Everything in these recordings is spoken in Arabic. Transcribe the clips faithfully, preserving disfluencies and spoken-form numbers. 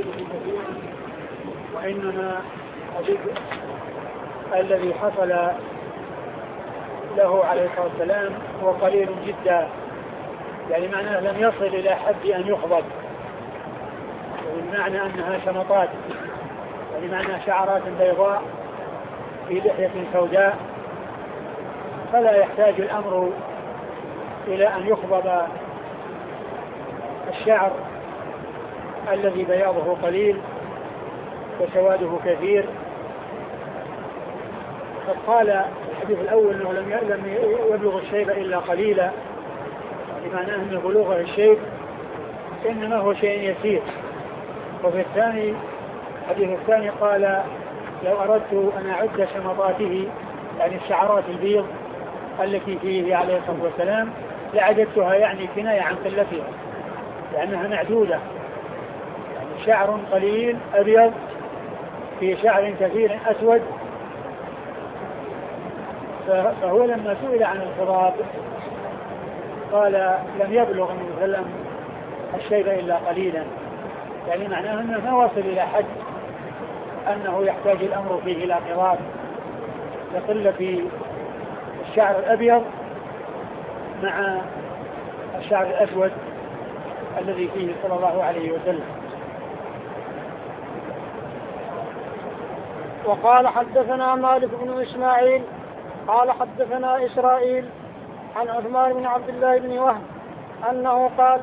وإنما الذي حصل له عليه الصلاة والسلام هو قليل جدا، يعني معناه لم يصل إلى حد أن يخضب، بمعنى أنها شمطات، يعني معنى شعرات بيضاء في لحية سوداء، فلا يحتاج الأمر إلى أن يخضب الشعر الذي بياضه قليل وسواده كثير. قد قال الحديث الأول أنه لم يبلغ الشيب إلا قليلا، بمعنى أن بلوغه الشيب إنما هو شيء يسير. وفي الثاني الحديث الثاني قال لو أردت أن أعد شمطاته، يعني الشعرات البيض التي فيه عليه الصلاة والسلام، لعددتها، يعني كناية عن قلتها، لأنها معدودة، يعني شعر قليل أبيض في شعر كثير أسود. فهو لما سئل عن الخضاب قال لم يبلغ النبي صلى الله عليه وسلم الشيب إلا قليلا، يعني معناه أنه ما وصل إلى حد أنه يحتاج الأمر فيه إلى خضاب، يقل في الشعر الأبيض مع الشعر الأسود الذي فيه صلى الله عليه وسلم. وقال حدثنا مالك بن إسماعيل قال حدثنا إسرائيل عن عثمان بن عبد الله بن وهب أنه قال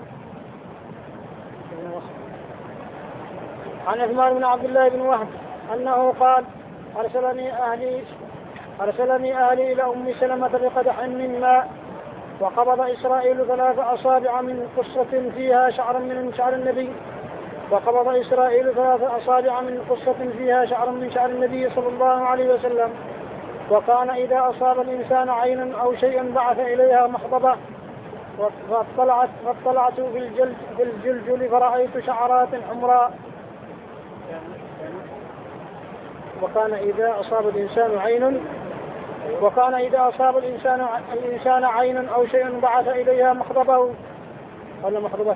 عن عثمان بن عبد الله بن وهب أنه قال أرسلني أهلي أرسلني أهلي إلى أم سلمة بقدح من ماء، وقبض إسرائيل ثلاث أصابع من قصة فيها شعر من شعر النبي وقبض إسرائيل ثلاث أصابع من قصة فيها شعر من شعر النبي صلى الله عليه وسلم. وكان إذا أصاب الإنسان عينا أو شيئا بعث إليها محضبة، فاطلعت فاطلعت في الجلد في الجلجل فرأيت شعرات حمراء. وكان إذا أصاب الإنسان عين وكان إذا أصاب الإنسان الإنسان عين أو شيء بعث إليها محضبه ولا محضبة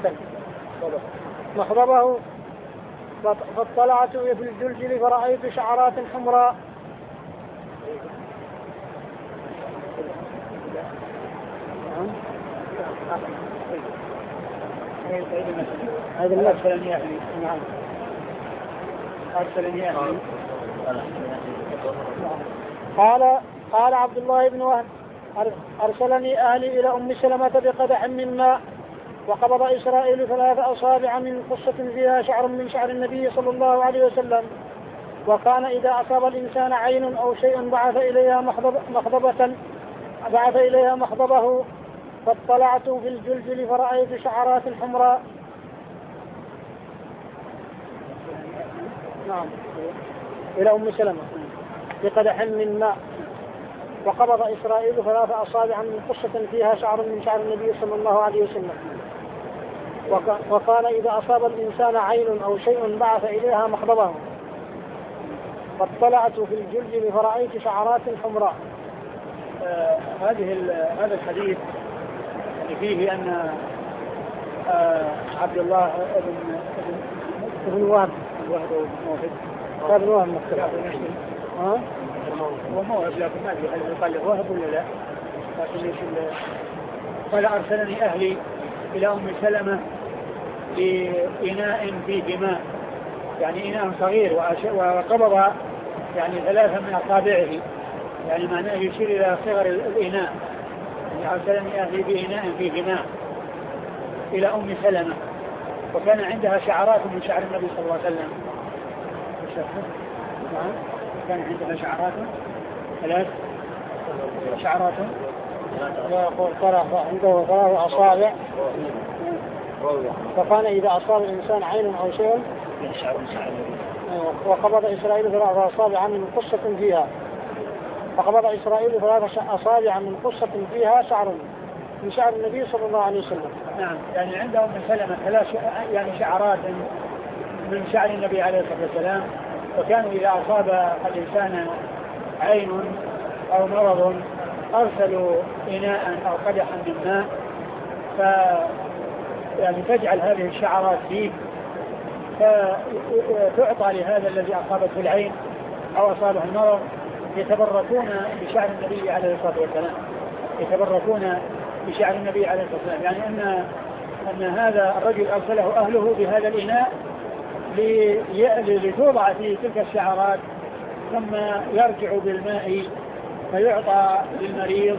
محضبه فاطلعت في الجلجل فرأيت شعرات حمراء. هذا اللي أرسلني أهلي. نعم أرسلني أهلي. قال قال عبد الله بن وهب أرسلني أهلي إلى أم سلمة بقدح من ماء، وقبض إسرائيل ثلاث أصابع من قصة فيها شعر من شعر النبي صلى الله عليه وسلم. وكان إذا أصاب الإنسان عين أو شيء بعث إليها مخضبة بعث إليها مخضبه، فاطلعت في الجلجل فرأيت شعرات حمراء. نعم إلى أم سلمة بقدح من ماء، وقبض إسرائيل ثلاث أصابع من قصة فيها شعر من شعر النبي صلى الله عليه وسلم. وكان إذا أصاب الإنسان عين أو شيء بعث إليها مخضبه، فاطلعت في الجلجل فرأيت شعرات حمراء. آه هذه هذا الحديث فيه أن آه عبد الله ابن ابن وهب وهب ابن وهب مكتب ها وموهب، لكن ما أدري هل يقال وهب ولا لا. لكن قال أرسلني أهلي إلى أم سلمة بإناء فيه ماء، يعني إناء صغير، وقبض يعني ثلاثة من أصابعه، يعني معناه يشير إلى صغر الإناء. يعني أرسلني أهلي بإناء فيه ماء إلى أم سلمة، وكان عندها شعرات من شعر النبي صلى الله عليه وسلم. كان عندها شعرات ثلاث شعرات عنده ثلاث أصابع، فكان إذا أصاب الإنسان عين أو شيء وقبض إسرائيل ثلاث أصابع من قصة فيها فقبض إسرائيل ثلاث أصابع من قصة فيها شعر من شعر النبي صلى الله عليه وسلم. نعم، يعني عندهم من سلمة ثلاث يعني شعرات من شعر النبي عليه الصلاة والسلام، وكانوا إذا أصاب الإنسان عين أو مرض أرسلوا إناء أو قدحا من ماء، ف يعني تجعل هذه الشعرات فيه فتعطى لهذا الذي أصابته العين أو أصابه المرض، يتبركون بشعر النبي عليه الصلاة والسلام، يتبركون بشعر النبي عليه الصلاة والسلام. يعني أن أن هذا الرجل أرسله أهله بهذا الإناء لتوضع فيه تلك الشعرات، ثم يرجع بالماء فيعطى للمريض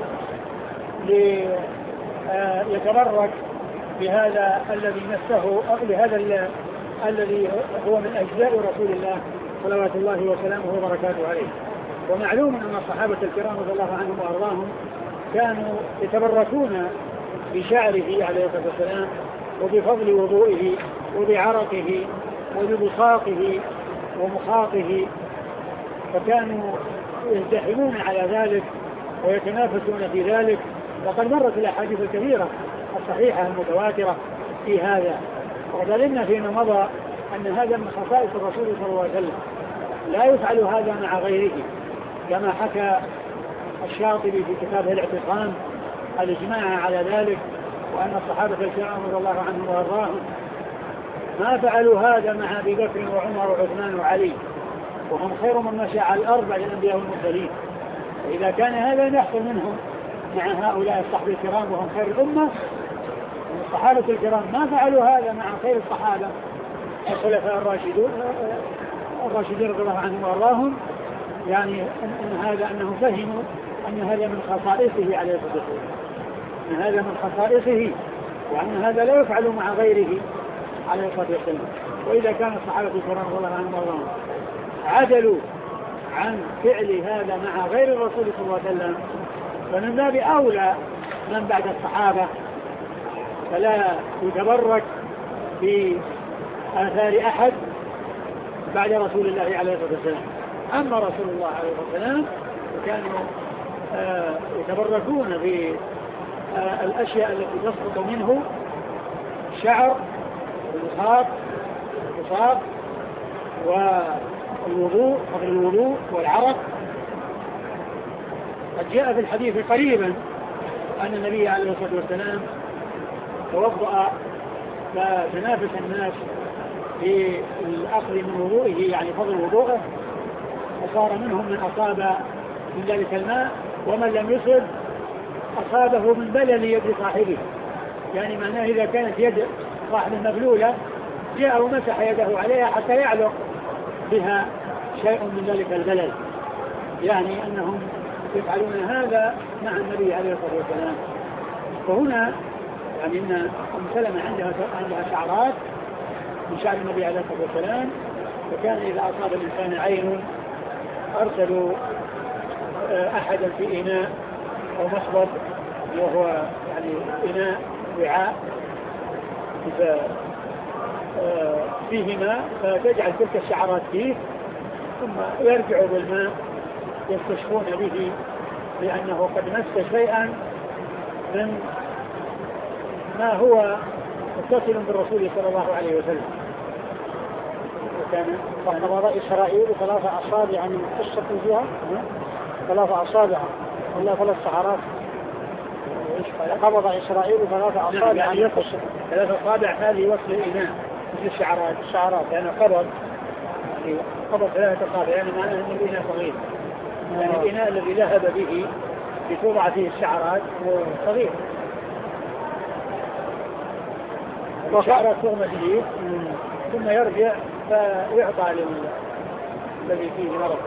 ليتبرك بهذا الذي مسه، بهذا الذي هو من أجزاء رسول الله صلوات الله وسلامه وبركاته عليه. ومعلوم أن الصحابة الكرام رضي الله عنهم وأرضاهم كانوا يتبركون بشعره عليه الصلاة والسلام وبفضل وضوئه وبعرقه وببساطه ومخاطه، فكانوا يزدحمون على ذلك ويتنافسون في ذلك. وقد مرت الأحاديث الكثيرة الصحيحة المتواترة في هذا، وقد علمنا فيما مضى أن هذا من خصائص الرسول صلى الله عليه وسلم، لا يفعل هذا مع غيره، كما حكى الشاطبي في كتابه الاعتصام الإجماع على ذلك، وأن الصحابة الكرام رضي الله عنهم وأرضاهم ما فعلوا هذا مع أبي بكر وعمر وعثمان وعلي، وهم خير من مشى على الأرض بعد الأنبياء والمرسلين. فإذا كان هذا يحصل منهم مع هؤلاء الصحابة الكرام وهم خير الأمة، الصحابة الكرام ما فعلوا هذا مع خير الصحابة الخلفاء الراشدون الراشدين رضي الله عنهم وأرضاهم، يعني أن هذا أنهم فهموا أن هذا من خصائصه عليه الصلاة والسلام، أن هذا من خصائصه، وأن هذا لا يفعل مع غيره عليه الصلاة والسلام. وإذا كان الصحابة الكرام رضي الله عنهم وأرضاهم عدلوا عن فعل هذا مع غير الرسول صلى الله عليه وسلم، فمن باب أولى من بعد الصحابة فلا يتبرك بآثار أحد بعد رسول الله عليه الصلاة والسلام. أما رسول الله عليه الصلاة والسلام كانوا آه يتبركون بالأشياء التي تسقط منه، الشعر والمخاط والمصاب والوضوء قبل الوضوء والعرق. قد جاء في الحديث قريبا أن النبي عليه الصلاة والسلام توضأ فتنافس الناس في الأخذ من وضوئه، يعني فضل وضوءه، وصار منهم من أصاب من ذلك الماء، ومن لم يصب أصابه من بلل يد صاحبه. يعني معناه إذا كانت يد صاحب مبلولة جاء ومسح يده عليها حتى يعلق بها شيء من ذلك البلل، يعني أنهم يفعلون هذا مع النبي عليه الصلاة والسلام. وهنا يعني أن أم سلمة عندها عندها شعرات من شعر النبي عليه الصلاة والسلام، فكان إذا أصاب الإنسان عين أرسلوا أحدا في إناء أو مخبط، وهو يعني إناء وعاء فيه ماء، فتجعل تلك الشعرات فيه، ثم يرجعوا بالماء يستشفون به، لأنه قد مس شيئا من ما هو متصل بالرسول صلى الله عليه وسلم. وكان قبض إسرائيل ثلاث أصابع من قشة فيها، ثلاث أصابع ولا ثلاث شعرات. قبض إسرائيل ثلاث أصابع يعني من قشة، ثلاث أصابع هذه وصل الإناء مثل الشعرات الشعرات يعني قبض يعني قبض ثلاثة أصابع، يعني معناه أن الإناء صغير، يعني الإناء الذي ذهب به لتوضع فيه الشعرات صغير، وشعرات تغمى فيه ثم يرجع فيعطى للذي فيه مرض.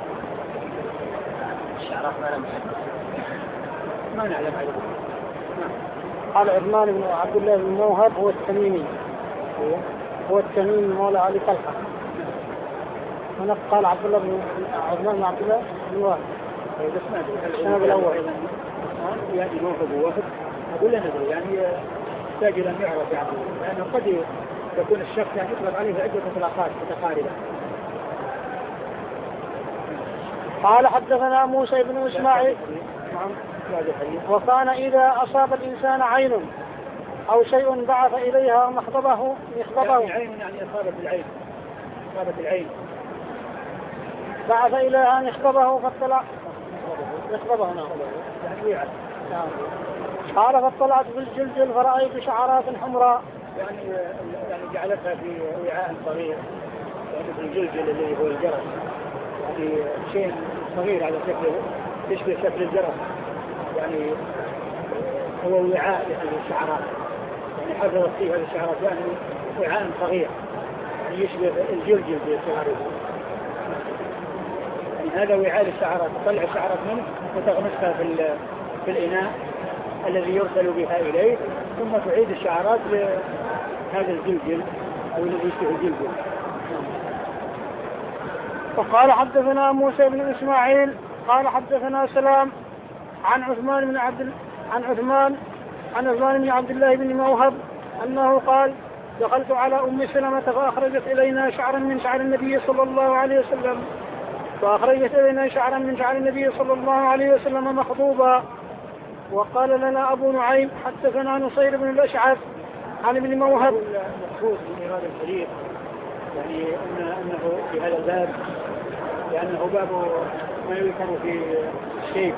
الشعرات ما نعلم ما نعلم هذا. قال عثمان بن عبد الله بن موهب هو التميمي، هو التميمي مولى علي طلحة. هنا قال عبد الله بن عثمان بن عبد الله بن وهب السند الأول. يعني موهب ووهب أقول لنا يعني يحتاج أن يعرف، يعني لأنه قد يكون الشخص يعني يطلق عليه عدة إطلاقات متقاربة. قال حدثنا موسى بن إسماعيل وكان إذا أصاب الإنسان عين أو شيء بعث إليها مخضبه مخضبه يعني عين يعني أصابت العين أصابت العين بعث إليها مخضبه فاطلع مخضبه يعني قال فاطلعت بالجلجل فرأيت شعرات حمراء يعني يعني جعلتها في وعاء صغير يعني في الجلجل اللي هو الجرس يعني شيء صغير على شكل يشبه شكل الجرس يعني هو وعاء لهذه الشعرات يعني حفظت فيه هذه الشعرات يعني وعاء صغير يعني يشبه الجلجل بالصغير يعني هذا وعاء للشعرات تطلع الشعرات منه وتغمسها في في الإناء الذي يرسل بها إليه ثم تعيد الشعرات لهذا الجلجل أو الذي يشبه الجلجل. وقال حدثنا موسى بن إسماعيل قال حدثنا سلام عن عثمان بن عبد عن عثمان عن عثمان بن عبد الله بن موهب أنه قال دخلت على أم سلمة فأخرجت إلينا شعرا من شعر النبي صلى الله عليه وسلم فأخرجت إلينا شعرا من شعر النبي صلى الله عليه وسلم مخضوبا. وقال لنا أبو نعيم حدثنا نصير بن الأشعث عن ابن موهب. المقصود من هذا الحديث يعني أن أنه في هذا الباب لأنه باب ما يذكر في الشيء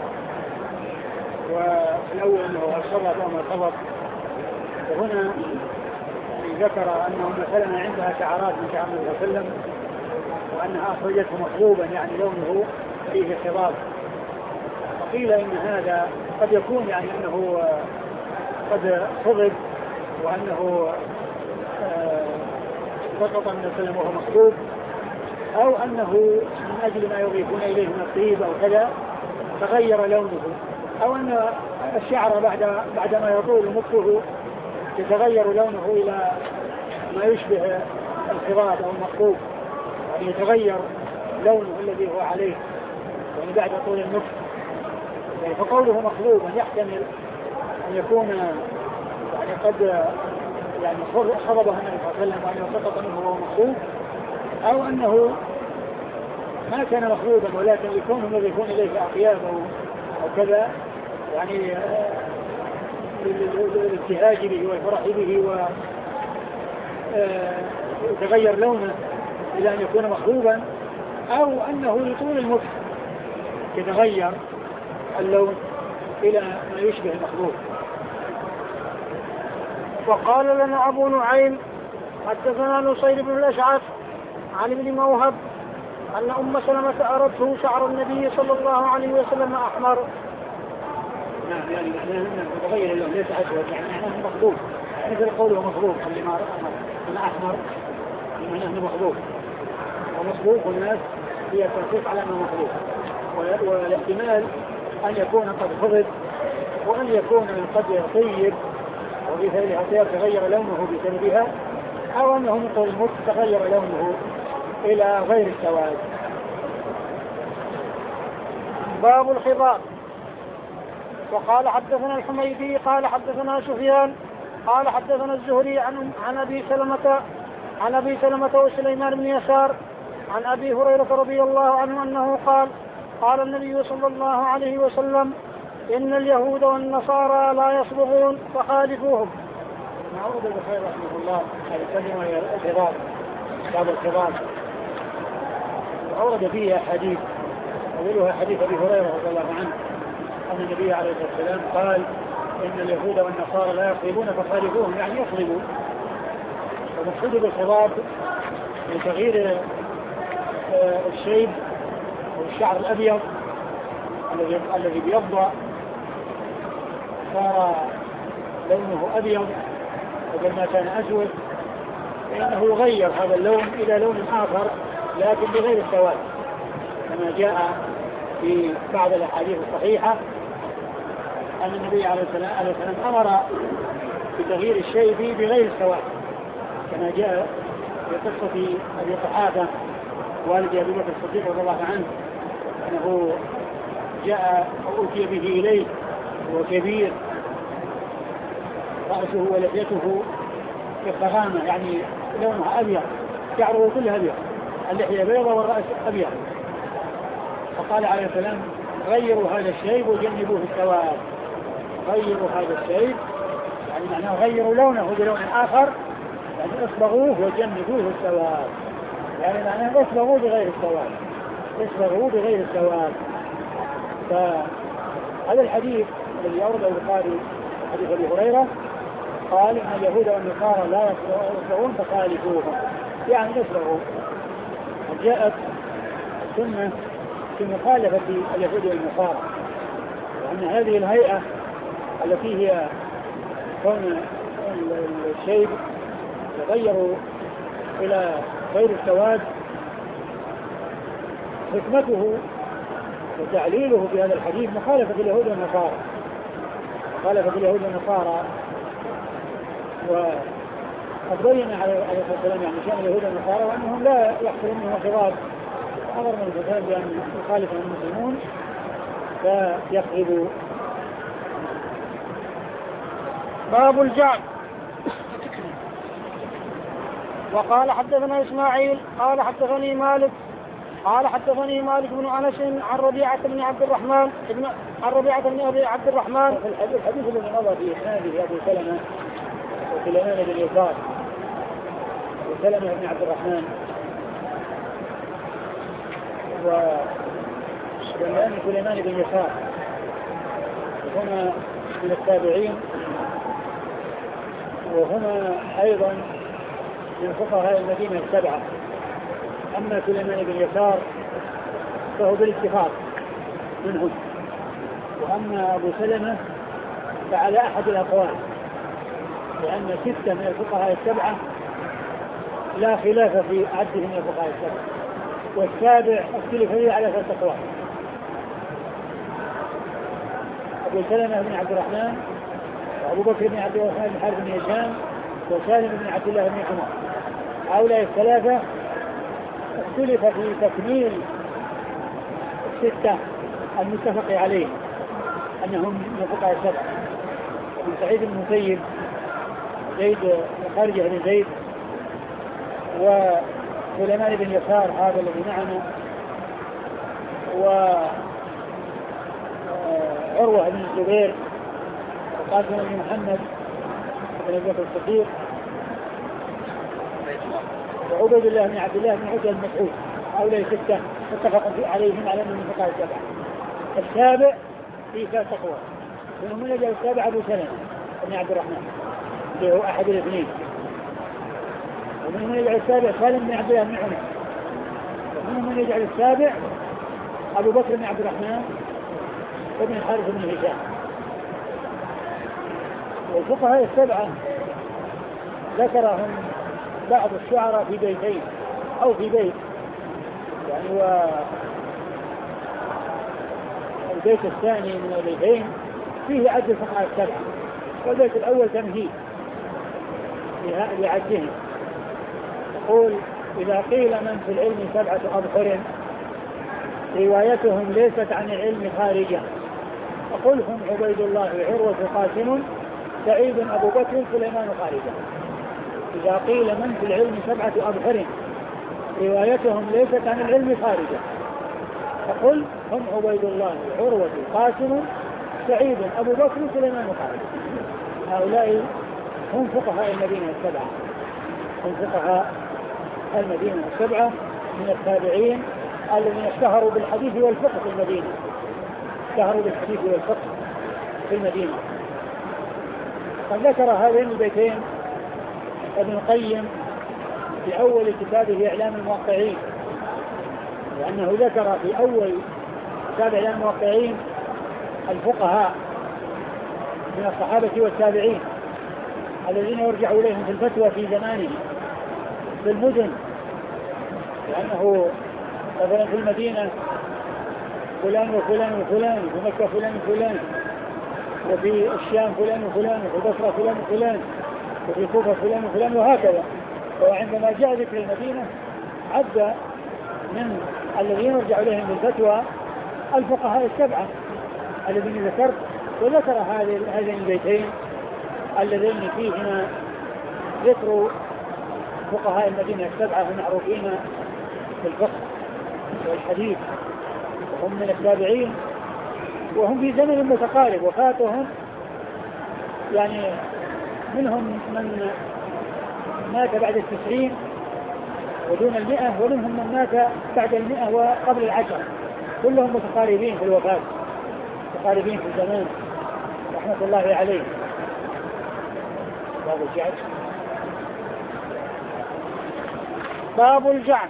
والأول أنه الصبر أو ما صبر وهنا ذكر أنه مثلا عندها شعرات من شعر النبي صلى الله عليه وسلم وأنها أخرجته مخضوبا يعني لونه فيه خضاب فقيل إن هذا قد يكون يعني أنه قد خضب وأنه سقط من السلم وهو مخضوب أو أنه من أجل ما يضيفون إليه من الطيب أو كذا تغير لونه أو أن الشعر بعد بعدما يطول مكه يتغير لونه إلى ما يشبه الخضاب أو المخضوب يعني يتغير لونه الذي هو عليه يعني بعد طول المكه يعني فقوله مخضوبا يحتمل أن يكون يعني قد يعني خضبه النبي صلى الله عليه وسلم وأنه سقط منه وهو مخضوب أو أنه ما كان مخضوبا ولكن يكون يضيفون إليه أطياب أو, أو كذا يعني للابتهاج به والفرح به ويتغير لونه إلى أن يكون مخضوبا أو أنه لطول المكث يتغير اللون إلى ما يشبه المخضوب. وقال لنا أبو نعيم حدثنا نصير بن الأشعث عن ابن موهب أن أم سلمة أردته شعر النبي صلى الله عليه وسلم أحمر. نعم يعني معناه أنه متغير اللون ليس أسود يعني معناه مخضوب مثل قوله مخضوب اللي ما أحمر أحمر معناه أنه مخضوب ومخضوب والناس هي التنصيص على أنه مخضوب والاحتمال أن يكون قد خضب وأن يكون قد طيب وبذلك يتغير لونه بسببها أو أنه من طول الموت تغير لونه إلى غير السواد. باب الخضاب. وقال حدثنا الحميدي قال حدثنا سفيان قال حدثنا الزهري عن عن أبي سلمة عن أبي سلمة وسليمان بن يسار عن أبي هريرة رضي الله عنه أنه قال قال النبي صلى الله عليه وسلم إن اليهود والنصارى لا يصبغون فخالفوهم. معروض البخاري رحمه الله هذه الكلمة هي الخضاب باب الخضاب وأورد فيها حديث أولها حديث أبي هريرة رضي الله عنه أن النبي عليه الصلاة والسلام قال إن اليهود والنصارى لا يصبغون فخالفوهم يعني يصبغون ومقصود بالخضاب من تغيير الشيب والشعر الأبيض الذي الذي بيضع صار لونه أبيض بدل ما كان أسود فإنه يغير هذا اللون إلى لون آخر لكن بغير السواد كما جاء في بعض الأحاديث الصحيحة أن النبي عليه الصلاة والسلام أمر بتغيير الشيء بغير السواد كما جاء في قصة أبي قحافة والد أبي بكر الصديق رضي الله عنه أنه جاء أو أتي به إليه وكبير رأسه ولحيته كالخغامة يعني لونها أبيض شعره كله أبيض اللحية بيضاء والرأس أبيض فقال عليه السلام غيروا هذا الشيء وجنبوه السواد غيروا هذا الشيء يعني معناه غيروا لونه بلون آخر يعني اصبغوه وجنبوه السواد يعني معناه اصبغوه بغير السواد اصبغوه بغير السواد. فهذا الحديث الذي أورده البخاري حديث أبي هريرة قال ان اليهود والنصارى لا يصبغون فخالفوهم، يعني نصبغوا. جاءت السنة في مخالفة اليهود والنصارى، وأن هذه الهيئة التي هي كون الشيب يغير إلى غير السواد، حكمته وتعليله في هذا الحديث مخالفة اليهود والنصارى، مخالفة اليهود والنصارى. وقد بين عليه الصلاة والسلام يعني شأن اليهود والنصارى وأنهم لا يحصل منهم خضاب، أمر من الفتاة بأن يخالفهم المسلمون فيخربوا. باب الجعل. وقال حدثنا إسماعيل قال حدثني مالك قال حدثني مالك بن أنس عن ربيعة بن عبد الرحمن ابن عن ربيعة بن أبي عبد الرحمن. الحديث الذي مضى في إسناده أبو سلمة وسليمان بن يسار وسلمة بن عبد الرحمن وسليمان بن يسار، وهما من التابعين، وهما أيضا من فقهاء المدينة السبعة. أما سليمان بن يسار فهو بالاتفاق منهم، وأما أبو سلمة فعلى أحد الأقوال، لأن ستة من الفقهاء السبعة لا خلاف في عدهم من الفقهاء السبعة، والسابع اختلف فيه على ثلاثة أقوال. أبو سلمة بن عبد الرحمن، وأبو بكر بن عبد الرحمن بن حارث بن هشام، وسالم بن عبد الله بن عمر، هؤلاء الثلاثة اختلف في تكميل الستة المتفق عليه أنهم من الفقهاء السبعة. ومن سعيد بن المسيب، زيد خارجة بن زيد، وسليمان بن يسار هذا الذي معنا، وعروة بن الزبير، وقاسم بن محمد بن أبي بكر الصديق، وعبيد الله بن عبد الله بن عتبة بن مسعود. هؤلاء ستة اتفق عليهم على من الفقهاء السبعة. السابع في ثلاث أقوال، ومن من يجعل السابع أبو سلمة بن عبد الرحمن اللي هو أحد الاثنين، ومن من يجعل السابع سالم بن عبد الله بن عمر، ومن من يجعل السابع أبو بكر بن عبد الرحمن وابن الحارث بن هشام. والفقهاء السبعة ذكرهم بعض الشعراء في بيتين أو في بيت، يعني هو البيت الثاني من البيتين فيه عد الفقهاء السبعة، والبيت الأول تمهيد لعدهم. يقول: إذا قيل من في العلم سبعة أبحر روايتهم ليست عن العلم خارجة، أقول هم عبيد الله عروة قاسم سعيد أبو بكر سليمان خارجة. إذا قيل من في العلم سبعة أبحر روايتهم ليست عن العلم خارجة، فقل هم عبيد الله عروة قاسم سعيد أبو بكر سليمان خارجة. هؤلاء هم فقهاء المدينة السبعة، هم فقهاء المدينة السبعة من التابعين الذين اشتهروا بالحديث والفقه في المدينة، اشتهروا بالحديث والفقه في المدينة. قد ذكر هذين البيتين ابن القيم في أول كتابه إعلام الموقعين، لأنه ذكر في أول كتاب إعلام الموقعين الفقهاء من الصحابة والتابعين الذين يرجع إليهم في الفتوى في زمانه في المدن، لأنه مثلا في المدينة فلان وفلان وفلان، وفي مكة فلان وفلان، وفي الشام فلان وفلان، وفي بصرة فلان وفلان، وفي كوفة فلان وفلان، وهكذا. وعندما جاء ذكر المدينة عد من الذين يرجع إليهم بالفتوى الفقهاء السبعة الذين ذكرت، وذكر هذين البيتين اللذين فيهما ذكر فقهاء المدينة السبعة المعروفين بالفقه والحديث، وهم من التابعين، وهم في زمن متقارب، وفاتهم يعني منهم من مات بعد التسعين ودون المئة، ومنهم من مات بعد المئة وقبل العشر، كلهم متقاربين في الوفاة، متقاربين في الزمان رحمة الله عليه. باب الجعد. باب الجعد.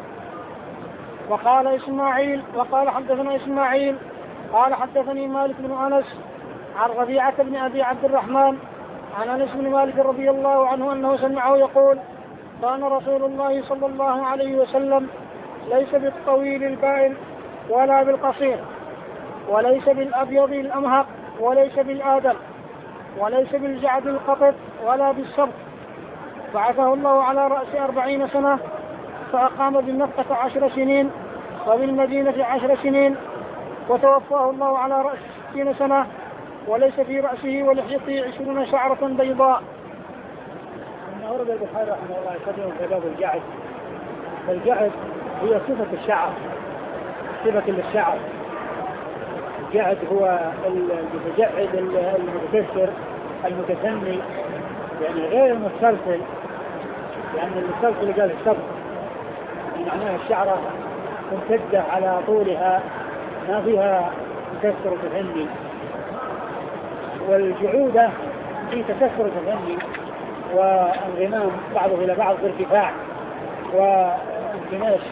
وقال إسماعيل وقال حدثنا إسماعيل قال حدثني مالك بن أنس عن ربيعة بن أبي عبد الرحمن عن أنس بن مالك رضي الله عنه أنه سمعه يقول كان رسول الله صلى الله عليه وسلم ليس بالطويل البائن ولا بالقصير وليس بالأبيض الأمهق وليس بالآدم وليس بالجعد القطط ولا بالسبط، بعثه الله على رأس أربعين سنة فأقام بمكة عشر سنين وبالمدينة عشر سنين، وتوفاه الله على رأس ستين سنة وليس في رأسه ولحيته عشرون شعرة بيضاء. أن أورد البخاري رحمه الله يقدم في باب الجعد. الجعد هي صفة الشعر، صفة للشعر. الجعد هو المتجعد المتكسر المتثني، يعني غير المسترسل، يعني المسترسل قال السبط، معناها الشعرة ممتدة على طولها ما فيها تكسر وتثني. والجعودة في تكسر وتثني وانغمام بعضه إلى بعض بارتفاع وانكماش.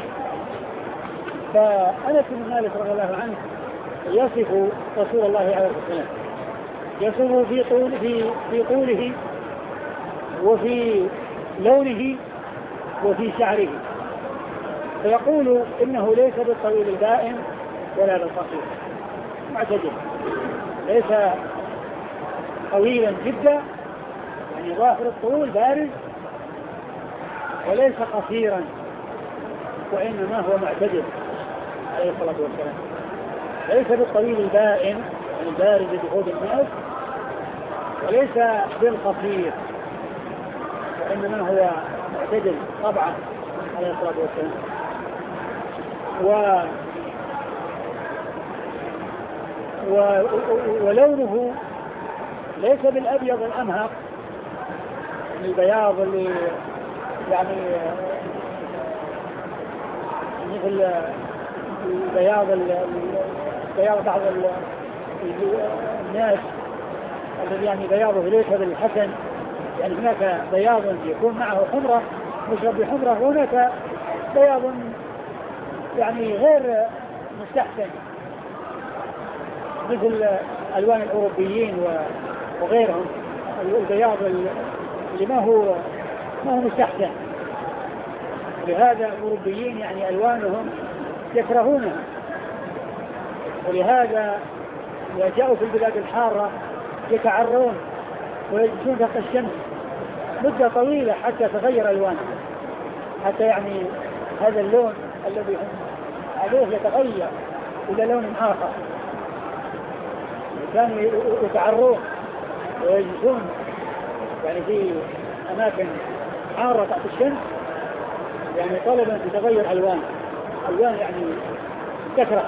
فأنس بن مالك رضي الله عنه يصف رسول الله عليه الصلاة والسلام، يصفه في طول في في طوله وفي لونه وفي شعره، فيقول إنه ليس بالطويل البائن ولا بالقصير، معتدل، ليس طويلا جدا يعني ظاهر الطول بارز، وليس قصيرا، وإنما هو معتدل عليه الصلاة والسلام. ليس بالطويل البائن يعني البارز بحوض الناس، وليس بالقصير، وإنما هو معتدل طبعا عليه الصلاة والسلام. و... و... ولونه ليس بالأبيض الأمهق، البياض اللي يعني مثل البياض البياض بعض الناس الذي يعني بياضه ليس بالحسن، يعني هناك بياض يكون معه حمرة مشرب بحمرة، وهناك بياض يعني غير مستحسن مثل ألوان الأوروبيين وغيرهم، البياض اللي ما هو ما هو مستحسن. لهذا الأوروبيين يعني ألوانهم يكرهونها، ولهذا إذا جاءوا في البلاد الحارة يتعرون ويجلسون تحت الشمس مدة طويلة حتى تغير ألوانهم، حتى يعني هذا اللون الذي هم عليه يتغير إلى لون آخر. كانوا يتعرون ويجلسون يعني في أماكن حارة تحت الشمس يعني طلبا تتغير ألوان ألوان يعني تكره.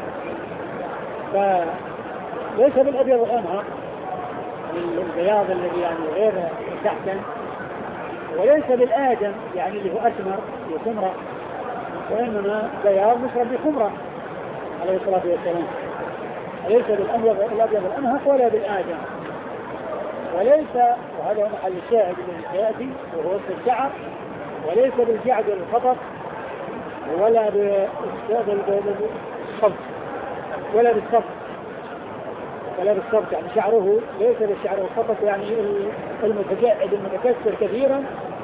فليس بالأبيض الأمهق البياض الذي يعني غير مستحسن، وليس بالآدم يعني اللي هو أسمر وسمرة، وإنما بياض مشرب بخمرة عليه الصلاة والسلام. ليس بالأبيض الأبيض الأمهق ولا بالآدم، وليس، وهذا هو محل الشاهد الذي سيأتي وهو وسط الشعر، وليس بالجعد الخطط ولا بالصبت ولا بالصبت ولا بالصبت يعني شعره ليس بالشعر الخطط يعني المتجعد المتكسر كثيرا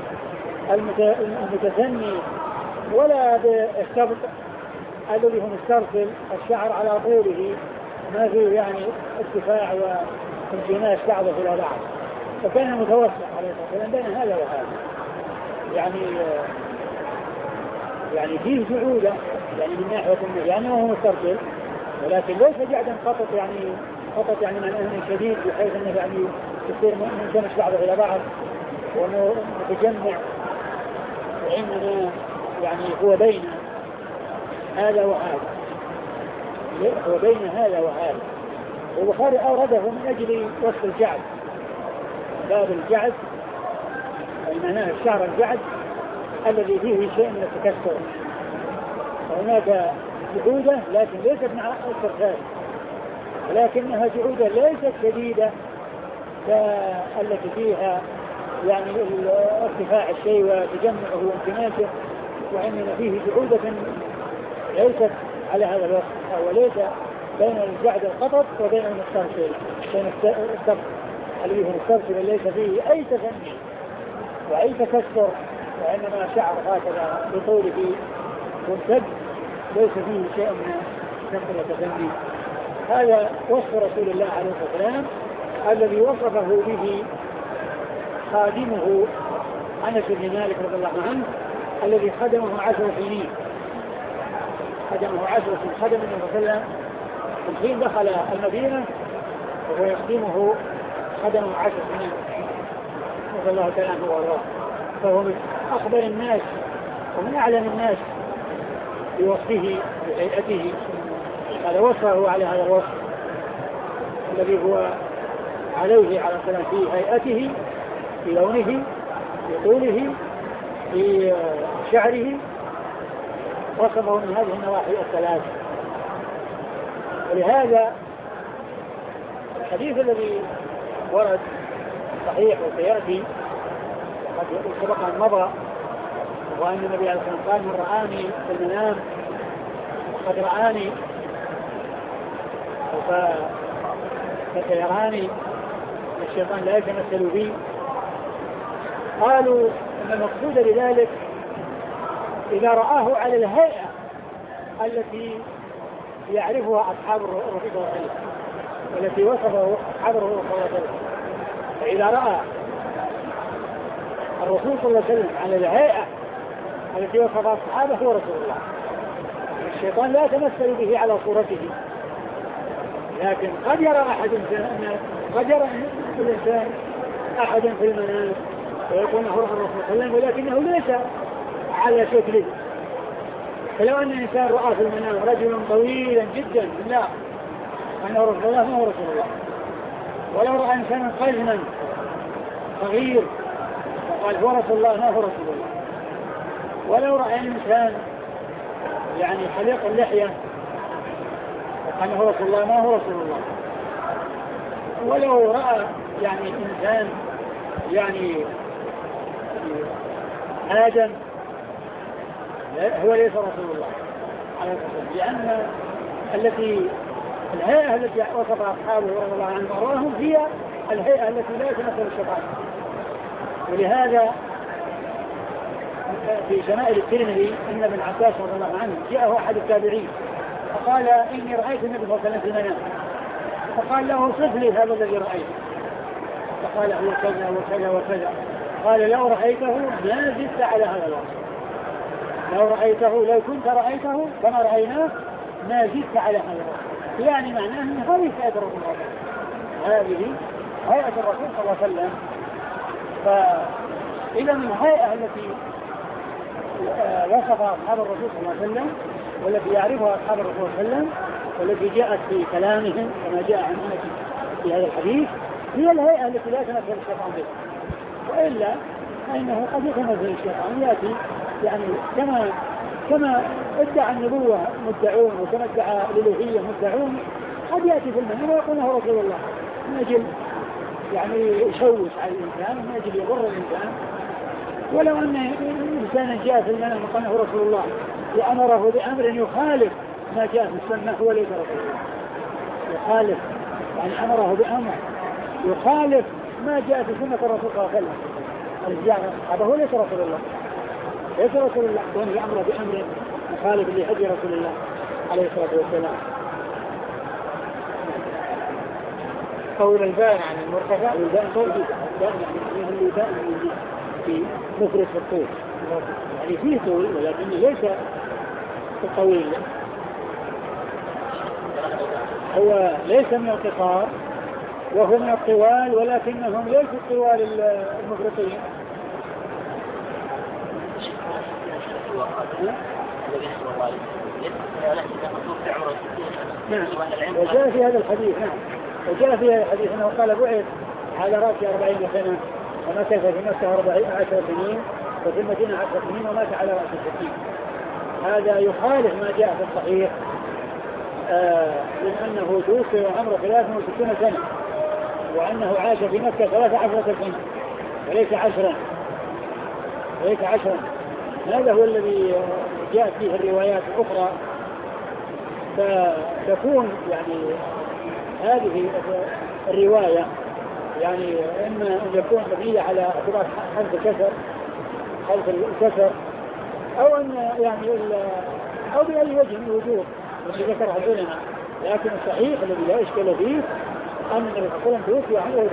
المتثني، ولا بالصبت الذي هو مسترسل الشعر على طوله ما فيه يعني ارتفاع وانجماش بعضه إلى بعض، فكان متوسط عليه الصلاة والسلام بين هذا وهذا. يعني يعني فيه جعودة يعني من ناحية يعني وهو مسترسل، ولكن ليس جعدا قطط يعني قطط يعني من أهل شديد بحيث أنه يعني يصير منجمش بعضه إلى بعض ومتجمع، وإنما يعني هو بين هذا وهذا، هو بين هذا وهذا. والبخاري أورده من أجل وصف الجعد، باب الجعد معناه الشعر الجعد الذي فيه شيء من التكسر. وهناك جعودة لكن ليست مع السرخان، ولكنها جعودة ليست شديدة كالتي فيها يعني ارتفاع الشيء وتجمعه وامتناته، وإنما فيه جعودة ليست على هذا الوصف، وليس بين الجعد القطط وبين المسترسل، بين السبت الذي هو المسترسل ليس فيه أي تفني وأي تكسر، وإنما شعر هكذا بطوله ممتد ليس فيه شيء من كسر وتفني. هذا وصف رسول الله عليه الصلاة والسلام الذي وصفه به خادمه أنس بن مالك رضي الله عنه الذي خدمه عشر سنين، خدمه عشر سنين، خدم النبي صلى الله عليه وسلم حين دخل المدينة وهو يخدمه، خدمه عشر سنين رضي الله تعالى عنه وارضاه، فهو من أخبر الناس ومن أعلم الناس بوصفه بهيئته. هذا وصفه على هذا الوصف الذي هو عليه على السلام في هيئته، في لونه، في طوله، في شعره، وصفه من هذه النواحي الثلاث. ولهذا الحديث الذي ورد صحيح وسيأتي قد سبق أن مضى، وأن النبي عليه الصلاة والسلام قال من رآني في المنام وقد رآني فسيراني الشيطان لا يتمثل بي. قالوا أن المقصود بذلك إذا رآه على الهيئة التي يعرفها أصحاب الرسول صلى الله عليه وسلم والتي وصفه أصحاب الرسول صلى الله عليه وسلم، فإذا رأى الرسول صلى الله عليه وسلم على الهيئة التي وصفها أصحابه هو رسول الله. الشيطان لا يتمثل به على صورته، لكن قد يرى أحد قد يرى الإنسان أحد في المنام ويكون هو الرسول صلى الله عليه وسلم ولكنه ليس على شكله. فلو أن الإنسان رأى في المنام رجلا طويلا جدا لا أنه رسول الله ما هو رسول الله، ولو رأى إنسانا قزما صغير وقال هو رسول الله ما هو رسول الله، ولو رأى إنسان يعني حليق اللحية وقال هو رسول الله ما هو رسول الله، ولو رأى يعني إنسان يعني آدم هو ليس رسول الله عليه الصلاة والسلام، لأن التي الهيئة التي وصف أصحابه رضي الله عنهم وأرضاهم هي الهيئة التي لا يتمثل الشيطان. ولهذا في شمائل الترمذي أن ابن عباس رضي الله عنه جاءه أحد التابعين فقال إني رأيت النبي صلى الله عليه وسلم في المنام، فقال له صف لي هذا الذي رأيته، فقال هو كذا وكذا وكذا، قال لو رأيته ما زدت على هذا الوصف، لو رأيته لو كنت رأيته كما رأيناه ما زدت على هذا الوصف، يعني معناه أن هذه هيئة الرسول صلى الله عليه وسلم، هذه هيئة الرسول صلى الله عليه وسلم. فإذا من الهيئة التي وصف أصحاب الرسول صلى الله عليه وسلم والتي يعرفها أصحاب الرسول صلى الله عليه وسلم والتي جاءت في كلامهم كما جاء عن أنس في هذا الحديث هي الهيئة التي لا يتمثل الشيطان بها، وإلا فإنه قد يتمثل الشيطان يأتي يعني كما كما ادعى النبوة مدعون وكما ادعى الألوهية مدعون، قد يأتي في المنام ويقول له رسول الله من أجل يعني يشوش على الإنسان، من أجل يضر الإنسان. ولو أن إنسانا جاء في المنام وقال له رسول الله وأمره بأمر يخالف ما جاء في السنة هو ليس رسول الله، يخالف يعني أمره بأمر يخالف ما جاء في سنة الرسول صلى الله عليه وسلم الجاء هذا هو ليس رسول الله، ليس رسول الله، وأن يأمر بأمر مخالف لهدي رسول الله عليه الصلاة والسلام. قول البائن عن المرتفع والبائن قول يعني اللي بائن في مفرد في الطول يعني فيه طول ولكن ليس طويل، هو ليس من القصار وهو من الطوال ولكنهم ليسوا الطوال المفرطين. نعم وجاء في هذا الحديث نعم وجاء في هذا الحديث أنه قال بعث على رأس أربعين سنة ومكث في مكة أربعين عشر سنين وفي المدينة عشر سنين ومات على رأس الستين. هذا يخالف ما جاء في الصحيح آه من أنه توفي وعمره ثلاثة وستين سنة وأنه عاش في مكة ثلاثة عشرة سنة، وليس عشرا وليس عشرا هذا هو الذي جاءت فيه الروايات الأخرى. فتكون يعني هذه الرواية يعني إما أن يكون مبنية على اعتبار حذف الكسر حذف الكسر أو أن يعني أو بأي وجه من الوجوه التي ذكرها العلماء، لكن الصحيح الذي لا إشكال فيه أن النبي صلى الله عليه وسلم توفي عنه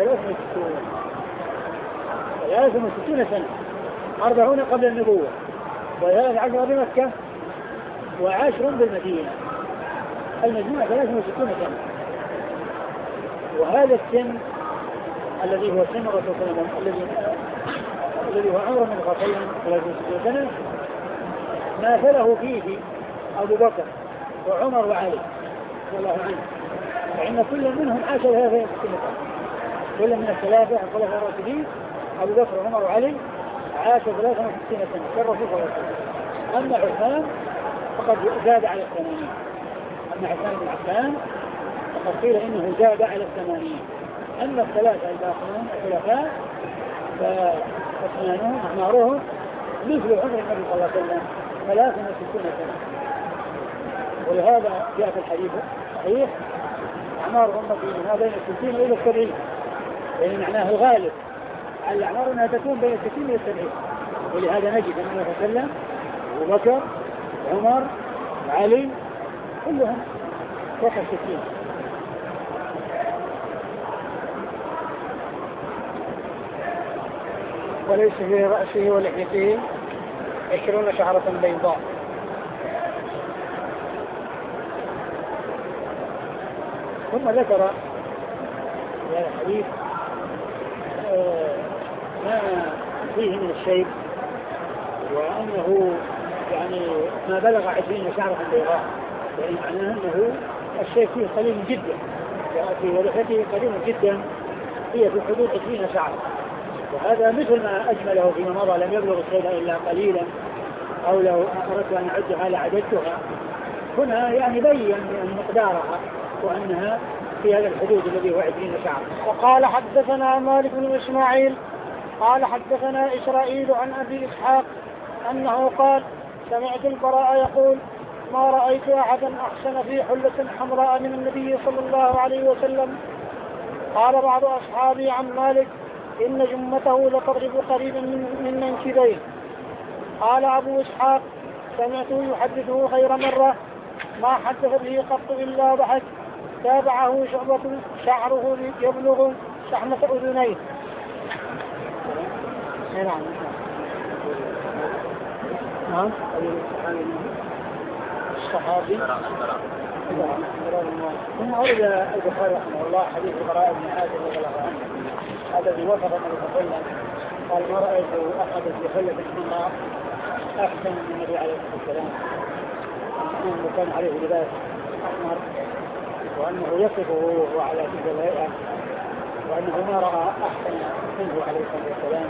ثلاث وستين سنة، أربعون قبل النبوة وثلاث عشر بمكة وعشر بالمدينة، المجموع ثلاث وستين سنة. وهذا السن الذي هو سن الرسول صلى الله عليه وسلم الذي الذي هو عمره من الخطين ثلاث وستين سنة ماثله فيه أبو بكر وعمر وعلي رضي الله عنهم، فإن كل منهم عاش ثلاث وستين سنة، كل من الثلاثة الخلفاء الراشدين أبو بكر وعمر وعلي عاش ثلاث وستين سنة كالرسول صلى الله عليه وسلم. أما عثمان فقد زاد على الثمانين، أما عثمان بن عفان فقد قيل إنه زاد على الثمانين. أما الثلاثة الباقون الخلفاء فأسنانهم أعمارهم مثل عمر النبي صلى الله عليه وسلم ثلاث وستين سنة. ولهذا جاء في الحديث الصحيح أعمار أمتي ما بين الستين إلى السبعين، يعني معناه الغالب على الأعمار أنها تكون بين الستين إلى السبعين. ولهذا نجد أن النبي صلى الله عليه وسلم أبو بكر وعمر وعلي كلهم فوق الستين. وليس في رأسه ولحيته عشرون شعرة بيضاء. ثم ذكر هذا الحديث ما فيه من الشيء، وأنه يعني ما بلغ عشرين شعرة بيضاء، يعني معناه أنه الشيء فيه قليل جدا، في ولحيته قليل جدا هي في حدود عشرين شعرة. وهذا مثل ما أجمله فيما مضى لم يبلغ الشيء إلا قليلا، أو لو أردت أن أعدها لعددتها. هنا يعني بين مقدارها وأنها في هذا الحدود الذي هو عشرين شعرة. وقال حدثنا مالك بن إسماعيل قال حدثنا إسرائيل عن أبي إسحاق أنه قال سمعت البراء يقول ما رأيت أحدا أحسن في حلة حمراء من النبي صلى الله عليه وسلم. قال بعض أصحابي عن مالك إن جمته لتضرب قريبا من منكبيه. قال أبو إسحاق سمعته يحدثه خير مرة ما حدث به قط إلا ضحك. تابعه شعبة شعره يبلغ شحمة أذنيه. نعم نعم الصحابي ثم أورد البخاري رحمه الله حديث البراء بن عازب رضي الله عنه الذي وصف النبي صلى الله عليه وسلم قال ما رأيت أحدا في حلة حمراء أحسن من النبي عليه الصلاة والسلام، أنه كان عليه لباس أحمر وأنه يصفه وهو على تلك الهيئة، وأنه ما رأى أحسن منه عليه الصلاة والسلام.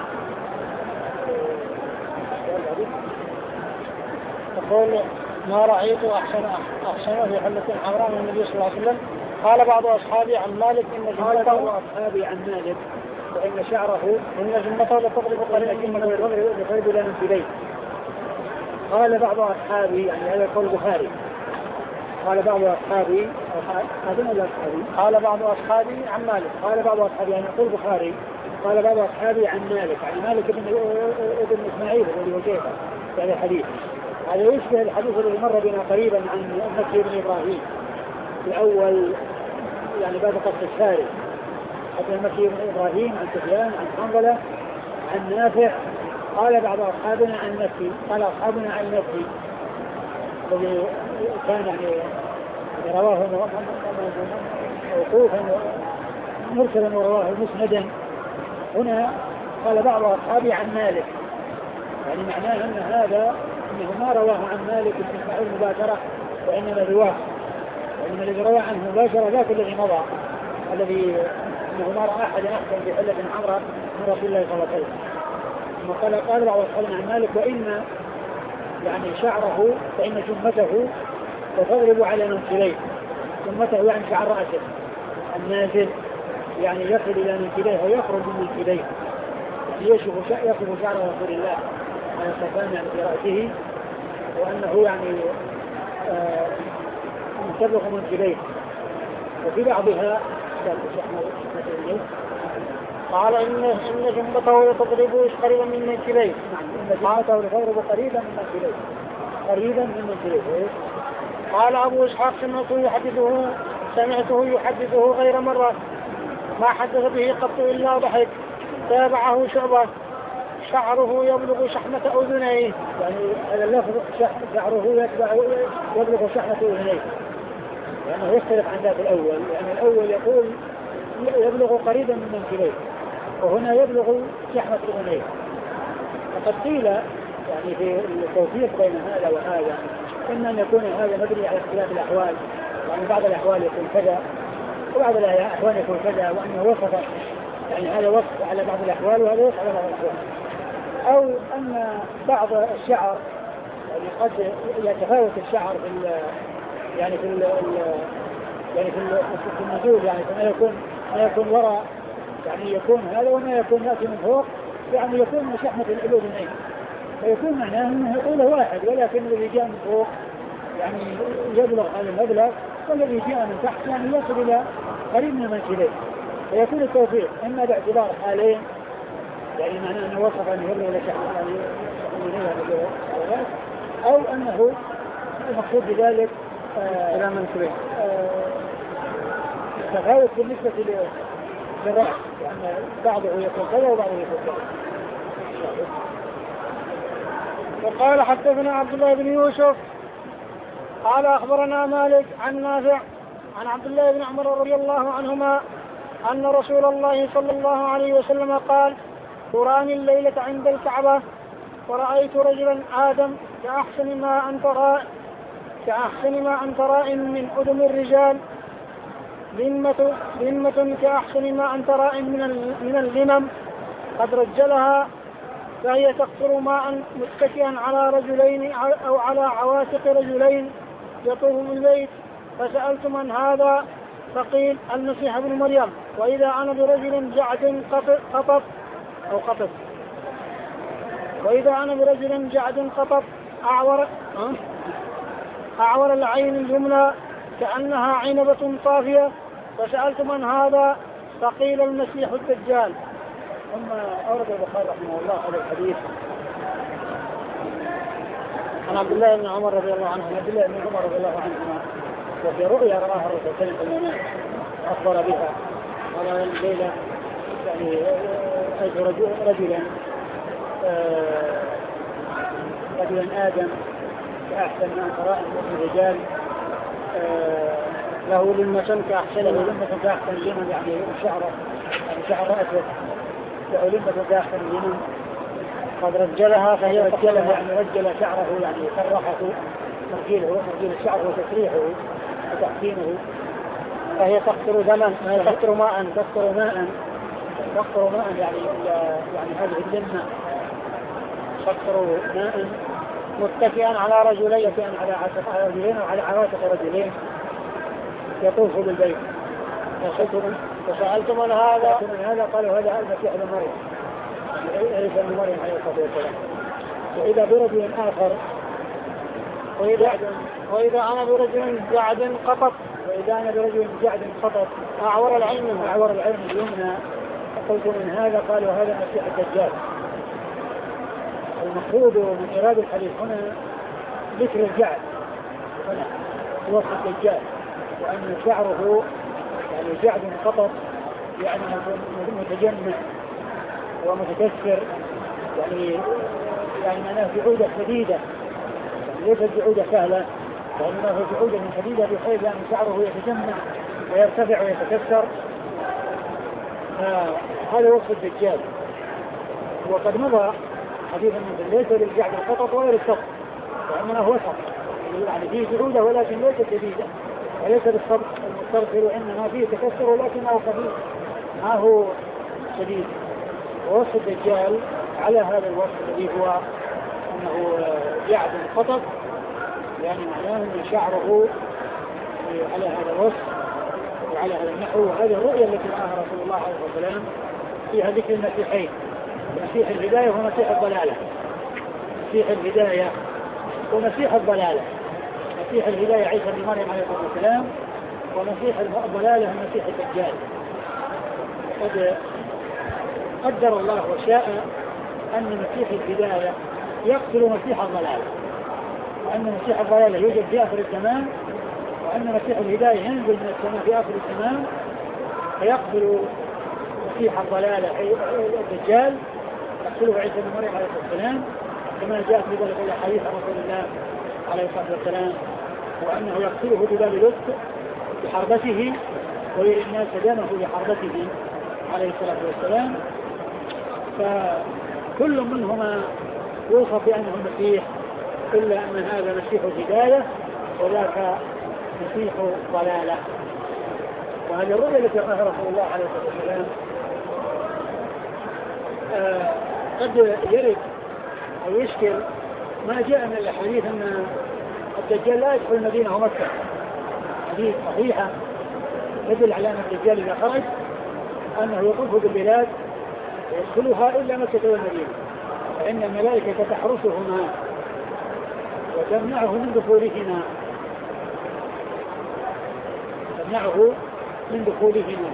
يقول ما رأيت أحسن أحسن في حلة حمراء من النبي صلى الله عليه وسلم. قال بعض أصحابي عن مالك إن جمته أصحابي عن مالك وإن شعره إن جمته لتضرب قريبا من يضرب إلى منكبيه. قال بعض أصحابي يعني هذا القول البخاري قال بعض أصحابي هذا ولا أصحابي قال بعض أصحابي عن مالك قال بعض أصحابي يعني يقول البخاري قال بعض أصحابي عن مالك يعني مالك ابن ابن إسماعيل الذي هو شيخه في هذا الحديث. هذا يشبه الحديث الذي مر بنا قريبا عن مكي بن إبراهيم في أول يعني باب قصة الشارع، حتى مكي بن إبراهيم عن سفيان عن حنظلة عن نافع. قال بعض أصحابنا عن نفسي قال أصحابنا عن نفسي الذي كان يعني رواه موقوفا مرسلا ورواه مسندا. هنا قال بعض أصحابي عن مالك يعني معناه أن هذا أنه ما رواه عن مالك بن إسماعيل مباشرة وإنما رواه وإنما الذي رواه عنه مباشرة ذاك الذي مضى الذي أنه ما رأى أحد أحسن في حلة حمراء من رسول الله صلى الله عليه وسلم. ثم قال قال بعض أصحابنا عن مالك وإن يعني شعره فإن جمته وتضرب على منكبيه. جمته يعني شعر رأسه النازل يعني يصل إلى منكبيه ويخرج من منكبيه. يشوف يصف شعر رسول الله عليه الصلاة والسلام يعني في رأسه، وأنه يعني مستبلغ منكبيه. وفي بعضها قال إن إن جنبته تضرب قريبا من منكبيه. إن جنبته تضرب قريبا من منكبيه قريبا من منكبيه. قال أبو إسحاق سمعته يحدثه سمعته يحدثه غير مرة ما حدث به قط إلا ضحك. تابعه شعبة شعره يبلغ شحمة أذنيه. يعني هذا اللفظ شعره يتبع يبلغ شحمة أذنيه، لأنه يختلف عن ذات الأول. يعني الأول يقول يبلغ قريبا من منكبيه، وهنا يبلغ شحمة أذنيه. وقد قيل يعني في التوفيق بين هذا وهذا إن أن يكون هذا مبني على اختلاف الأحوال، يعني بعض الأحوال يكون كذا وبعض الأحوال يكون كذا، وأنه وصف يعني هذا وصف على بعض الأحوال وهذا وصف على بعض الأحوال، أو أن بعض الشعر يعني قد يتفاوت الشعر في يعني في ال يعني في النزول، يعني ما يكون ما يكون وراء يعني يكون هذا وما يكون يأتي من فوق، يعني يكون من شحمة الأذنين، فيكون معناه أنه طوله واحد، ولكن الذي جاء من فوق يعني يبلغ هذا المبلغ، والذي جاء من تحت يعني يصل إلى قريب من منكبيه. فيكون التوفيق إما باعتبار حالين، يعني معناه أنه وصف أن يبلغ إلى شحمة الأذنين، أو أنه المقصود بذلك إلى منكبيه تفاوت بالنسبة للرأس، يعني بعضه يكون كذا وبعضه يكون كذا. وقال حدثنا عبد الله بن يوسف قال أخبرنا مالك عن نافع عن عبد الله بن عمر رضي الله عنهما أن رسول الله صلى الله عليه وسلم قال: تراني الليلة عند الكعبة ورأيت رجلا آدم كأحسن ما أنت رائع كأحسن ما أنت رائع من أدم الرجال، لمة لمة كأحسن ما أنت رائع من من اللمم، قد رجلها فهي تقطر ماء متكئا على رجلين أو على عواتق رجلين يطوف بالبيت. فسألت من هذا؟ فقيل: المسيح ابن مريم. وإذا أنا برجل جعد قطط أو قطط وإذا أنا برجل جعد قطط أعور أعور العين اليمنى كأنها عنبة طافية. فسألت من هذا؟ فقيل: المسيح الدجال. ثم أورد البخاري رحمه الله هذا الحديث عن عبد الله بن عمر رضي الله عنه عبد الله بن عمر رضي الله عنهما، وفي رؤيا رآها الرسول صلى الله عليه وسلم أخبر بها، قال الليلة يعني رأيت رجلا رجلا آدم كأحسن ما أنت رائع من الرجال، له لمة كأحسن لمة كأحسن لمن، يعني شعره يعني شعر أسود، له لمة كأحسن لمن، قد رجلها فهي رجلها يعني رجل شعره يعني سرحه ترجيله ترجيل الشعر وتسريحه وتحسينه، فهي تقطر دما تقطر ماء تقطر ماء تقطر ماء يعني يعني هذه اللمة تقطر ماء متكئا على رجلين متكئا على عاتق رجلين وعلى عواتق رجلين يطوف بالبيت. فسألت من هذا؟ من هذا؟ قالوا هذا المسيح ابن مريم، عيسى ابن مريم عليه الصلاة والسلام. وإذا برجل آخر وإذا وإذا أنا برجل جعد قطط وإذا أنا برجل جعد قطط أعور العين أعور العين اليمنى. فقلت من هذا؟ قالوا هذا المسيح الدجال. المقصود من إراد الحديث هنا ذكر الجعد، هنا وصف الدجال، وأن شعره يعني جعد قطط يعني متجمع ومتكسر، يعني يعني معناه جعودة شديدة، يعني ليست جعودة سهلة، وإنما جعودة شديدة بحيث يعني شعره يتجمع ويرتفع ويتكسر. هذا وصف الدجال. وقد مضى حديث مثل ليس للجعد القطط ولا للصف، وإنما هو وسط، يعني فيه جعودة ولكن ليست شديدة، وليس بالصبر المسترسل، وإنما فيه تكسر ولكنه خفيف ما هو شديد. ووصف الدجال على هذا الوصف الذي هو أنه جعد قطط، يعني معناه أن شعره على هذا الوصف وعلى هذا النحو. وهذه الرؤيا التي رآها رسول الله عليه الصلاة والسلام فيها ذكر المسيحين، لأن مسيح الهداية ومسيح الضلالة. مسيح الهداية ومسيح الضلالة. مسيح الهداية عيسى بن مريم عليه الصلاة والسلام، ومسيح الضلالة المسيح الدجال. قد قدر الله وشاء أن مسيح الهداية يقتل مسيح الضلالة، وأن مسيح الضلالة يوجد في آخر الزمان، وأن مسيح الهداية ينزل من السماء في آخر الزمان فيقتل مسيح الضلالة الدجال، يقتله عيسى بن مريم عليه الصلاة والسلام كما جاء في ذلك الحديث عن رسول الله عليه الصلاة والسلام، وأنه يقتله بباب لطف بحربته ويري الناس دمه بحربته عليه الصلاة والسلام. فكل منهما يوصف بأنه المسيح، إلا أن هذا مسيح الهداية وذاك مسيح ضلالة. وهذه الرؤية التي رآها رسول الله عليه الصلاة والسلام آه قد يرد أو يشكل ما جاء من الحديث أن الدجال لا يدخل المدينة ومكة، حديث صحيحة تدل على أن الدجال إذا خرج أنه يطوف بالبلاد ويدخلها إلا مكة والمدينة، فإن الملائكة تحرسهما وتمنعه من دخولهما تمنعه من دخولهما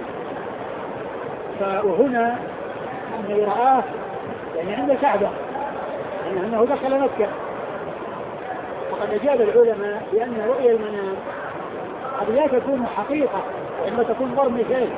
فهنا أنه رآه يعني عند الكعبة يعني أنه دخل مكة. وقد أجاب العلماء بأن رؤيا المنام قد لا تكون حقيقة وإنما تكون ضرب مثال،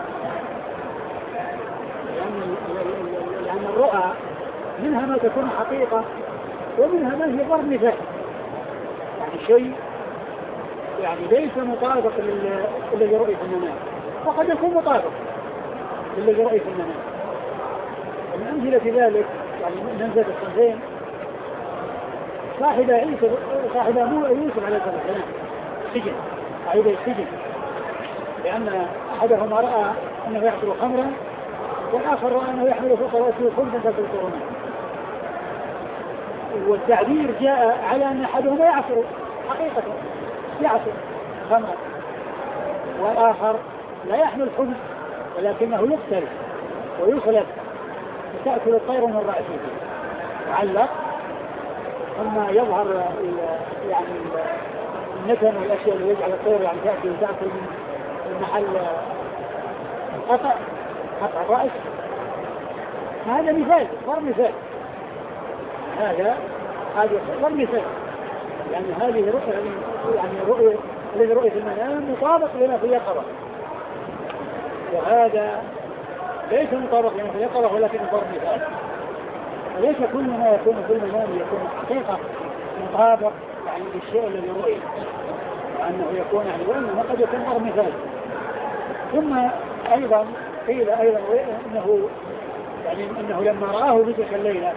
لأن, لأن الرؤى منها ما تكون حقيقة ومنها ما هي ضرب مثال، يعني شيء يعني ليس مطابق للذي رؤي في المنام، وقد يكون مطابق للذي رؤي في المنام. ومن أمثلة ذلك يعني ننزل الصنفين صاحب عيسى صاحب يوسف عليه الصلاة والسلام سجن صاحب السجن، لأن أحدهما رأى أنه يحصل خمرا والآخر رأى أنه يحمل فوق رأسه خبزا تأكل. والتعبير جاء على أن أحدهما يعصر حقيقة يعصر خمرا والآخر لا يحمل خبز ولكنه يقتل ويخلف وتأكل الطير من رأسه معلق، ثم يظهر يعني النتن والأشياء اللي يجعل الطير يعني تأتي وتأكل من محل قطع قطع الرأس. هذا مثال ضرب مثال هذا هذا ضرب مثال يعني هذه رؤية يعني رؤية الذي رؤية المنام مطابق لما في اليقظة، وهذا ليس مطابق لما في اليقظة ولكن ضرب مثال. وليس كل ما يكون في المنام يكون حقيقة مطابق يعني للشيء الذي رؤيه، وأنه يكون يعني وإنما قد يكون ضرب مثال. ثم أيضا قيل أيضا إنه يعني إنه لما رآه في تلك الليلة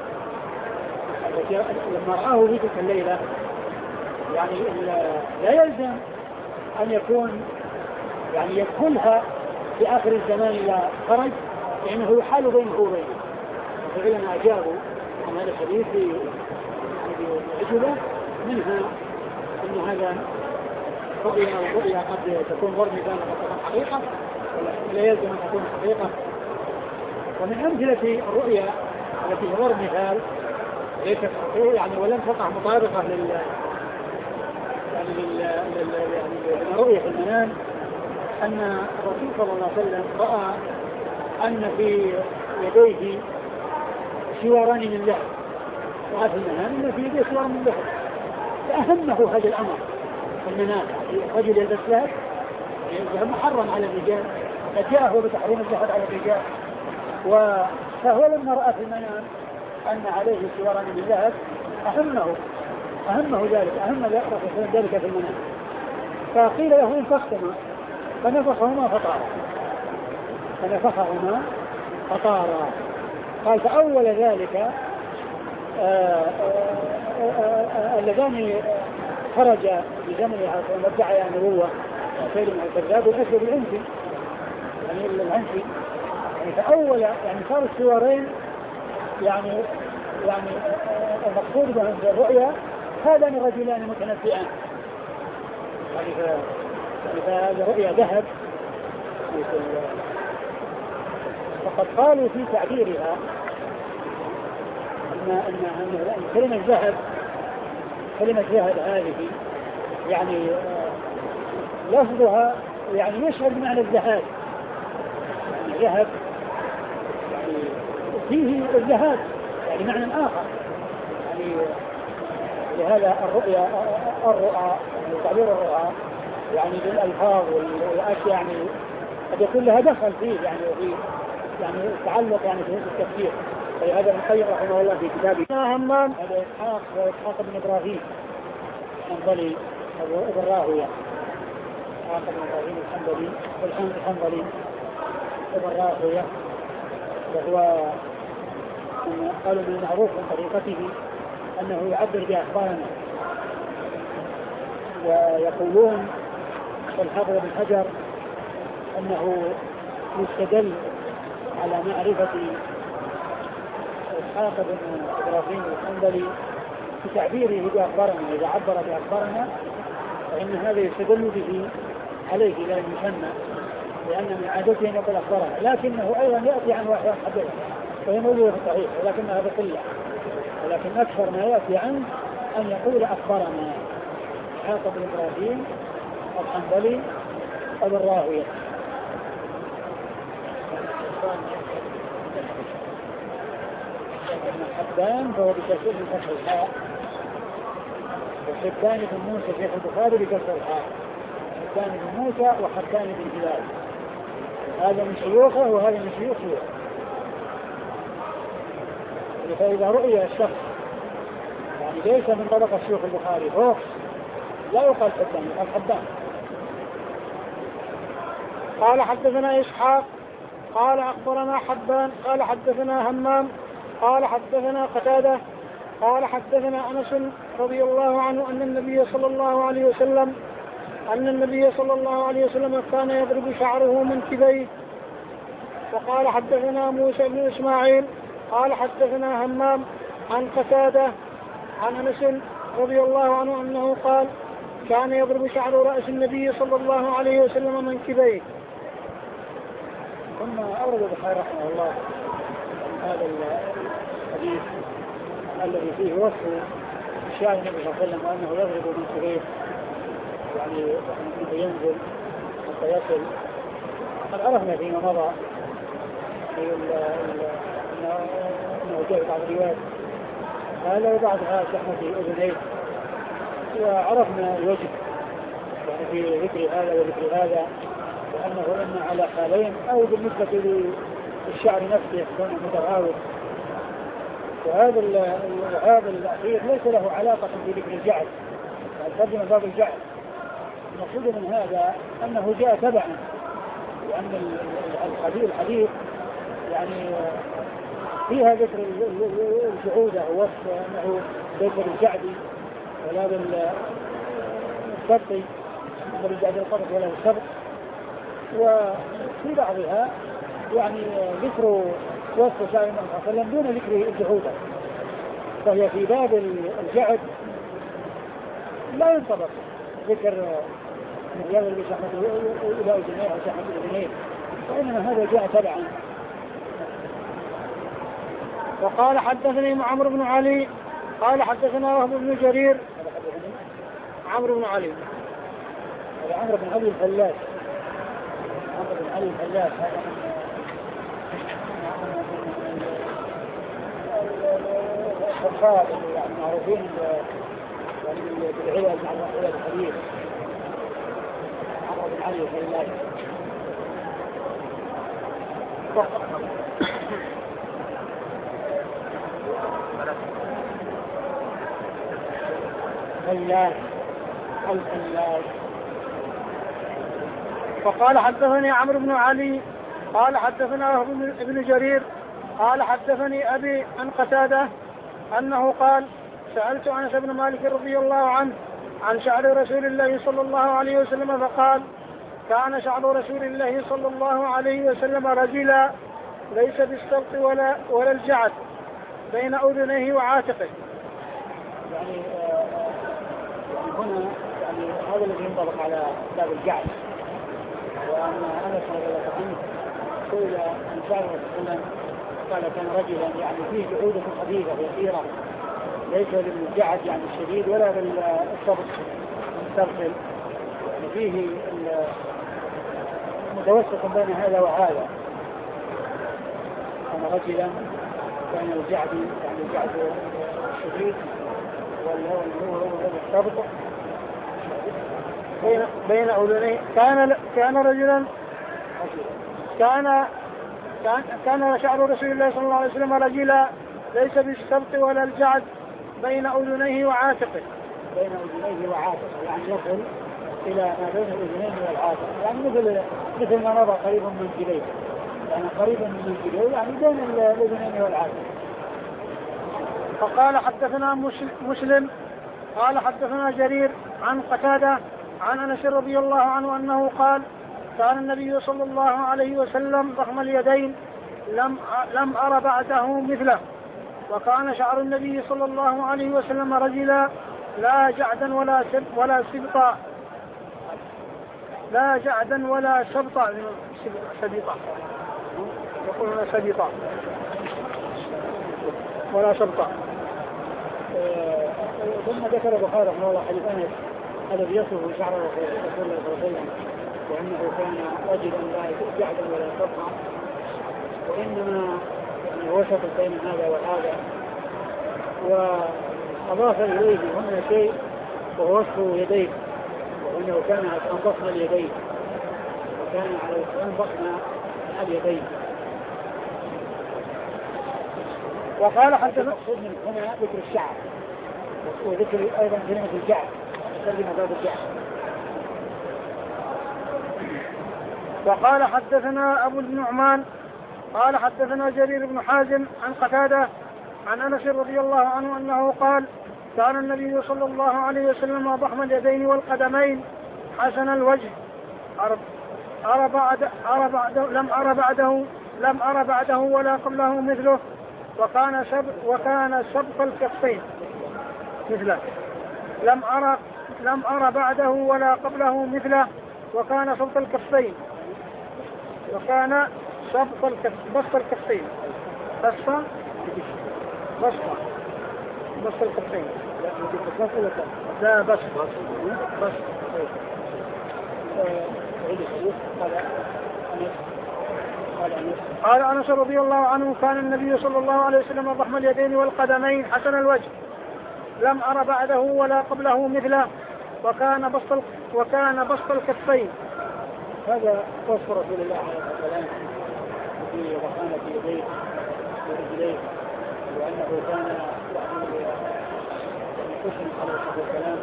لما رآه في تلك الليلة يعني لا يلزم أن يكون يعني يدخلها في آخر الزمان إذا خرج، لأنه يحال بينه وبينه. وفعلنا أجابوا عن هذا الحديث بعجلة منها أن هذا رؤيا ورؤيا قد تكون ضرب مثال وقد تكون حقيقة ولا يلزم أن تكون حقيقة. ومن أمثلة الرؤيا التي هي ضرب مثال ليست يعني ولم تقع مطابقة لل يعني لل يعني للرؤية في المنام أن الرسول صلى الله عليه وسلم رأى أن في يديه سواران من ذهب، رأى في المنام أن في يديه سوار من ذهب، فأهمه هذا الأمر في المنام. رجل يلبس ذهب الذهب محرم على الرجال، فجاءه بتحريم الذهب على الرجال، فهو لما رأى في المنام أن عليه سواران من ذهب أهمه أهمه ذلك أهم ذلك في المنام، فقيل له انفخهما فنفخهما فطارا فنفخهما فطارا قال فأول ذلك اللذان خرج بزمنها وادعى النبوة سيد الكذاب والأسود العنسي يعني العنسي يعني فأول يعني صار السوارين يعني يعني المقصود بالرؤيا هذان الرجلان متنفئان يعني فهذه رؤيا ذهب. وقد قالوا في تعبيرها أن أن أن كلمة ذهب كلمة ذهب هذه يعني لفظها يعني يشهد معنى الذهاب، يعني ذهب يعني فيه الذهاب يعني معنى آخر، يعني لهذا الرؤيا الرؤى تعبير الرؤى يعني بالألفاظ والأشياء يعني قد يكون لها دخل فيه يعني وفي يعني تعلق يعني في التفسير. فلهذا ابن القيم رحمه الله في كتابه همام هذا إسحاق وإسحاق بن إبراهيم الحنظلي ابن راهوية، إسحاق بن إبراهيم الحنظلي الحنظلي ابن راهوية، وهو قالوا من المعروف من طريقته أنه يعبر بأخبارنا، ويقولون الحافظ بن حجر أنه يستدل على معرفة إسحاق بن إبراهيم الحنظلي بتعبيره بأخبارنا. إذا عبر بأخبارنا فإن هذا يستدل به عليه لا يسمى، لأن من عادتهم يقول أخبارنا، لكنه أيضا يأتي عن واحد حدث فهي موجودة في الصحيح، ولكنها بقلة، ولكن أكثر ما يأتي عنه أن يقول أخبرنا إسحاق بن إبراهيم الحنظلي أبو الراهوية. حبان فهو بتشديد فتح الحاء، وحبان بن موسى شيخ البخاري بكسر الحاء، حبان بن موسى وحبان بن هلال، هذا من شيوخه وهذا من شيوخ شيوخه. فإذا رؤيا الشخص يعني ليس من طبقة شيوخ البخاري فوق لا يقال حبان، يقال حبان. قال حدثنا إسحاق قال أخبرنا حبان قال حدثنا همام قال حدثنا قتادة قال حدثنا أنس رضي الله عنه أن النبي صلى الله عليه وسلم أن النبي صلى الله عليه وسلم كان يضرب شعره منكبيه. وقال حدثنا موسى بن إسماعيل قال حدثنا همام عن قتادة عن أنس رضي الله عنه أنه قال كان يضرب شعر رأس النبي صلى الله عليه وسلم منكبيه. ثم أورد البخاري رحمه الله هذا الحديث الذي فيه وصف شأن النبي صلى الله عليه وسلم وأنه يضرب منكبيه، يعني أنه ينزل حتى يصل. قد عرفنا فيما مضى أنه جاء بعض الروايات هذا وبعضها شحنة في أذنيه، وعرفنا الوجه يعني في ذكر هذا وذكر هذا، وأنه إما على حالين أو بالنسبة للشعر نفسه يكون متغاوط. وهذا هذا الأخير ليس له علاقة بذكر الجعل، الفرد من باب الجعل. المقصود من هذا أنه جاء تبعا، لأن الحديث الحديث يعني فيها ذكر الجعودة ووصف أنه ليس بالجعدي ولا بالسبطي ولا بالجعد القبط ولا بالسبط، وفي بعضها يعني ذكر وصف شعر النبي صلى الله عليه وسلم دون ذكر الجعودة، فهي في باب الجعد لا ينطبق ذكر مجال اللي شحمته إلى أذنيه أو شحمته أذنيه، وإنما هذا جاء تبعا. وقال حدثني عمرو بن علي قال حدثنا وهب بن جرير عمرو بن علي هذا عمرو بن علي الفلاس عمرو بن علي الفلاس هذا الخطاب يعني معروفين بالعلم مع الرسول الحديث. عمرو بن علي الفلاس الفلاس الفلاس. وقال حدثني عمرو بن علي قال حدثنا وهب بن جرير قال حدثني أبي عن قتادة أنه قال سألت أنس بن مالك رضي الله عنه عن شعر رسول الله صلى الله عليه وسلم فقال كان شعر رسول الله صلى الله عليه وسلم رجلا ليس بالسبط ولا ولا الجعد بين أذنيه وعاتقه. يعني هنا يعني هذا الذي ينطبق على باب الجعد، وأن أنس رضي الله عنه سئل عن شعر رسول الله قال كان رجلا يعني فيه جعودة خفيفة يسيرة ليس بالجعد يعني الشديد ولا بالصبر المسترسل، يعني فيه متوسط بين هذا وهذا. كان رجلا بين الجعد يعني الجعد الشديد والصبر بين بين أذنيه. كان كان رجلا كان كان كان شعر رسول الله صلى الله عليه وسلم رجلا ليس بالسبط ولا الجعد بين أذنيه وعاتقه. بين أذنيه وعاتقه يعني يصل إلى ما بين الأذنين والعاتق، يعني مثل مثل ما مضى قريبا من الجليد، يعني قريبا من الجليد يعني بين الأذنين والعاتق. فقال حدثنا مسلم قال حدثنا جرير عن قتادة عن أنس رضي الله عنه أنه قال كان النبي صلى الله عليه وسلم ضخم اليدين لم لم أر بعده مثله، وكان شعر النبي صلى الله عليه وسلم رجلا لا جعدا ولا سب ولا سبطا لا جعدا ولا سبطا سبطا يقولون سبطا ولا سبطا. ثم ذكر البخاري رحمه الله حديث أنس الذي يصف شعر رسول الله صلى الله عليه وسلم وأنه كان رجلا لا جعدا ولا سبطا، وإنما يعني وسط بين هذا وهذا. وأضاف إليه هنا شيء وهو وصف يديه، وأنه كان ضخم اليدين وكان على الإسلام ضخم اليدين. وقال حتى المقصود من هنا ذكر الشعر وذكر أيضا كلمة الجعد، كلمة باب الجعد. وقال حدثنا أبو النعمان قال حدثنا جرير بن حازم عن قتادة عن أنس رضي الله عنه أنه قال كان النبي صلى الله عليه وسلم ضخم اليدين والقدمين حسن الوجه أرى بعد أرى بعده لم أرى بعده لم أرى بعده ولا قبله مثله، وكان سب وكان سبق الكفين مثله لم أرى لم أرى بعده ولا قبله مثله، وكان سبق الكفين وكان سبق الكف بسط الكفين بسط بسط بسط الكفين لا بس بس قال أنس رضي الله عنه كان النبي صلى الله عليه وسلم ضخم اليدين والقدمين حسن الوجه لم أرى بعده ولا قبله مثله، وكان بسط وكان بسط الكفين. هذا وصف رسول الله عليه الصلاة والسلام في ضخامة يديه ورجليه، وأنه كان يعني حسن عليه الصلاة والسلام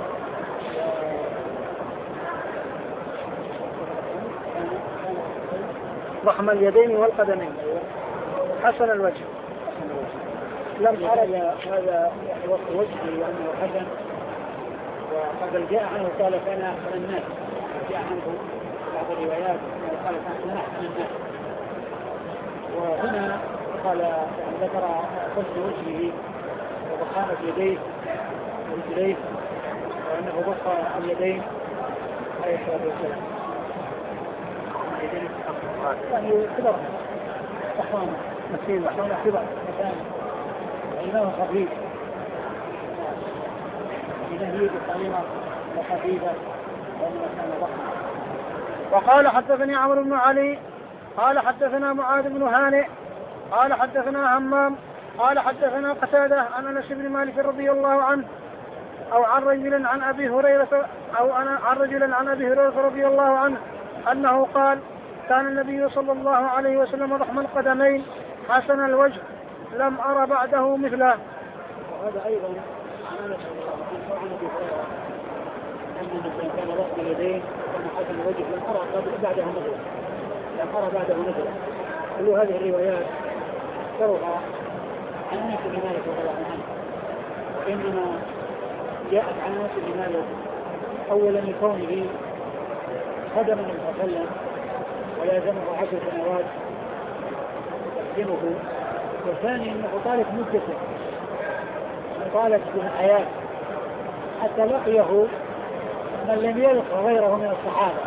ضخم اليدين والقدمين حسن الوجه. لم أرى هذا وصف وجهه وأنه حسن، وقد جاء عنه قال كان أحسن الناس، جاء عنه بعض الروايات قال كان أحسن الناس. وهنا قال يعني ذكر حسن وجهه وضخامة يديه ورجليه وأنه ضخ اليدين عليه الصلاة والسلام يعني كبر أحوانه مسير أحوانه كبر مكان عيناه خفيف نهيه بالطريقة وخفيفة وأنه كان ضخما. وقال حدثني عمرو بن علي قال حدثنا معاذ بن هانئ قال حدثنا همام قال حدثنا قتادة عن أنس بن مالك رضي الله عنه أو عن رجل عن أبي هريرة أو عن رجل عن أبي هريرة رضي الله عنه أنه قال كان النبي صلى الله عليه وسلم ضخم القدمين حسن الوجه لم أرى بعده مثله. وهذا أيضا عن أنس عن أبي هريرة أن الإنسان كان ضخم اليدين وكان حسن الوجه لم أرى بعده مثله لم أرى بعده مثله. كل هذه الروايات تروها عن أنس بن مالك رضي الله عنه، وإنما جاءت عن أنس بن مالك أولا لكونه خدم النبي صلى الله عليه وسلم ولازمه عشر سنوات يخدمه، وثانيا أنه طالت مدته طالت بالحياة حتى لقيه من لم يلق غيره من الصحابة،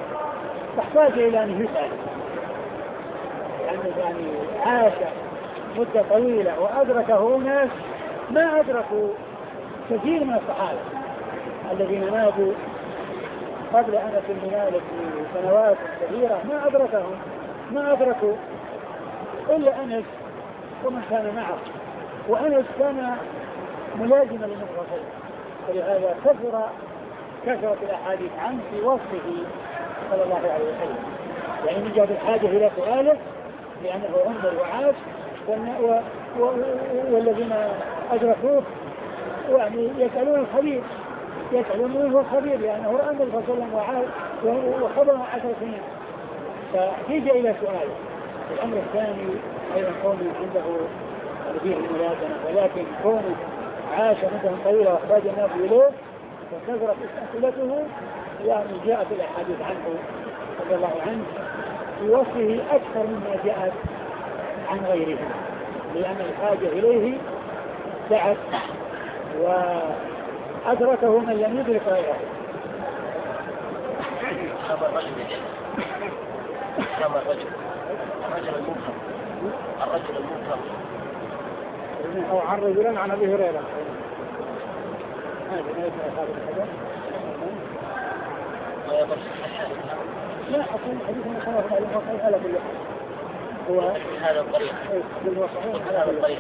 تحتاج إلى أن يسأل يعني يعني عاش مدة طويلة وأدركه ناس ما أدركوا كثير من الصحابة الذين ماتوا قبل أنس بن مالك بسنوات كثيرة، ما أدركهم ما أدركوا إلا أنس ومن كان معه، وأنس كان ملازما للنبي صلى الله عليه وسلم، ولهذا كثر كثرت الأحاديث عنه في وصفه صلى الله عليه وسلم. يعني من جهة الحاجة إلى سؤاله لأنه عمر وعاش، والذين أدركوه يعني يسألون الخبير يسألون منه الخبير لأنه رأى النبي صلى الله عليه وسلم وعاش وخبره عشر سنين، فاحتاج إلى سؤاله. الأمر الثاني أيضا كونه عنده فيه الملازمة، ولكن كونه عاش مدة طويلة واحتاج الناس إليه وكثرت أسئلته، يعني جاءت الأحاديث عنه رضي الله عنه في وصفه أكثر مما جاءت عن غيره، لأن الحاجة إليه دعت وأدركه من لم يدرك غيره. خبر رجل خبر رجل الرجل المنكر الرجل المنكر أو عن رجلا عن أبي هريرة. لا أقول حديث من خلاف الوصف على كل هو هذا الطريق هذا الطريق.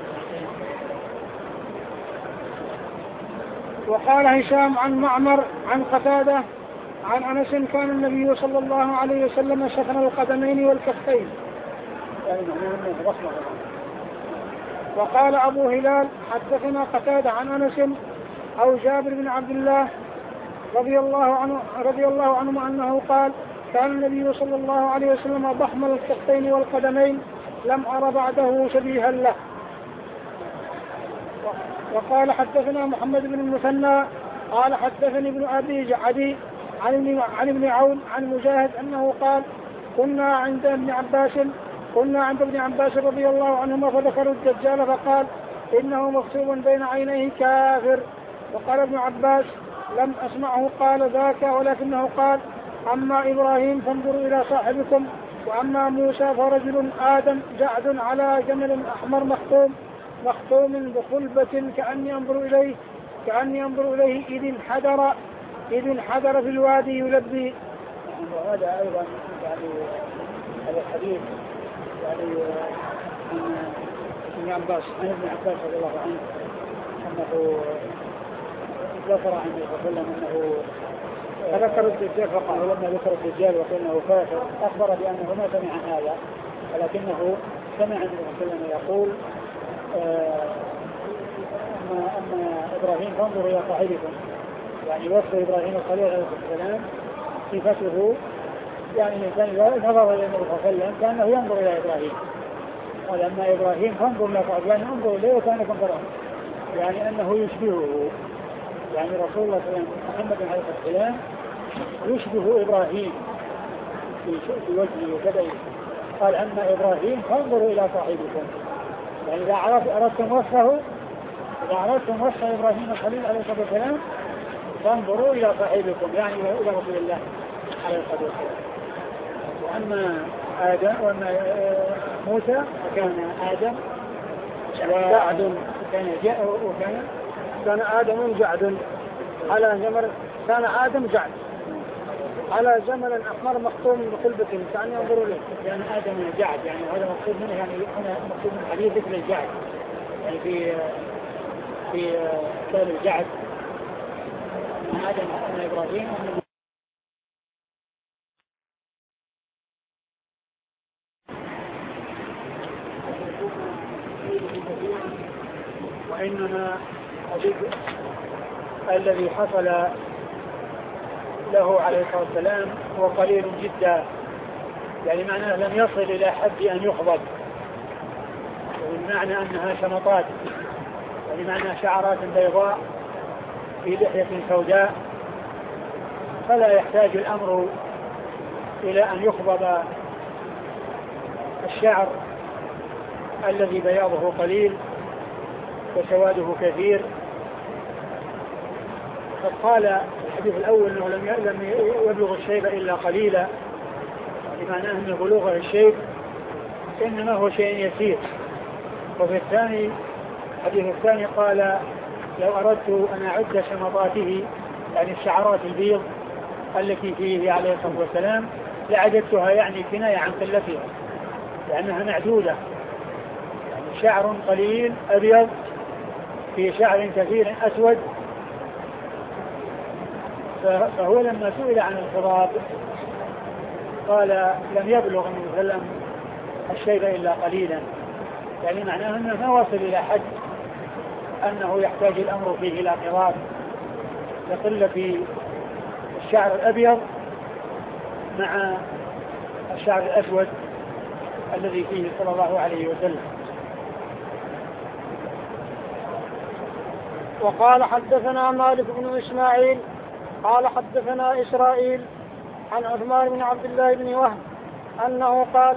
وقال هشام عن معمر عن قتادة عن أنس كان النبي صلى الله عليه وسلم شفن القدمين والكفين. وقال أبو هلال حدثنا قتادة عن أنس أو جابر بن عبد الله رضي الله عنه رضي الله عنه أنه قال كان النبي صلى الله عليه وسلم ضخم الكفين والقدمين لم أر بعده شبيها له. وقال حدثنا محمد بن المثنى قال حدثني ابن أبي عدي عن ابن عون عن مجاهد أنه قال كنا عند ابن عباس كنا عند ابن عباس رضي الله عنهما فذكروا الدجال فقال إنه مكتوب بين عينيه كافر. وقال ابن عباس لم أسمعه قال ذاك، ولكنه قال أما إبراهيم فانظروا إلى صاحبكم، وأما موسى فرجل آدم جعد على جمل أحمر مختوم مختوم بخلبة كأني أنظر إليه كأني أنظر إليه إذ انحدر إذ انحدر في الوادي يلبي. وهذا أيضا يعني هذا الحديث يعني ابن عباس عن ابن عباس رضي الله عنه أنه ذكر عن النبي صلى الله عليه وسلم أنه ذكر الدجال فقال لما ذكر الدجال وقلنا كافر أخبر بأنه ما سمع هذا، ولكنه سمع النبي صلى الله عليه وسلم يقول أما أما إبراهيم فانظروا إلى صاحبكم، يعني وصف إبراهيم الخليل عليه السلام صفته يعني الإنسان إذا نظر إلى النبي صلى الله عليه وسلم كأنه ينظر إلى إبراهيم. قال أما إبراهيم فانظر إلى صاحبكم يعني انظر إليه وكأنكم ترون، يعني أنه يشبهه، يعني رسول الله صلى الله عليه وسلم محمد عليه السلام يشبه إبراهيم في وجهه وكذا. قال أما إبراهيم فانظروا إلى صاحبكم، يعني إذا أردتم وصفه إذا أردتم وصف إبراهيم الخليل عليه الصلاة والسلام فانظروا إلى صاحبكم، يعني إلى رسول الله عليه الصلاة والسلام. وأما آدم وأما موسى وكان آدم جعد كان جاء وكان كان آدم جعد على جمل كان آدم جعد على جمل أحمر مختوم بخلبة كأن ينظروا له، يعني آدم جعد، يعني هذا مقصود منه، يعني هنا مقصود من حديث ذكر الجعد، يعني في في كتاب الجعد من آدم أن إبراهيم وإنما الذي حصل له عليه الصلاة والسلام هو قليل جدا، يعني معناه لم يصل إلى حد أن يخضب، ومعنى أنها شمطات، يعني معنى شعرات بيضاء في لحية سوداء، فلا يحتاج الأمر إلى أن يخضب الشعر الذي بياضه قليل وسواده كثير. قد قال الحديث الأول أنه لم يبلغ الشيب إلا قليلا، بمعنى أن بلوغه الشيب إنما هو شيء يسير، وفي الثاني الحديث الثاني قال لو أردت أن أعد شمطاته يعني الشعرات البيض التي فيه عليه الصلاة والسلام لعددتها، يعني كناية عن قلتها لأنها معدودة، يعني شعر قليل أبيض في شعر كثير أسود. فهو لما سئل عن الخضاب قال لم يبلغ النبي صلى الله عليه وسلم الشيب إلا قليلا، يعني معناه أنه ما وصل إلى حد أنه يحتاج الأمر فيه إلى قضاب لقلة الشعر الأبيض مع الشعر الأسود الذي فيه صلى الله عليه وسلم. وقال حدثنا مالك بن إسماعيل قال حدثنا إسرائيل عن عثمان بن عبد الله بن وهب أنه قال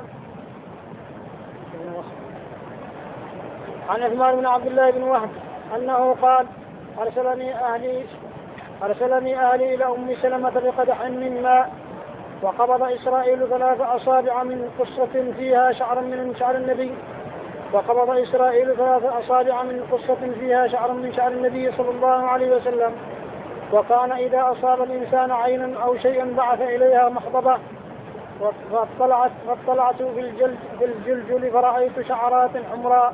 عن عثمان بن عبد الله بن وهب أنه قال أرسلني أهلي أرسلني أهلي إلى أم سلمة بقدح من ماء وقبض إسرائيل ثلاث أصابع من قصة فيها شعر من شعر النبي وقبض إسرائيل ثلاث أصابع من قصة فيها شعر من شعر النبي صلى الله عليه وسلم. وكان إذا أصاب الإنسان عينا أو شيئا بعث إليها محضبة فاطلعت فاطلعت في الجلد في الجلجل فرأيت شعرات حمراء.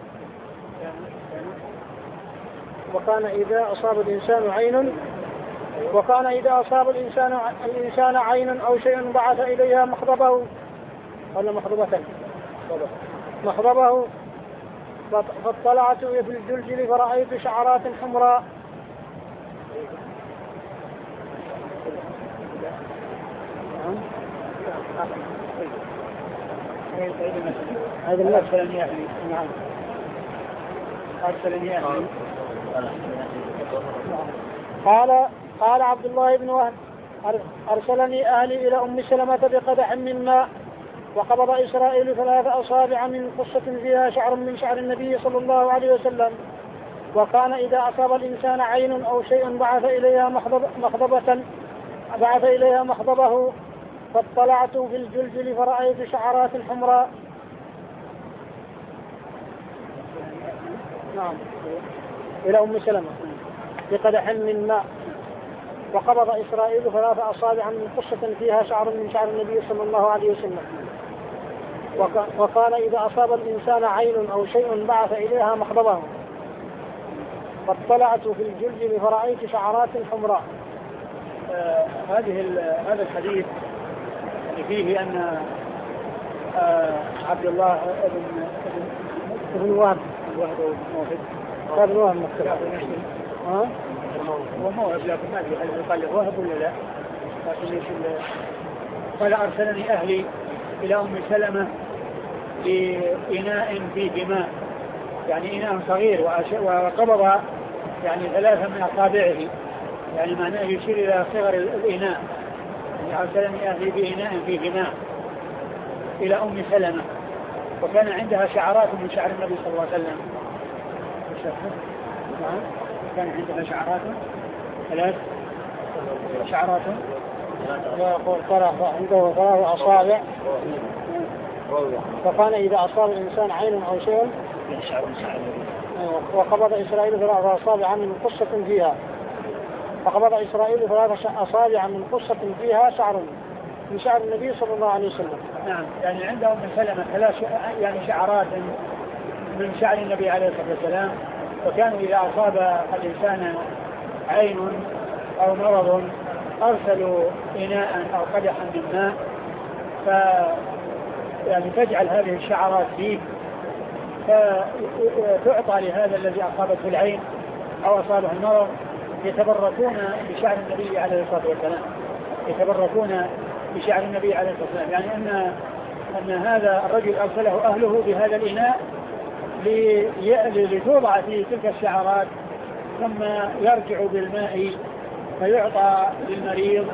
وكان إذا أصاب الإنسان عين وكان إذا أصاب الإنسان الإنسان عينا أو شيئا بعث إليها محضبه ولا محضبة محضبه فاطلعت في الجلجل فرأيت شعرات حمراء. هذا اللي أرسلني أهلي. نعم أرسلني أهلي. قال قال عبد الله بن وهب أرسلني أهلي إلى أم سلمة بقدح من ماء وقبض إسرائيل ثلاث أصابع من قصة فيها شعر من شعر النبي صلى الله عليه وسلم. وكان إذا أصاب الإنسان عين أو شيء بعث إليها مخضبة بعث إليها مخضبه فاطلعت في الجلجل فرأيت شعرات حمراء. نعم إلى أم سلمة بقدح من ماء وقبض إسرائيل ثلاث أصابع من قصة فيها شعر من شعر النبي صلى الله عليه وسلم. وكان إذا أصاب الإنسان عين أو شيء بعث إليها مخضبه فاطلعت في الجلجل فرأيت شعرات حمراء. آه هذه هذا الحديث فيه أن آه عبد الله بن ابن وهب وهب ابن وهب مختلف ها هو موهب لكن ما أدري هل يقال وهب ولا لا. لكن ليش قال أرسلني أهلي إلى أم سلمة بإناء فيه ماء، يعني إناء صغير وقبض يعني ثلاثة من أصابعه، يعني معناه يشير إلى صغر الإناء. يعني أرسلني أهلي بإناء فيه ماء إلى أم سلمة وكان عندها شعرات من شعر النبي صلى الله عليه وسلم. كان عندها شعرات ثلاث شعرات ويقول طرف عنده ثلاث أصابع فكان إذا أصاب الإنسان عين أو شيء وقبض إسرائيل ثلاث أصابع من قصة فيها فقبض إسرائيل ثلاث أصابع من قصة فيها شعر من شعر النبي صلى الله عليه وسلم. نعم يعني عندهم من سلمة ثلاث يعني شعرات من شعر النبي عليه الصلاة والسلام. وكانوا إذا أصاب الإنسان عين أو مرض أرسلوا إناء أو قدحا من ماء ف يعني تجعل هذه الشعرات فيه فتعطى لهذا الذي أصابته العين أو أصابه المرض يتبركون بشعر النبي عليه الصلاة والسلام يتبركون بشعر النبي عليه الصلاة والسلام. يعني أن أن هذا الرجل أرسله أهله بهذا الإناء لتوضع فيه تلك الشعرات ثم يرجع بالماء فيعطى للمريض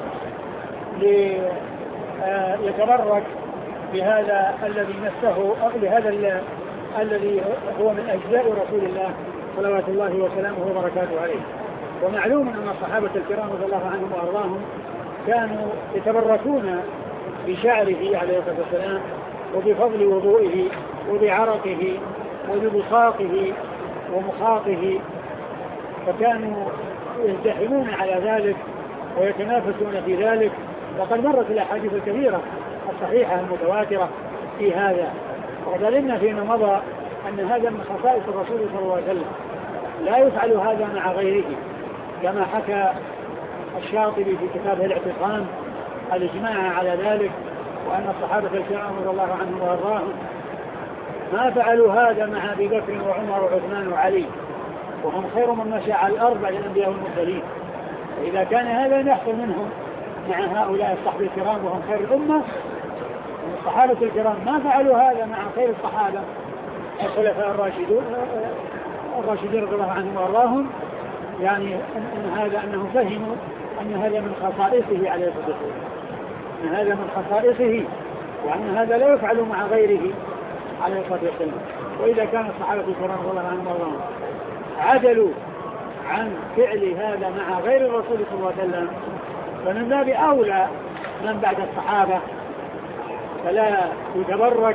ليتبرك بهذا الذي مسه بهذا الذي هو من أجزاء رسول الله صلوات الله وسلامه وبركاته عليه. ومعلوم أن الصحابة الكرام رضي الله عنهم وأرضاهم كانوا يتبركون بشعره عليه الصلاة والسلام وبفضل وضوئه وبعرقه وببصاقه ومخاطه، فكانوا يزدحمون على ذلك ويتنافسون في ذلك. وقد مرت الأحاديث الكثيرة الصحيحة المتواترة في هذا، وقد علمنا فيما مضى أن هذا من خصائص الرسول صلى الله عليه وسلم، لا يفعل هذا مع غيره، كما حكى الشاطبي في كتابه الاعتصام الإجماع على ذلك، وأن الصحابة الكرام رضي الله عنهم وأرضاهم ما فعلوا هذا مع أبي بكر وعمر وعثمان وعلي، وهم خير من مشى على الأرض بعد الأنبياء والمرسلين. فإذا كان هذا يحصل منهم مع هؤلاء الصحابة الكرام وهم خير الأمة، الصحابة الكرام ما فعلوا هذا مع خير الصحابة الخلفاء الراشدون الراشدين رضي الله عنهم وأرضاهم، يعني أن هذا أنهم فهموا أن هذا من خصائصه عليه الصلاة والسلام، أن هذا من خصائصه، وأن هذا لا يفعل مع غيره عليه الصلاة والسلام. وإذا كان الصحابة الكرام رضي الله عنهم وأرضاهم عدلوا عن فعل هذا مع غير الرسول صلى الله عليه وسلم، فمن باب أولى من بعد الصحابة، فلا يتبرك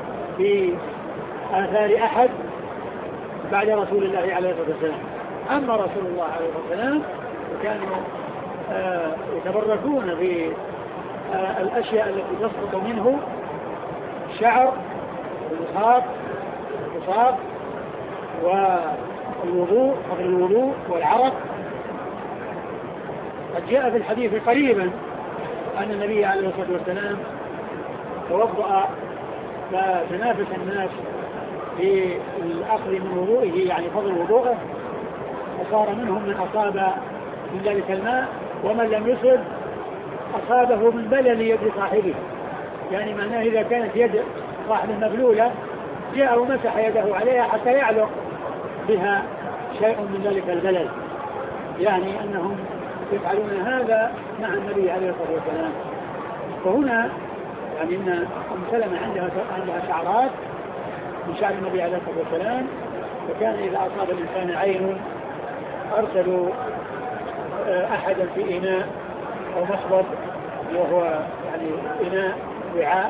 بآثار أحد بعد رسول الله عليه الصلاة والسلام. أما رسول الله عليه الصلاة والسلام كانوا آه يتبركون بالأشياء التي تسقط منه، الشعر والمخاط والبصاق والوضوء قبل الوضوء والعرق. قد جاء في الحديث قريبا أن النبي عليه الصلاة والسلام توضأ فتنافس الناس في الأخذ من وضوئه، يعني فضل وضوءه، وصار منهم من أصاب من ذلك الماء، ومن لم يصب أصابه من بلل يد صاحبه. يعني معناه إذا كانت يد صاحب مبلولة جاء ومسح يده عليها حتى يعلق بها شيء من ذلك البلل، يعني أنهم يفعلون هذا مع النبي عليه الصلاة والسلام. وهنا يعني أن أم سلمة عندها عندها شعرات من شعر النبي عليه الصلاة والسلام، فكان إذا أصاب الإنسان عين أرسلوا أحدا في إناء أو مخبط، وهو يعني إناء وعاء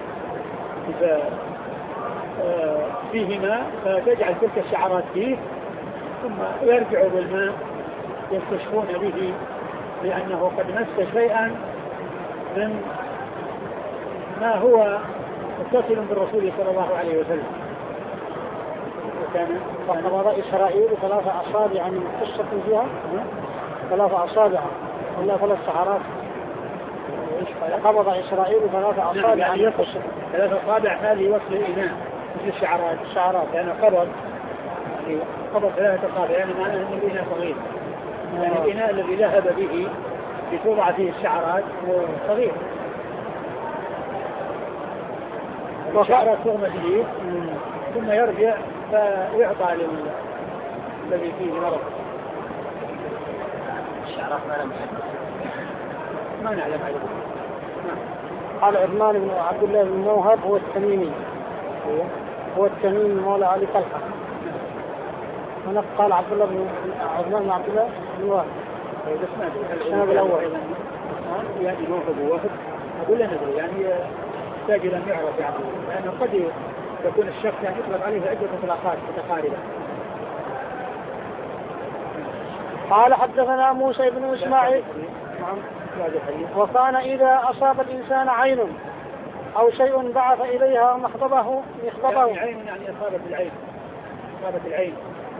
فيه ماء، فتجعل تلك الشعرات فيه، ثم يرجعوا بالماء يستشفون به، لأنه قد مس شيئا من ما هو متصل بالرسول صلى الله عليه وسلم. وكان فقبض إسرائيل ثلاث أصابع من قشة فيها، ثلاث أصابع ولا ثلاث شعرات. قبض إسرائيل ثلاث أصابع يعني من قشة. ثلاث أصابع هذه وصل الإناء مثل الشعرات الشعرات يعني قبض يعني قبض ثلاثة أصابع، يعني معناه أن الإناء صغير، يعني الإناء الذي ذهب به لتوضع فيه الشعرات صغير، الشعرات تغمى فيه ثم يرجع فيعطى للذي فيه مرض. الشعرات ما نعلم ما نعلم عليه. قال عثمان بن عبد الله بن موهب هو التميمي، هو التميمي مولى علي طلحة. هنا قال عبد الله بن عثمان بن عبد الله بن موهب السنة الأول يعني موهب ووهب أقول لا ندري، يعني يحتاج إلى أن يعرف، يعني لأنه قد يكون الشخص يعني يطلق عليه عدة إطلاقات متقاربة. قال حدثنا موسى بن إسماعيل وكان إذا أصاب الإنسان عين أو شيء بعث إليها مخضبه مخضبه يعني عين يعني أصابت العين أصابت العين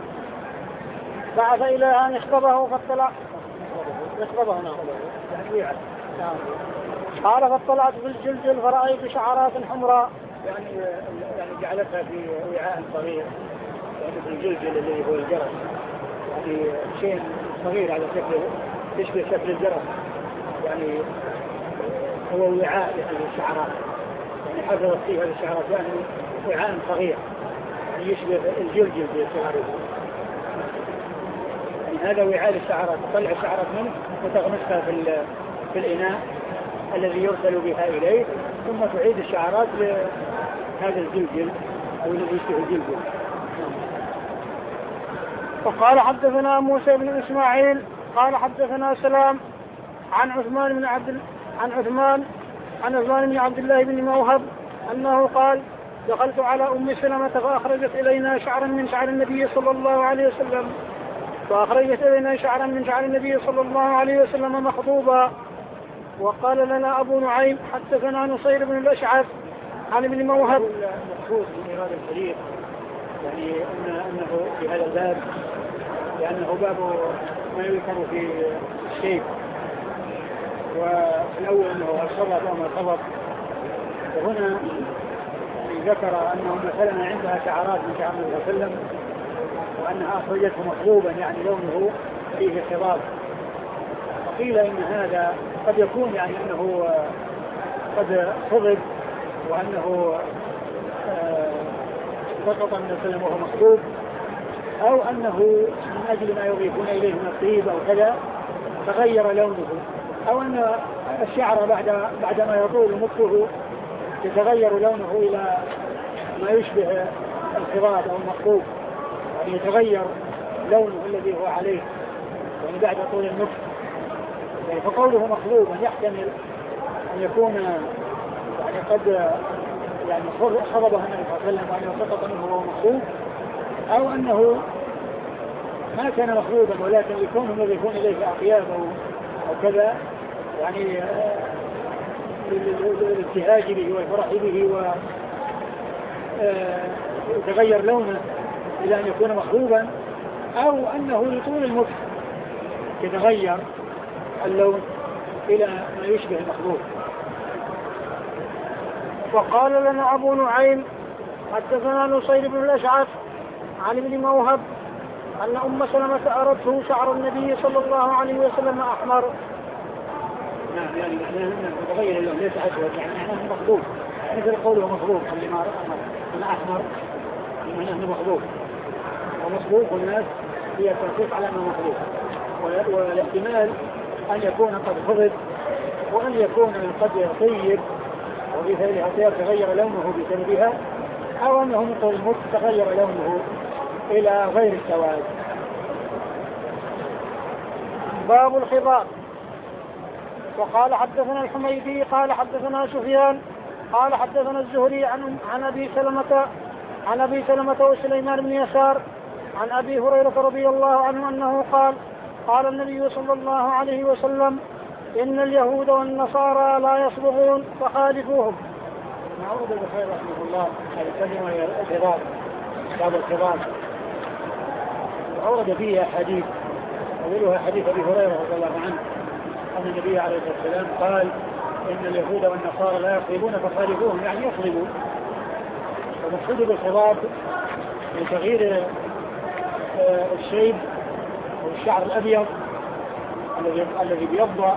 بعث إليها مخضبه فاطلع مخضبه يعني قال فاطلعت في الجلجل فرأيت شعرات حمراء، يعني يعني جعلتها في وعاء صغير، يعني في الجلجل اللي هو الجرس، يعني شيء صغير على شكل يشبه شكل الجرس، يعني هو وعاء لهذه الشعرات، يعني حفظت فيه هذه الشعرات، يعني وعاء صغير يعني يشبه الجلجل في الصغير، يعني هذا وعاء للشعرات، تطلع الشعرات منه وتغمسها في في الإناء الذي يرسل بها إليه، ثم تعيد الشعرات لهذا الجلجل أو الذي يشبه الجلجل. وقال حدثنا موسى بن إسماعيل قال حدثنا سلام عن عثمان بن عبد عن عثمان عن عثمان بن عبد الله بن موهب أنه قال دخلت على أم سلمة فأخرجت إلينا شعرا من شعر النبي صلى الله عليه وسلم فأخرجت إلينا شعرا من شعر النبي صلى الله عليه وسلم مخضوبا. وقال لنا أبو نعيم حدثنا نصير بن الأشعث عن ابن موهب. المقصود من هذا الحديث يعني أن أنه في هذا الباب لأنه باب ما يذكر في الشيء، والأول أنه الخبط أو ما الخبط، وهنا ذكر أنه مثلا عندها شعرات من شعر النبي صلى الله عليه وسلم وأنها أخرجته مخضوبا يعني لونه فيه خضاب. فقيل إن هذا قد يكون يعني أنه قد خضب وأنه سقط من السلم وهو مخضوب، أو أنه من أجل ما يضيفون إليه من الطيب أو كذا تغير لونه، أو أن الشعر بعد بعدما يطول مكه يتغير لونه إلى ما يشبه الخضاب أو المخضوب، يعني يتغير لونه الذي هو عليه يعني بعد طول المكه. يعني فقوله مخضوبا يحتمل أن يكون يعني قد يعني خضبه النبي صلى الله عليه وسلم وأنه سقط منه وهو مخضوب، أو أنه ما كان مخضوبا ولكن يكون يضيفون إليه أطياب أو كذا يعني للابتهاج به والفرح به ويتغير لونه إلى أن يكون مخضوبا، أو أنه لطول المكث يتغير اللون إلى ما يشبه المخضوب. وقال لنا أبو نعيم حدثنا نصير بن الأشعث عن ابن موهب أن أم سلمة أردته شعر النبي صلى الله عليه وسلم أحمر. نعم يعني معناه أنه متغير اللون ليس أسود، يعني معناه مخضوب، مثل قوله مخضوب اللي ما رأى أحمر معناه أنه مخضوب، ومخضوب والناس هي التنصيص على أنه مخضوب، والاحتمال أن يكون قد خضب وأن يكون قد طيب وبفعلها طيب تغير لونه بسببها، أو أنه من طول المكث تغير لونه إلى غير السواد. باب الخضاب. وقال حدثنا الحميدي قال حدثنا سفيان قال حدثنا الزهري عن عن ابي سلمة عن ابي سلمة وسليمان بن يسار عن ابي هريرة رضي الله عنه انه قال قال النبي صلى الله عليه وسلم ان اليهود والنصارى لا يصبغون فخالفوهم. معروض البخاري رحمه الله هذه الكلمة هي الخضاب، باب الخضاب، وأورد فيها حديث أولها حديث أبي هريرة رضي الله عنه أن النبي عليه الصلاة والسلام قال إن اليهود والنصارى لا يصلبون فخالفوهم، يعني يصلبوا. ومقصود بالخضاب من تغيير الشيب والشعر الأبيض الذي الذي بيضع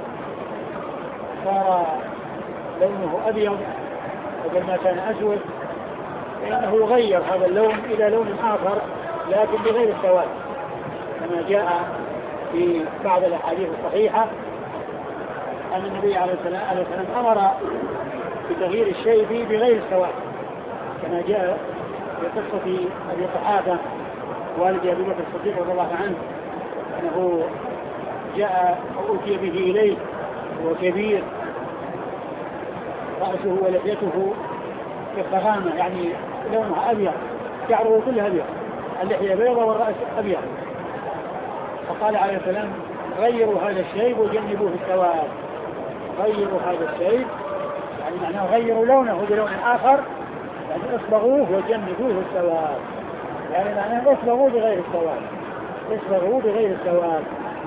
صار لونه أبيض بدل ما كان أسود، فإنه يغير هذا اللون إلى لون آخر لكن بغير السواد، كما جاء في بعض الأحاديث الصحيحة أن النبي عليه السلام أمر بتغيير الشيء بغير السواد، كما جاء في قصة أبي قحافة والد أبي بكر الصديق رضي الله عنه أنه جاء أو أتي به إليه وكبير رأسه ولحيته كالخغامة يعني لونها أبيض، شعره كله أبيض، اللحية بيضاء والرأس أبيض، فقال عليه السلام غيروا هذا الشيء وجنبوه السواد. غيروا هذا الشيء يعني معناه غيروا لونه بلون آخر، يعني اصبغوه وجنبوه السواد، يعني معناه اصبغوه بغير السواد، اصبغوه بغير السواد.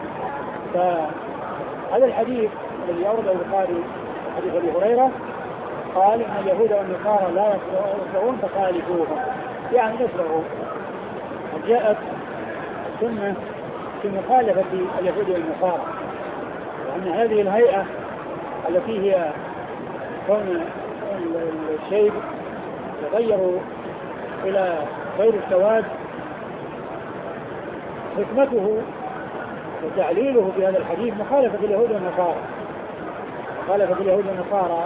فهذا الحديث الذي أورده البخاري حديث أبي هريرة قال إن اليهود والنصارى لا يصبغون فخالفوهم، يعني يصبغوا. جاءت السنة في مخالفة اليهود والنصارى، وأن هذه الهيئة التي هي كون الشيب يغير إلى غير السواد حكمته وتعليله في هذا الحديث مخالفة اليهود والنصارى، مخالفة اليهود والنصارى.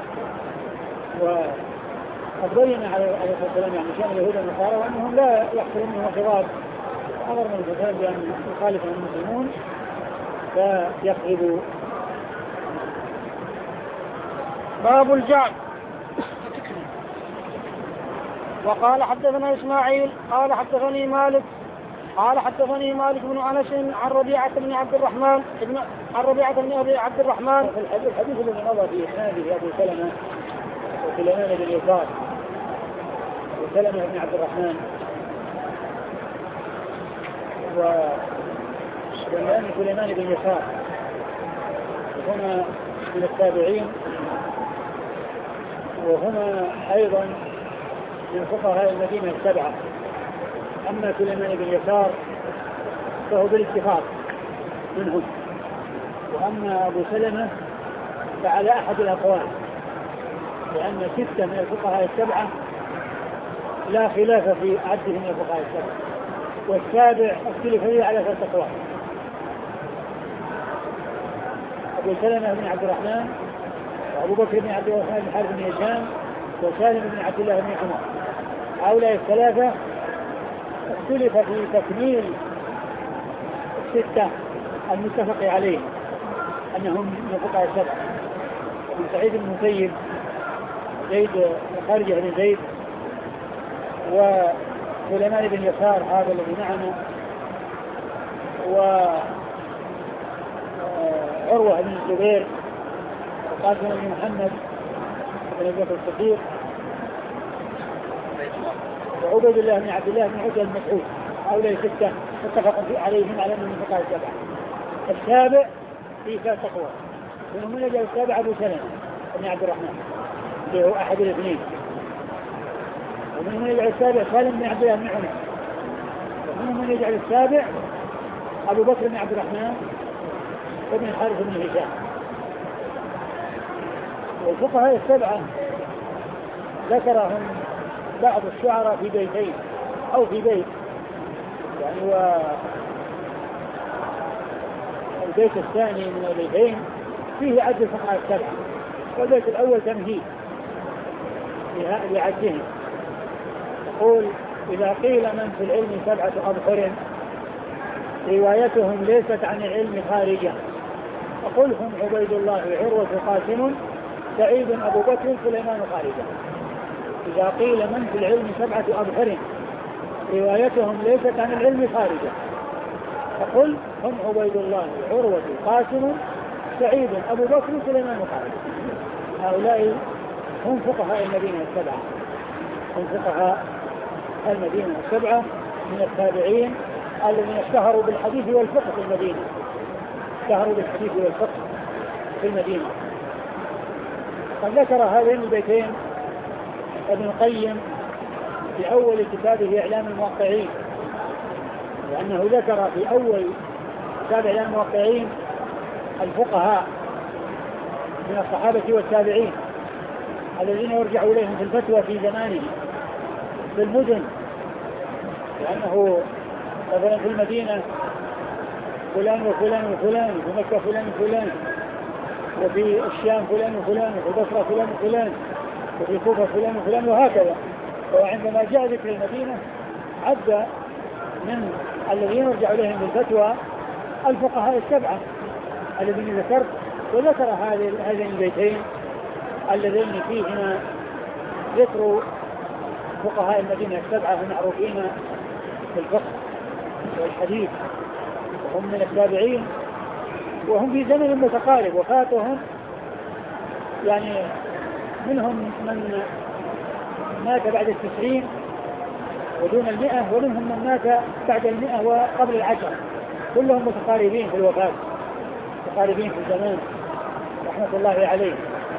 وقد بين عليه الصلاة والسلام يعني شأن اليهود والنصارى وأنهم لا يحصل منهم خضاب، أمر من الفساد بأن يخالف المسلمون فيخربوا. باب الجعد. وقال حدثنا إسماعيل قال حدثني مالك قال حدثني مالك بن أنس عن ربيعة بن عبد الرحمن ابن عن ربيعة بن أبي عبد الرحمن. الحديث الذي مضى في إسناده أبو سلمة وسليمان بن يسار وسلمة بن عبد الرحمن وسليمان بن يسار هما من التابعين وهما أيضا من فقهاء المدينة السبعة. أما سليمان بن يسار فهو بالاتفاق منهم، وأما أبو سلمة فعلى أحد الأقوال، لأن ستة من الفقهاء السبعة لا خلاف في عدهم من الفقهاء السبعة، والسابع اختلف فيه على ثلاثة أقوال. أبو سلمة بن عبد الرحمن وأبو بكر بن عبد الرحمن بن حارث بن هشام وسالم بن عبد الله بن عمر، هؤلاء الثلاثة اختلف في تكميل الستة المتفق عليه أنهم من الفقهاء السبعة. ابن سعيد بن المسيب، زيد خارجة بن زيد، وسليمان بن يسار هذا الذي معنا، وعروة بن الزبير، وقاسم بن محمد بن أبي بكر الصديق، وعبيد الله بن عبد الله بن عتبة بن مسعود. هؤلاء ستة اتفق عليهم على من الفقهاء السبعة. السابع في ثلاث أقوال، ومن من يجعل السابع أبو سلمة بن عبد الرحمن اللي هو أحد الاثنين، ومن من يجعل السابع سالم بن عبد الله بن عمر، ومن من يجعل السابع أبو بكر بن عبد الرحمن وابن الحارث بن هشام. والفقهاء السبعة ذكرهم بعض الشعراء في بيتين أو في بيت، يعني هو البيت الثاني من البيتين فيه عد الفقهاء السبعة، والبيت الأول تمهيد لعدهم. يقول: إذا قيل من في العلم سبعة أبحر روايتهم ليست عن العلم خارجة، أقول هم عبيد الله عروة قاسم سعيد أبو بكر سليمان خارجة. إذا قيل من في العلم سبعة أبحر روايتهم ليست عن العلم خارجة، فقل هم عبيد الله عروة قاسم سعيد أبو بكر سليمان خارجة. هؤلاء هم فقهاء المدينة السبعة، هم فقهاء المدينة السبعة من التابعين الذين اشتهروا بالحديث والفقه في المدينة، اشتهروا بالحديث والفقه في المدينة. قد ذكر هذين البيتين ابن القيم في أول كتابه إعلام الموقعين، لأنه ذكر في أول كتاب إعلام الموقعين الفقهاء من الصحابة والتابعين الذين يرجع إليهم في الفتوى في زمانه في المدن، لأنه مثلا في المدينة فلان وفلان وفلان، وفي مكة فلان وفلان، وفي الشام فلان وفلان، وفي البصرة فلان وفلان، وفي الكوفة فلان وفلان، وهكذا. وعندما جاء ذكر المدينة عد من الذين يرجع إليهم بالفتوى الفقهاء السبعة الذين ذكرت، وذكر هذين البيتين اللذين فيهما ذكر فقهاء المدينة السبعة المعروفين بالفقه والحديث، وهم من التابعين، وهم في زمن متقارب، وفاتهم يعني منهم من مات بعد التسعين ودون المئة، ومنهم من مات بعد المئة وقبل العشر، كلهم متقاربين في الوفاة، متقاربين في الزمان رحمة الله عليه.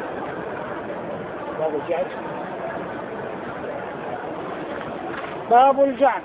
باب الجعد. باب الجعد.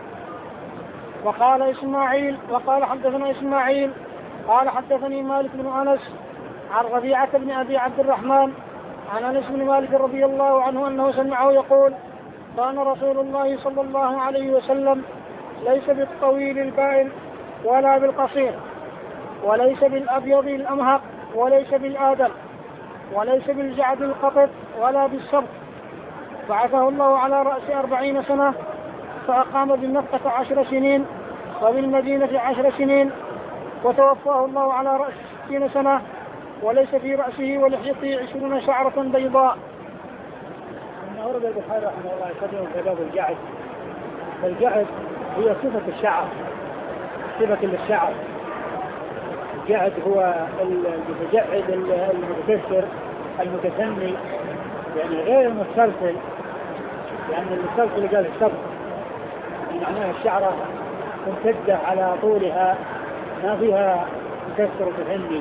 وقال إسماعيل وقال حدثنا إسماعيل قال حدثني مالك بن أنس عن ربيعة بن أبي عبد الرحمن عن أنس بن مالك رضي الله عنه أنه سمعه يقول: كان رسول الله صلى الله عليه وسلم ليس بالطويل البائن ولا بالقصير، وليس بالأبيض الأمهق، وليس بالآدم، وليس بالجعد القطط، ولا بالصبت. بعثه الله على رأس أربعين سنة، فأقام بمكة عشر سنين وبالمدينة عشر سنين، وتوفاه الله على رأس ستين سنة، وليس في رأسه ولحيته عشرون شعرة بيضاء. إنه أورد البخاري رحمه الله يقدم في باب الجعد. فالجعد هي صفة الشعر، صفة للشعر. الجعد هو المتجعد المتكسر المتثني، يعني غير المسترسل، يعني المسترسل قال السبط، معناها الشعرة ممتدة على طولها ما فيها تكسر وتثني.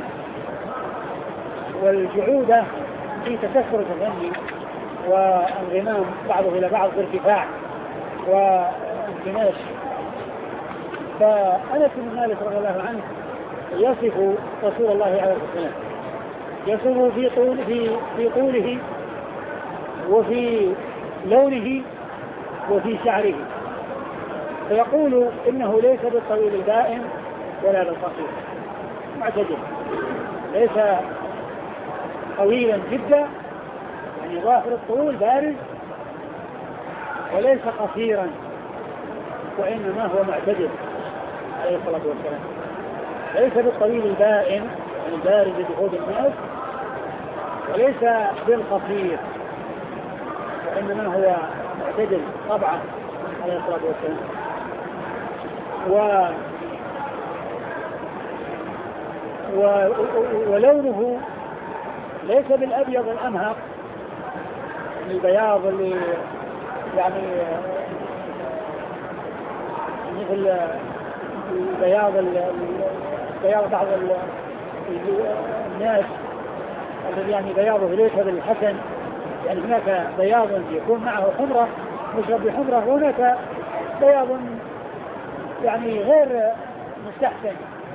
والجعودة في تكسر وتثني وانغمام بعضه إلى بعض بارتفاع وانكماش. فأنس بن مالك رضي الله عنه يصف رسول الله عليه الصلاة والسلام، يصفه في طول في في طوله وفي لونه وفي شعره، فيقول إنه ليس بالطويل البائن ولا بالقصير، معتدل، ليس طويلا جدا يعني ظاهر الطول بارز، وليس قصيرا، وإنما هو معتدل عليه الصلاة والسلام. ليس بالطويل البائن يعني البارز بحوض الناس، وليس بالقصير، وإنما هو معتدل طبعا عليه الصلاة والسلام. و... و... ولونه ليس بالأبيض الأمهق، البياض اللي يعني مثل البياض البياض بعض الناس الذي يعني بياضه ليس بالحسن، يعني هناك بياض يكون معه حمرة مشرب بحمرة، وهناك بياض يعني غير مستحسن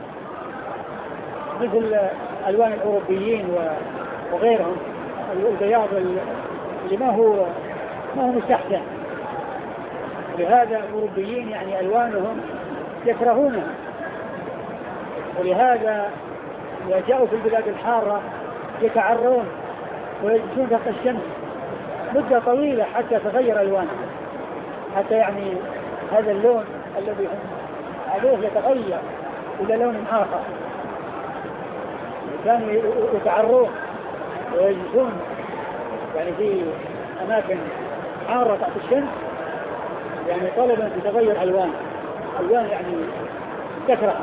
مثل ألوان الأوروبيين وغيرهم، البياض اللي ما هو ما هو مستحسن. لهذا الأوروبيين يعني ألوانهم يكرهونها، ولهذا إذا جاءوا في البلاد الحارة يتعرون ويجلسون تحت الشمس مدة طويلة حتى تغير ألوانهم، حتى يعني هذا اللون الذي هم عليه يتغير إلى لون آخر. كانوا يتعرون ويجلسون يعني في أماكن حارة تحت الشمس يعني طلبا تتغير ألوان ألوان يعني تكره.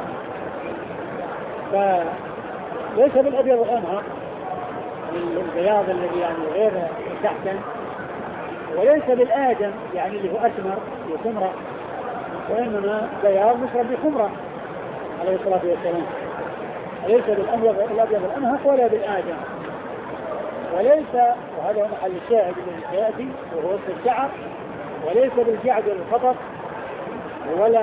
فليس بالأبيض الأمهق البياض الذي يعني غير مستحسن، وليس بالآدم يعني اللي هو أسمر وسمرة، وإنما بياض مشرب بحمرة عليه الصلاة والسلام. ليس بالأبيض الأمهق ولا بالآدم، وليس، وهذا هو محل الشاهد الذي سيأتي وهو وسط الشعر، وليس بالجعد الخطط ولا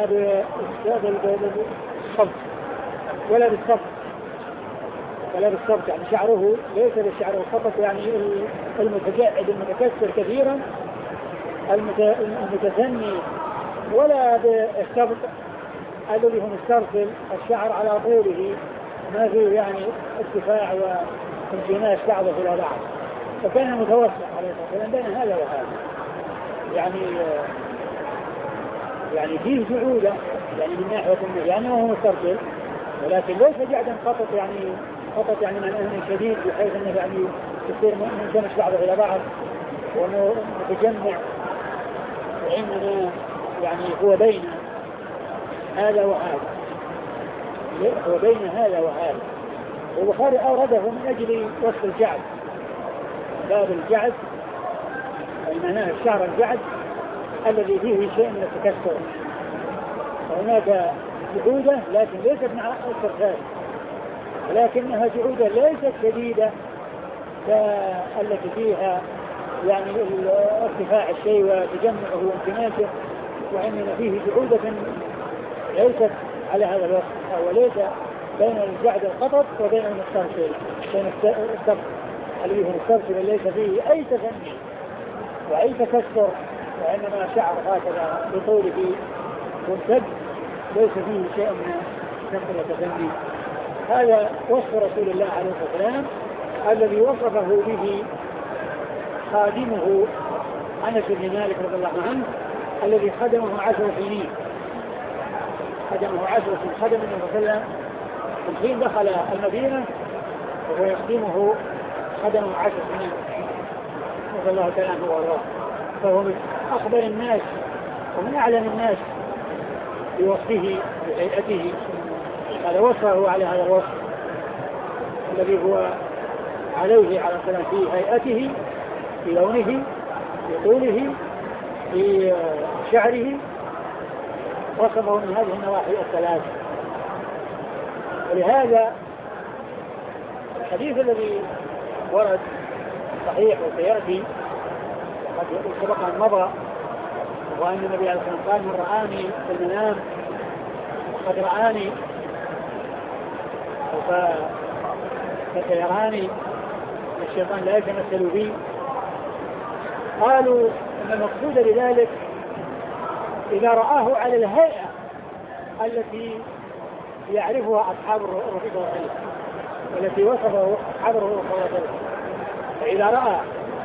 بالصبت ولا بالصبت ولا بالصبت يعني شعره ليس بالشعر الخطط يعني المتجعد المتكسر كثيرا المتثني، ولا بالصبت الذي هو مسترسل الشعر على طوله ما فيه يعني ارتفاع وانجماش بعضه إلى بعض. فكان متوسط عليه الصلاة والسلام بين هذا وهذا، يعني يعني فيه جعودة يعني من ناحية يعني وهو مسترسل، ولكن ليس جعدا قطط يعني قطط يعني من أهل شديد بحيث أنه يعني يصير منجمش بعضه إلى بعض ومتجمع، وإنما يعني هو بين هذا وهذا، هو بين هذا وهذا. والبخاري أورده من أجل وصف الجعد، باب الجعد أي معناه الشعر الجعد الذي فيه شيء من التكسر. وهناك جعودة لكن ليست مع الترخاص، ولكنها جعودة ليست شديدة كالتي فيها يعني ارتفاع الشيء وتجمعه وانتماسه، وإنما فيه جعودة ليست على هذا الوصف، وليس بين الجعد القطط وبين المسترسل، بين السبت الذي هو المسترسل ليس فيه أي تثني وأي تكسر، وإنما شعر هكذا بطوله ممتد ليس فيه شيء من كسر وتثني. هذا وصف رسول الله عليه الصلاة والسلام الذي وصفه به خادمه أنس بن مالك رضي الله عنه الذي خدمه عشر سنين، خدمه عشر سنين، خدم النبي صلى الله عليه وسلم من حين دخل المدينة وهو يخدمه، خدمه عشر سنين رضي الله تعالى عنه وارضاه. فهو من أخبر الناس ومن أعلم الناس بوصفه بهيئته. هذا وصفه على هذا الوصف الذي هو عليه على السلام في هيئته في لونه في طوله في شعره، وصفه من هذه النواحي الثلاث. ولهذا الحديث الذي ورد صحيح وسيأتي قد سبق أن مضى، وأن النبي عليه الصلاة والسلام قال من رآني في المنام وقد رآني فسيراني الشيطان لا يتمثل بي. قالوا أن المقصود بذلك إذا رآه على الهيئة التي يعرفها أصحاب الرسول صلى الله عليه وسلم والتي وصفه أصحاب الرسول صلى الله عليه وسلم. فإذا رأى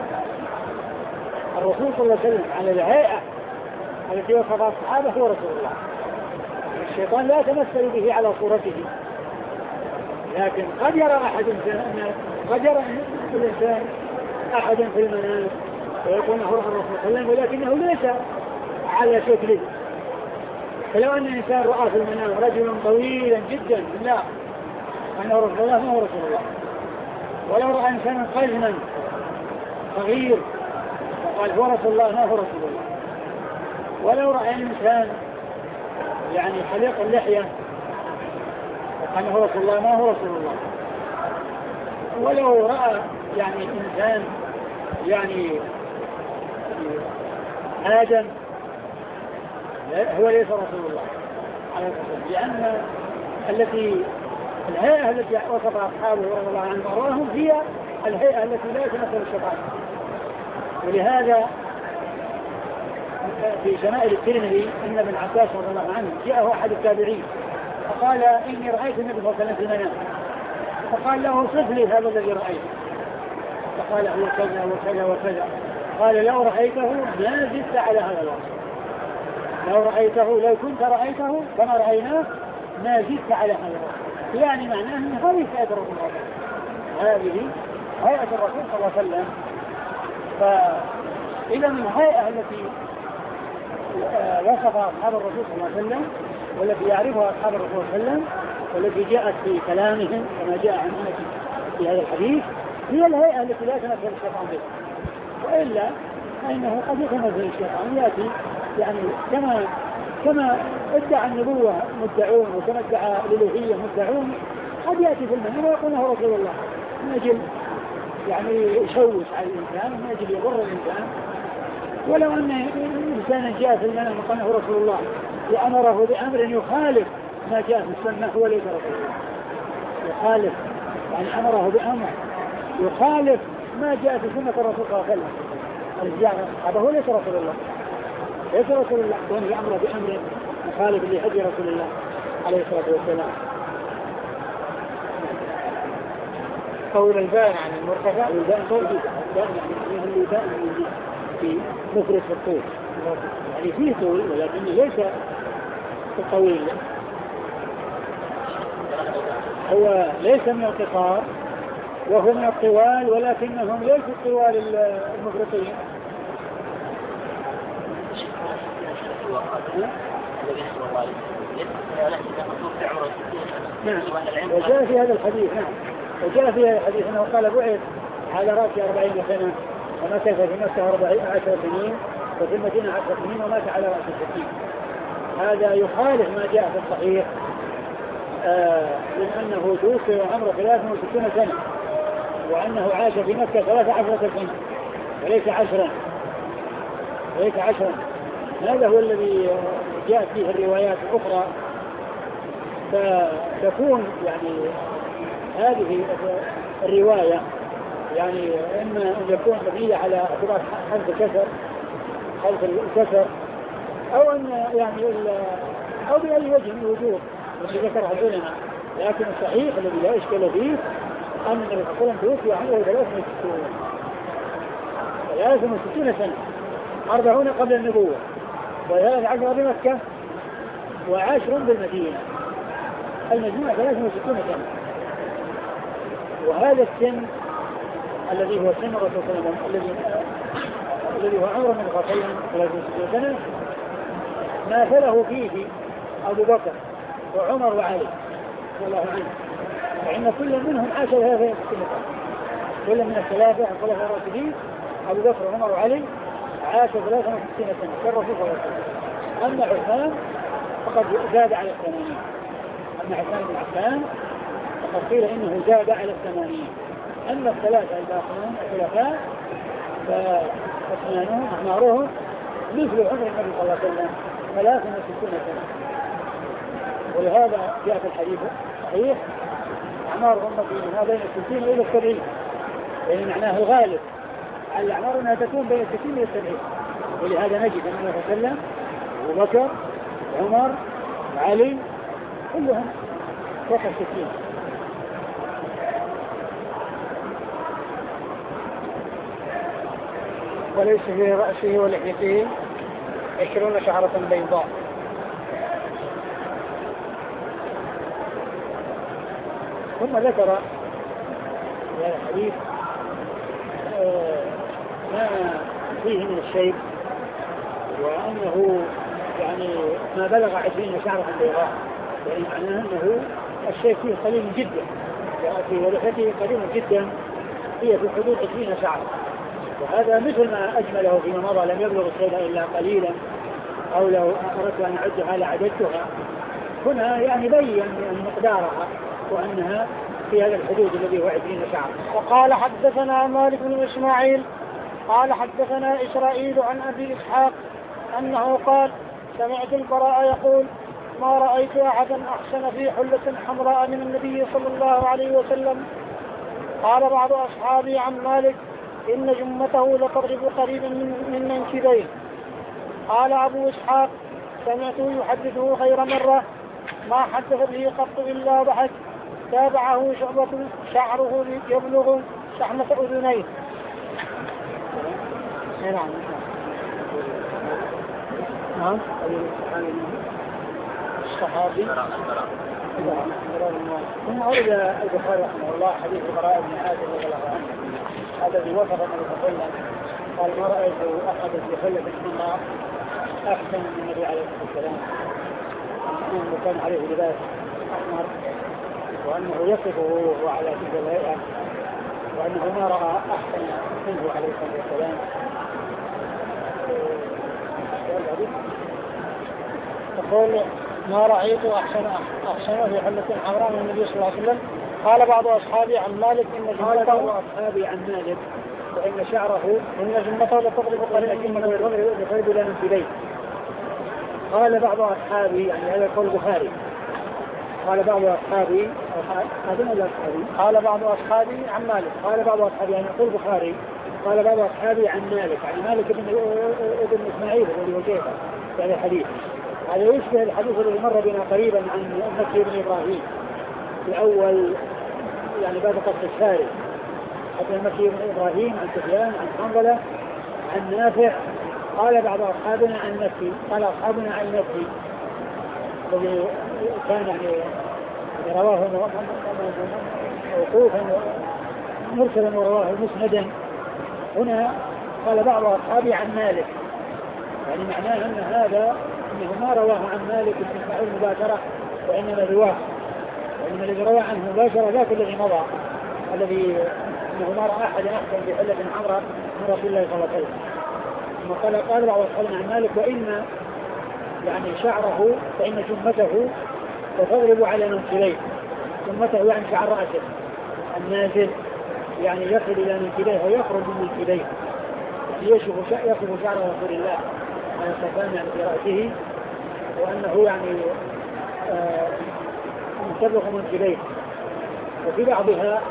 الرسول صلى الله عليه وسلم على الهيئة التي وصف أصحابه هو رسول الله. الشيطان لا يتمثل به على صورته، لكن قد يرى أحد قد يرى الإنسان أحد في المنام ويكون هو الرسول صلى الله عليه وسلم ولكنه ليس على شكله. فلو أن الإنسان رأى في المنام رجلا طويلا جدا لا أنه رسول الله ما هو رسول الله. ولو رأى إنسانا قزما صغير وقال هو رسول الله ما هو رسول الله. ولو رأى إنسان يعني حليق اللحية وقال هو رسول الله ما هو رسول الله. ولو رأى يعني إنسان يعني آدم هو ليس رسول الله عليه الصلاة والسلام، لأن التي الهيئة التي وصف أصحابه رضي الله عنهم وأرضاهم هي الهيئة التي لا يتمثل الشيطان. ولهذا في شمائل الترمذي أن ابن عباس رضي الله عنه جاءه أحد التابعين فقال إني رأيت النبي صلى الله عليه وسلم في المنام، فقال له صف لي هذا الذي رأيته، فقال هو كذا وكذا وكذا. قال لو رأيته ما زدت على هذا الوصف، لو رأيته لو كنت رأيته كما رأيناه ما زدت على هذا الوصف. يعني معناه أن هذه هيئة الرسول صلى الله عليه وسلم، هذه هيئة الرسول صلى الله عليه وسلم. فإذا من الهيئة التي وصف أصحاب الرسول صلى الله عليه وسلم والتي يعرفها أصحاب الرسول صلى الله عليه وسلم والتي جاءت في كلامهم كما جاء عن أنس في هذا الحديث هي الهيئة التي لا يتمثل الشيطان بها. وإلا فإنه قد يتمثل الشيطان يأتي يعني كما كما ادعى النبوة مدعون وكما ادعى الألوهية مدعون، قد يأتي في المنام ويقول له رسول الله من أجل يعني يشوش على الإنسان من أجل يضر الإنسان. ولو أن إنسانا جاء في المنام وقال له رسول الله وأمره بأمر يخالف ما جاء في السنة هو ليس رسول الله. يخالف يعني أمره بأمر يخالف ما جاء في سنة الرسول صلى الله عليه وسلم هذا هو ليس رسول الله، ليس رسول الله. كونه يأمر بأمر مخالف لهدي رسول الله عليه الصلاة والسلام. قول البان عن المرتفع والبان طول يعني اللي بان في مفرد في الطول يعني فيه طول ولكن ليس طويل، هو ليس من القصار وهو من الطوال ولكنهم ليسوا الطوال المفرطين. نعم وجاء في هذا الحديث نعم وجاء في هذا الحديث أنه قال بعث على رأس أربعين سنة ومكث في مكة أربعين عشر سنين وفي المدينة عشر سنين ومات على رأس الستين. هذا يخالف ما جاء في الصحيح آه لأنه توفي وعمره ثلاث وستون سنة وأنه عاش في مكة ثلاث عشرة سنة وليس عشرا وليس عشرا. هذا هو الذي جاءت فيه الروايات الأخرى. فتكون يعني هذه الرواية يعني إما أن يكون مبنية على اعتبار حذف الكسر حذف الكسر أو أن يعني أو بأي وجه من الوجوه التي ذكرها العلماء. لكن الصحيح الذي لا إشكال فيه أن النبي صلى الله عليه وسلم توفي عنه ثلاث وستون سنة أربعون قبل النبوة وثلاث عشر بمكة وعشر بالمدينة. المدينة ثلاث وستون سنة وهذا السن الذي هو سن الرسول صلى الله عليه وسلم الذي الذي هو عمر بن الخطيب ثلاثين سنة ماثله فيه أبو بكر وعمر وعلي رضي الله عنهم، فإن كل منهم عاش ثلاثين سنة، كل من الثلاثة الخلفاء الراشدين أبو بكر وعمر وعلي عاش ثلاثين سنة كالرسول صلى الله عليه وسلم. أما عثمان فقد زاد على الثمانين، أما عثمان بن عفان فقد قيل إنه زاد على الثمانين. أما الثلاثة الباقون الخلفاء فأسنانهم أعمارهم مثل عمر النبي صلى الله عليه وسلم ثلاث وستون سنة. ولهذا جاء في الحديث الصحيح أعمار أمتي ما بين الستين إلى السبعين، يعني معناه الغالب على الأعمار أنها تكون بين الستين إلى السبعين. ولهذا نجد أن النبي صلى الله عليه وسلم أبو بكر عمر وعلي كلهم فوق الستين. وليس في رأسه ولحيته عشرون شعرة بيضاء. ثم ذكر في هذا الحديث ما فيه من الشيء، وأنه يعني ما بلغ عشرين شعرة بيضاء، يعني معناه أنه الشيء فيه قليل جدا، في ولحيته قليل جدا، هي في حدود عشرين شعرة. وهذا مثل ما أجمله فيما مضى لم يبلغ الشيء إلا قليلا، أو لو أردت أن أعدها لعددتها. هنا يعني بين مقدارها وأنها في هذا الحدود الذي هو عشرين شعرة. وقال حدثنا مالك بن إسماعيل قال حدثنا إسرائيل عن أبي إسحاق أنه قال سمعت البراء يقول ما رأيت أحدا أحسن في حلة حمراء من النبي صلى الله عليه وسلم. قال بعض أصحابي عن مالك إن جمته لتضرب قريبا من منكبيه. قال أبو إسحاق سمعته يحدثه خير مرة ما حدث به قط إلا ضحك. تابعه شعبة شعره يبلغ شحمة أذنيه. نعم نعم الصحابي ثم أورد البخاري رحمه الله حديث البراء بن عازب رضي الله عنه الذي وصف النبي صلى الله عليه وسلم قال ما رأيت أحد في حلة حمراء أحسن من النبي عليه الصلاة والسلام، أنه كان عليه لباس أحمر، وأنه يصفه وهو على تلك الهيئة، وأنه ما رأى أحسن منه عليه الصلاة والسلام. تقول ما رأيت أحسن أحسن في حلة حمراء من النبي صلى الله عليه وسلم. قال بعض أصحابي عن مالك إن جمته أصحابي عن مالك وإن شعره إن جمته لتضرب قريبا يقرب إلى منكبيه. قال بعض أصحابي يعني هذا القول البخاري قال بعض أصحابي هذا ولا أصحابي قال بعض أصحابي عن مالك قال بعض أصحابي يعني يقول البخاري قال بعض أصحابي عن مالك يعني مالك ابن ابن إسماعيل الذي هو شيخه في هذا الحديث. هذا يشبه الحديث الذي مر بنا قريبا عن مكي بن إبراهيم في أول يعني باب قصة الشارع، حتى مكي بن إبراهيم عن سفيان عن حنظلة عن نافع. قال بعض أصحابنا عن نفسي قال أصحابنا عن نفسي الذي كان يعني رواه موقوفا مرسلا ورواه مسندا. هنا قال بعض أصحابي عن مالك، يعني معناه أن هذا أنه ما رواه عن مالك بن إسماعيل مباشرة، وإنما رواه وإنما الذي رواه عنه مباشرة ذاك الذي مضى الذي أنه ما رأى أحد أحسن في حلة حمراء من رسول الله صلى الله عليه وسلم. ثم قال قال بعض أصحابنا عن مالك وإن يعني شعره فإن جمته وتضرب على منكبيه. جمته يعني شعر رأسه النازل يعني يصل إلى منكبيه ويخرج من منكبيه، يشوف يصف شعر رسول الله على الصفان يعني في رأسه، وأنه يعني آه تبلغ منكبيه. وفي بعضها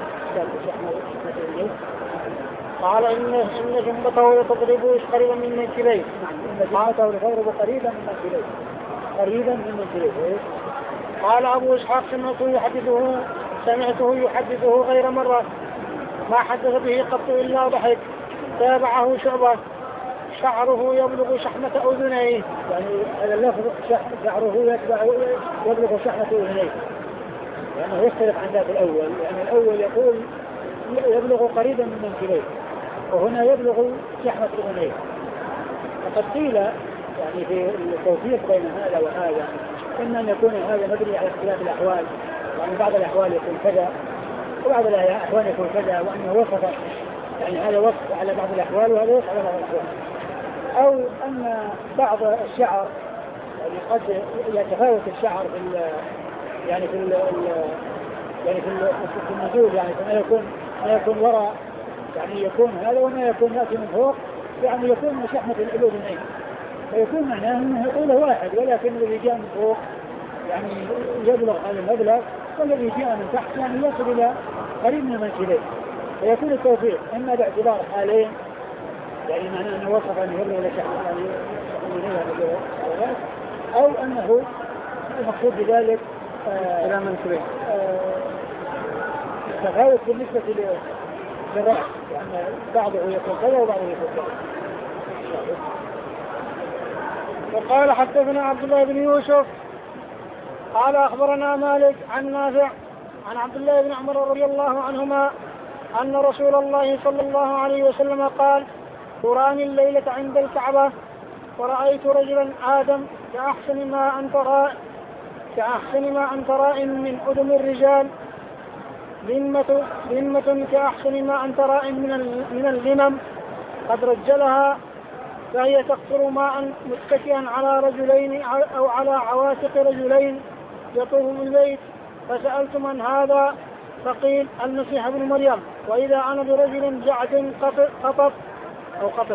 قال إن إن جنبته تضرب قريبا من منكبيه. إن جنبته تضرب قريبا من منكبيه قريبا من منكبيه. قال أبو إسحاق سمعته يحدثه سمعته يحدثه غير مرة ما حدث به قط إلا ضحك. تابعه شعبة شعره يبلغ شحمة أذنيه. يعني هذا اللفظ شعره يتبع يبلغ شحمة أذنيه، لأنه يختلف عن ذات الأول، لأن يعني الأول يقول يبلغ قريبا من منكبيه، وهنا يبلغ شحمة أذنيه. فقد قيل يعني في التوفيق بين هذا وهذا إما أن يكون هذا مبني على اختلاف الأحوال، يعني بعض الأحوال يكون كذا وبعض الأحوال يكون كذا، وأنه وصف يعني هذا وصف على بعض الأحوال وهذا وصف على بعض الأحوال، أو أن بعض الشعر يعني قد يتفاوت الشعر في ال يعني في ال يعني في النزول، يعني ما يكون ما يكون وراء يعني يكون هذا وما يكون يأتي من فوق، يعني يكون من شحمة الأذنين، فيكون معناه أنه طوله واحد، ولكن الذي جاء من فوق يعني يبلغ هذا المبلغ، والذي جاء من تحت يعني يصل إلى قريب من المنكبين، فيكون التوفيق إما باعتبار حالين، يعني معناه أنه وصف أن يبلغ إلى شحمة يعني أو أنه المقصود بذلك إلى منكبين تفاوت بالنسبة للرأس، يعني بعضه يكون كذا وبعضه يكون كذا. وقال حدثنا عبد الله بن يوسف قال أخبرنا مالك عن نافع عن عبد الله بن عمر رضي الله عنهما أن رسول الله صلى الله عليه وسلم قال: تراني الليلة عند الكعبة ورأيت رجلا آدم كأحسن ما أنت رائع كأحسن ما أنت رائع من أدم الرجال، ذمة ذمة كأحسن ما أنت رائع من من اللمم، قد رجلها فهي تقطر ماء متكئا على رجلين أو على عواتق رجلين يطوف بالبيت، فسألت من هذا؟ فقيل: المسيح ابن مريم. وإذا أنا برجل جعد قطط أو قطط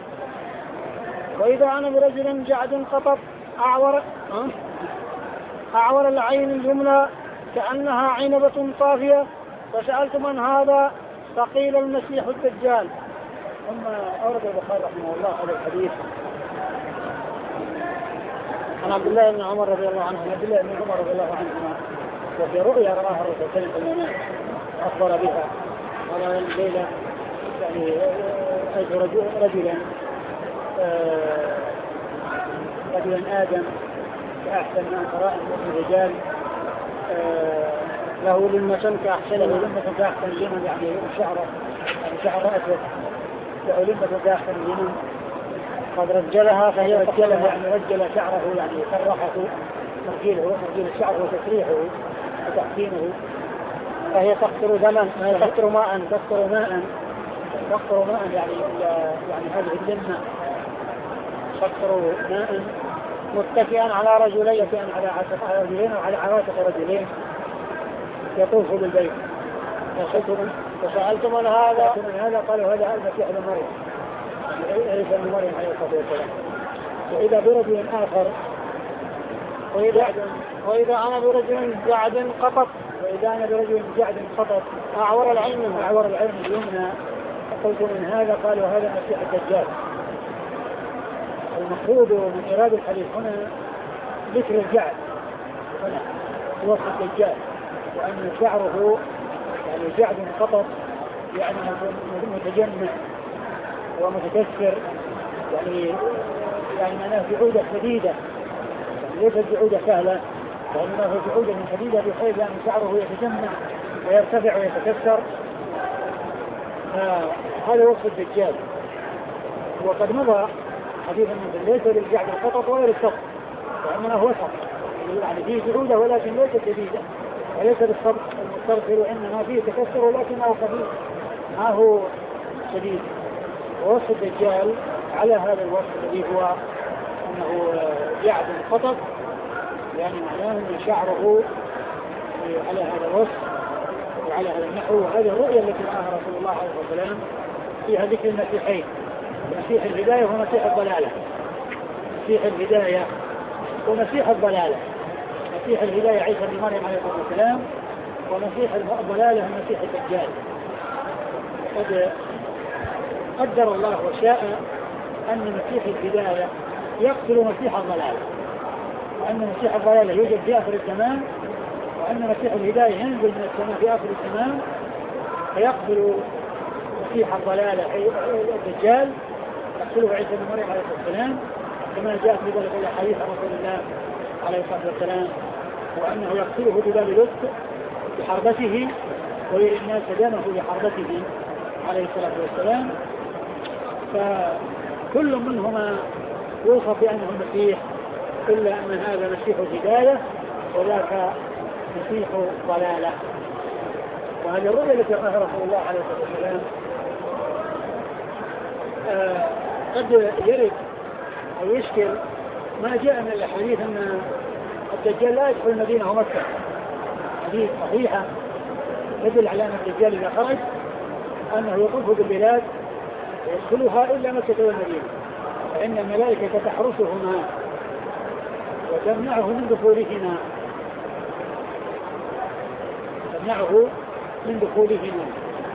وإذا أنا برجل جعد قطط أعور أعور العين اليمنى كأنها عنبة طافية، فسألت من هذا؟ فقيل: المسيح الدجال. ثم أورد البخاري رحمه الله هذا الحديث عن عبد الله بن عمر رضي الله عنه عبد الله بن عمر رضي الله عنهما، وفي رؤيا رآها الرسول صلى الله عليه وسلم أخبر بها، قال الليلة يعني رأيت رجلا رجلا آدم كأحسن ما أنت رائع من الرجال، له لمة كأحسن له لمة كأحسن لمن يعني شعره يعني شعر أسود، له لمة كأحسن لمن، قد رجلها فهي رجلها يعني رجل شعره يعني سرحه ترجيله ترجيل الشعر وتسريحه وتحسينه، فهي تقطر دما تقطر ماء تقطر ماء تقطر ماء يعني يعني هذه اللمة تقطر ماء متكئا على رجلين متكئا على عاتق رجلين وعلى عواتق رجلين يطوف بالبيت. فسألت من هذا؟ من هذا؟ قالوا هذا المسيح ابن مريم عيسى ابن مريم عليه الصلاة والسلام. وإذا برجل آخر وإذا وإذا أنا برجل جعد قطط وإذا أنا برجل جعد قطط أعور العين أعور العين اليمنى، فقلت من هذا؟ قالوا هذا المسيح الدجال. المقصود من إراد الحديث هنا ذكر الجعد هنا وصف الدجال، وأن شعره يعني جعد قطط يعني متجمع ومتكسر، يعني يعني معناه جعودة شديدة، ليست جعودة سهلة، وإنما جعودة شديدة بحيث أن شعره يتجمع ويرتفع ويتكسر. هذا وصف الدجال. وقد مضى حديث مثل ليس للجعد القطط ولا للصف، وإنما هو وسط، يعني فيه جعودة ولكن ليست شديدة، وليس بالصبر المسترسل، وإنما فيه تكسر ولكنه خفيف ما هو شديد. ووصف الدجال على هذا الوصف الذي هو أنه جعد قطط، يعني معناه أن شعره على هذا الوصف وعلى هذا النحو. وهذه الرؤية التي رآها رسول الله عليه الصلاة والسلام فيها ذكر المسيحين، مسيح الهداية ومسيح الضلالة. مسيح الهداية ومسيح الضلالة. مسيح الهداية عيسى بن مريم عليه الصلاة والسلام، ومسيح الضلالة المسيح الدجال. قد قدر الله وشاء أن مسيح الهداية يقتل مسيح الضلالة، وأن مسيح الضلالة يوجد في آخر الزمان، وأن مسيح الهداية ينزل من السماء في آخر الزمان فيقتل مسيح الضلالة الدجال، يقتله عيسى بن مريم عليه الصلاة والسلام، كما جاء في ذلك الحديث عن رسول الله عليه الصلاة والسلام، وأنه يقتله بباب لطف بحربته ويري الناس دمه بحربته عليه الصلاة والسلام. كل منهما يوصف بأنه المسيح، إلا أن هذا مسيح هداية وذاك مسيح ضلالة. وهذه الرؤيا التي رآها رسول الله عليه الصلاة والسلام آه قد يرد أو يشكل ما جاء من الحديث أن الدجال لا يدخل المدينة ومكة، حديث صحيحة تدل على أن الدجال إذا خرج أنه يطوف بالبلاد ويدخلها إلا مكة والمدينة، فإن الملائكة تحرسهما وتمنعه من دخولهما تمنعه من دخولهما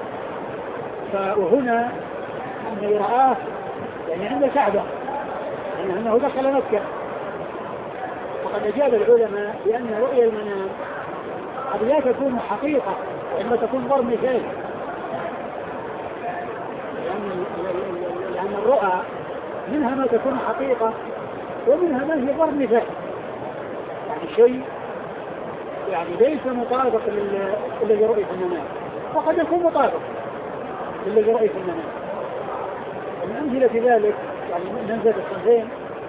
فهنا أنه رآه يعني عند الكعبة يعني أنه دخل مكة. وقد أجاب العلماء بأن رؤيا المنام قد لا تكون حقيقة وإنما تكون ضرب مثال، لأن, لأن الرؤى منها ما تكون حقيقة ومنها ما هي ضرب مثال، يعني شيء يعني ليس مطابق للذي رؤي في المنام وقد يكون مطابق للذي رؤي في المنام. ومن أمثلة ذلك يعني ننزل الصنفين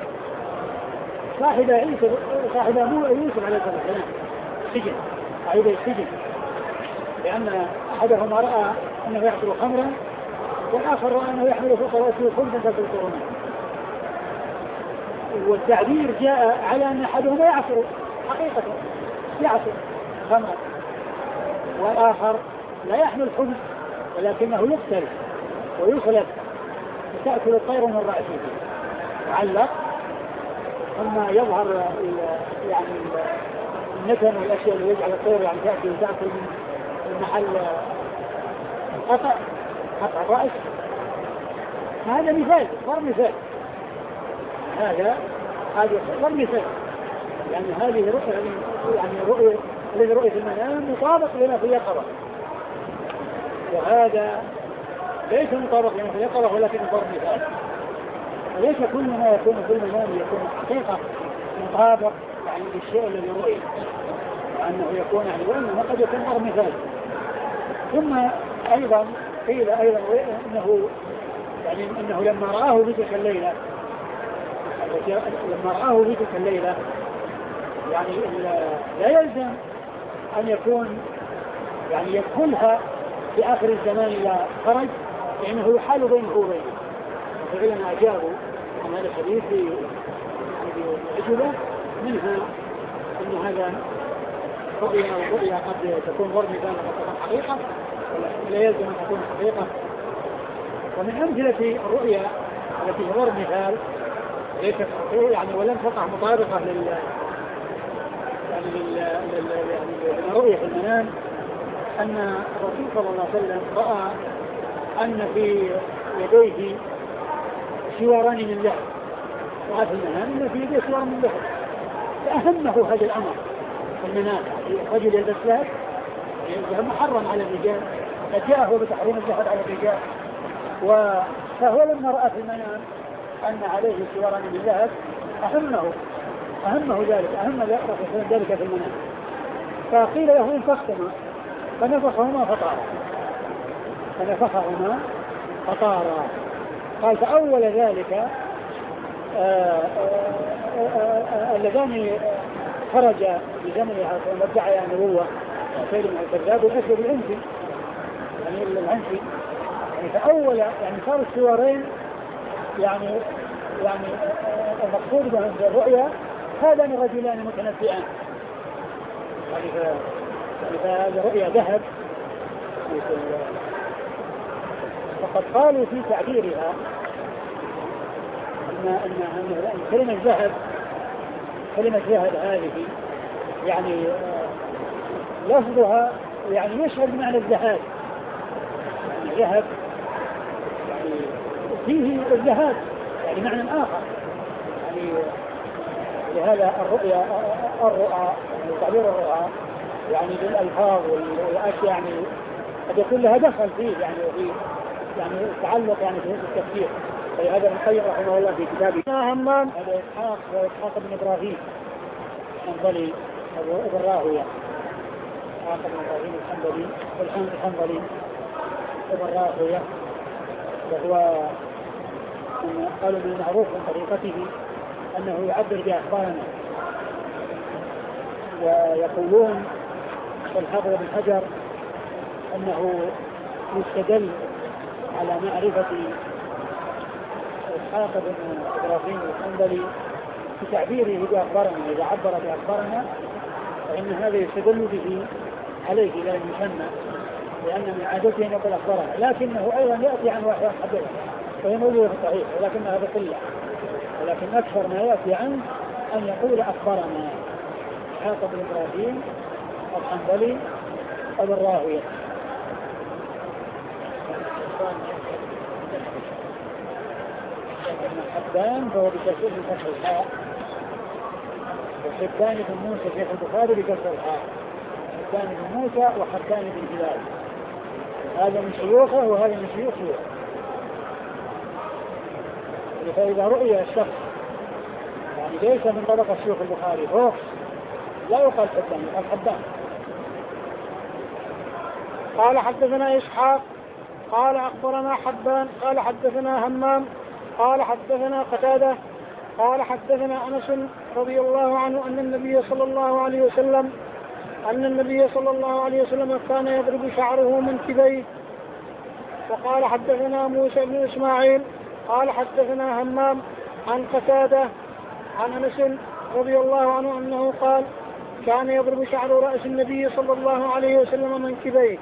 صاحب عيسى صاحب يوسف عليه الصلاة والسلام سجن صاحب السجن، لأن أحدهما رأى أنه يحصل خمرا والآخر رأى أنه يحمل فوق رأسه خبزا تأكل. والتعبير جاء على أن أحدهما يعصر حقيقة يعصر خمرا والآخر لا يحمل خبز ولكنه يقتل ويخلق وتأكل الطير من رأسه معلق، ثم يظهر يعني النتن والأشياء اللي يجعل الطير يعني تأكل وتأكل من محل قطع قطع الرأس. هذا مثال ضرب مثال هذا هذا ضرب مثال يعني هذه رؤية يعني رؤية الذي رؤية المنام مطابق لما في اليقظة، وهذا ليس مطابق لما في اليقظة ولكن ضرب مثال. وليس كل ما يكون في المنام يكون حقيقة مطابق يعني للشيء الذي رؤيه، وأنه يكون يعني وإنما قد يكون ضرب مثال. ثم أيضا قيل أيضا إنه يعني إنه لما رآه في تلك الليلة لما رآه في تلك الليلة يعني لا يلزم أن يكون يعني يدخلها في آخر الزمان إذا خرج لأنه يحال بينه وبينه. فعلنا أجابوا عن هذا الحديث بعجلة منها أن هذا رؤيا أو رؤيا قد تكون ضرب مثال قد تكون حقيقة ولا يلزم أن تكون حقيقة. ومن أمثلة الرؤيا التي هي ضرب مثال ليست يعني ولم تقع مطابقة لل يعني لل يعني للرؤيا في المنام أن الرسول صلى الله عليه وسلم رأى أن في يديه سواران من ذهب، رأى في المنام أن في يديه سوار من ذهب، فأهمه هذا الأمر في المنام. رجل يلبس ذهب الذهب محرم على الرجال فجاءه بتحريم الذهب على الرجال، فهو لما رأى في المنام أن عليه سواران من ذهب أهمه أهمه ذلك أهم ذلك في المنام، فقيل له انفخهما فنفخهما فطارا فنفخهما فطارا قال فأول ذلك اللذان خرج بزمنها ومدعي النبوة سيد من الكذاب والأسود العنسي يعني العنسي يعني فأول يعني صار السوارين يعني يعني المقصود بالرؤيا هذان الرجلان متنفئان يعني فهذه رؤيا ذهب. فقد قالوا في تعبيرها أن أن كلمة ذهب كلمة ذهب هذه يعني لفظها يعني يشعر بمعنى الذهاب، يعني ذهب يعني فيه الذهاب يعني معنى آخر يعني لهذا الرؤيا الرؤى يعني تعبير الرؤى يعني بالألفاظ والأشياء يعني قد يكون لها دخل فيه يعني وفي يعني تعلق يعني في التفسير. فهذا ابن القيم رحمه الله في كتابه همام هذا إسحاق وإسحاق بن إبراهيم الحنظلي ابن راهوية إسحاق بن إبراهيم الحنظلي الحنظلي ابن راهوية وهو قالوا من المعروف من طريقته أنه يعبر بأخبارنا، ويقولون الحافظ بن حجر أنه يستدل على معرفة إسحاق بن إبراهيم الحنظلي بتعبيره بأخبارنا. إذا عبر بأخبارنا فإن هذا يستدل به عليه لا يسمى، لأن من عادته أن يقول أخبارنا، لكنه أيضا يأتي عن واحد حدث فهي موجودة في الصحيح، ولكنها بقلة، ولكن أكثر ما يأتي عنه أن يقول أخبرنا إسحاق بن إبراهيم الحنظلي أبو الراهوية. حبان فهو بكسر فتح الحاء، وحبان بن موسى في البخاري بكسر الحاء، حبان بن موسى وحبان بن هلال، هذا من شيوخه وهذا من شيوخ شيوخه. فإذا رؤي الشخص يعني ليس من طبقة شيوخ البخاري فوق لا يقال حبان، يقال حبان. قال حدثنا إسحاق قال أخبرنا حبان قال حدثنا همام قال حدثنا قتادة قال حدثنا أنس رضي الله عنه أن النبي صلى الله عليه وسلم أن النبي صلى الله عليه وسلم كان يضرب شعره منكبيه. وقال حدثنا موسى بن إسماعيل قال حدثنا همام عن قتادة عن أنس رضي الله عنه أنه قال كان يضرب شعر رأس النبي صلى الله عليه وسلم منكبيه.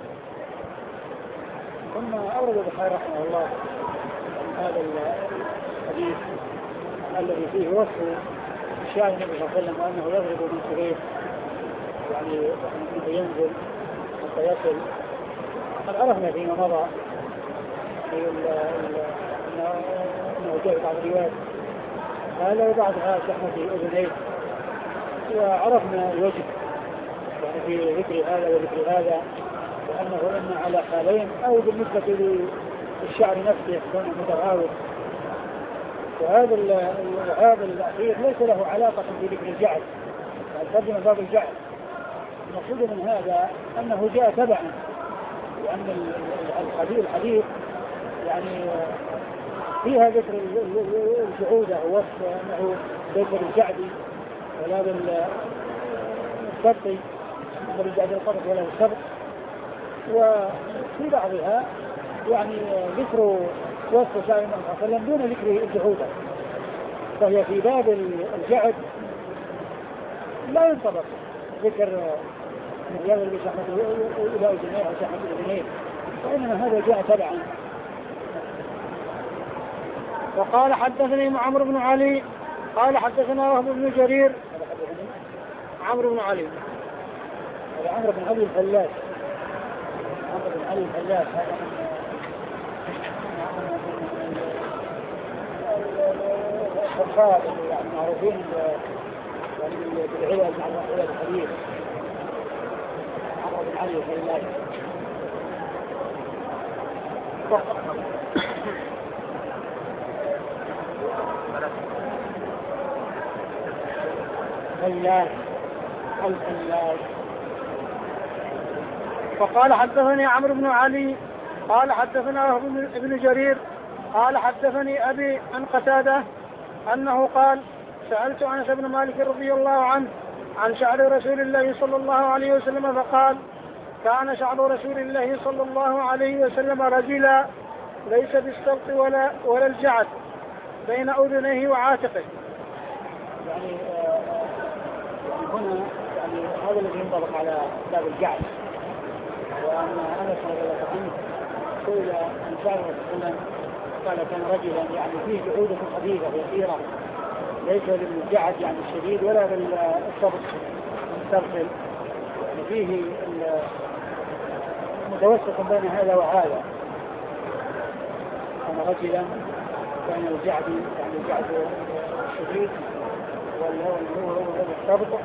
ثم أورد البخاري رحمه الله هذا الحديث الذي فيه وصف شعر النبي صلى الله عليه وسلم وأنه يضرب منكبيه، يعني أنه ينزل حتى يصل. قد عرفنا فيما مضى أنه جاء بعض الروايات هذا وبعضها شحمة أذنيه، وعرفنا الوجه يعني في ذكر هذا وذكر هذا، وأنه إما على حالين أو بالنسبة للشعر نفسه يكون متغاوط. وهذا هذا الأخير ليس له علاقة بذكر الجعل، ترجم باب الجعل. المقصود من هذا أنه جاء تبعا، لأن الحديث الحديث يعني فيها ذكر الجعودة ووصف أنه ليس بالجعدي ولا بالسبط بالجعد القبط ولا بالسبط، وفي بعضها يعني ذكر وصف شعر النبي صلى الله عليه وسلم دون ذكر الجعودة، فهي في باب الجعد لا ينطبق ذكر مغياب اللي شحمته إلى أذنيه أو شحمته أذنيه، وإنما هذا جاء تبعا. وقال حدثني عمرو بن علي قال حدثنا وهب بن جرير عمرو بن علي هذا عمرو بن علي الفلاس عمرو بن علي الفلاس هذا الخطاب يعني معروفين بالعلل مع الرسول الحديث. عمرو بن علي الفلاس الفلاس الفلاس. وقال حدثني عمرو بن علي قال حدثنا وهب بن جرير قال حدثني أبي عن قتادة أنه قال سألت أنس بن مالك رضي الله عنه عن شعر رسول الله صلى الله عليه وسلم فقال كان شعر رسول الله صلى الله عليه وسلم رجلا ليس بالسبط ولا ولا الجعد بين أذنيه وعاتقه. يعني هنا يعني هذا الذي ينطبق على باب الجعد، وأن أنس رضي الله عنه سئل عن شعر رسول الله قال كان رجلا يعني فيه جعودة خفيفة يسيرة ليس بالجعد يعني الشديد ولا بالسبط المسترسل، يعني فيه متوسط بين هذا وهذا. كان رجلا بين الجعد يعني الجعد الشديد والسبط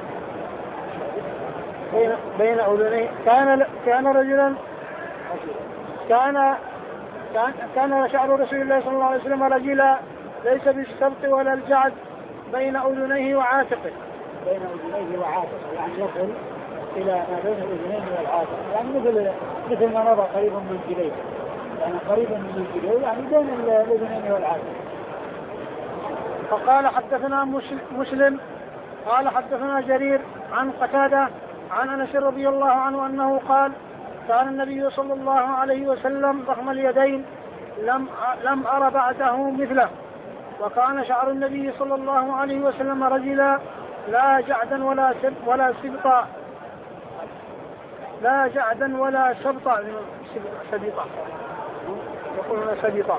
بين بين أذنيه. كان كان رجلا كان كان كان شعر رسول الله صلى الله عليه وسلم رجلا ليس بالسبط ولا الجعد بين أذنيه وعاتقه. بين أذنيه وعاتقه يعني يصل إلى ما بين الأذنين والعاتق، يعني مثل مثل ما مضى قريبا من الجليد، يعني قريبا من الجليد يعني بين الأذنين والعاتق، فقال حدثنا مسلم قال حدثنا جرير عن قتادة عن أنس رضي الله عنه أنه قال كان النبي صلى الله عليه وسلم ضخم اليدين لم لم أر بعده مثله، وكان شعر النبي صلى الله عليه وسلم رجلا لا جعدا ولا سب ولا سبطا لا جعدا ولا سبطا سبطا يقولون سبطا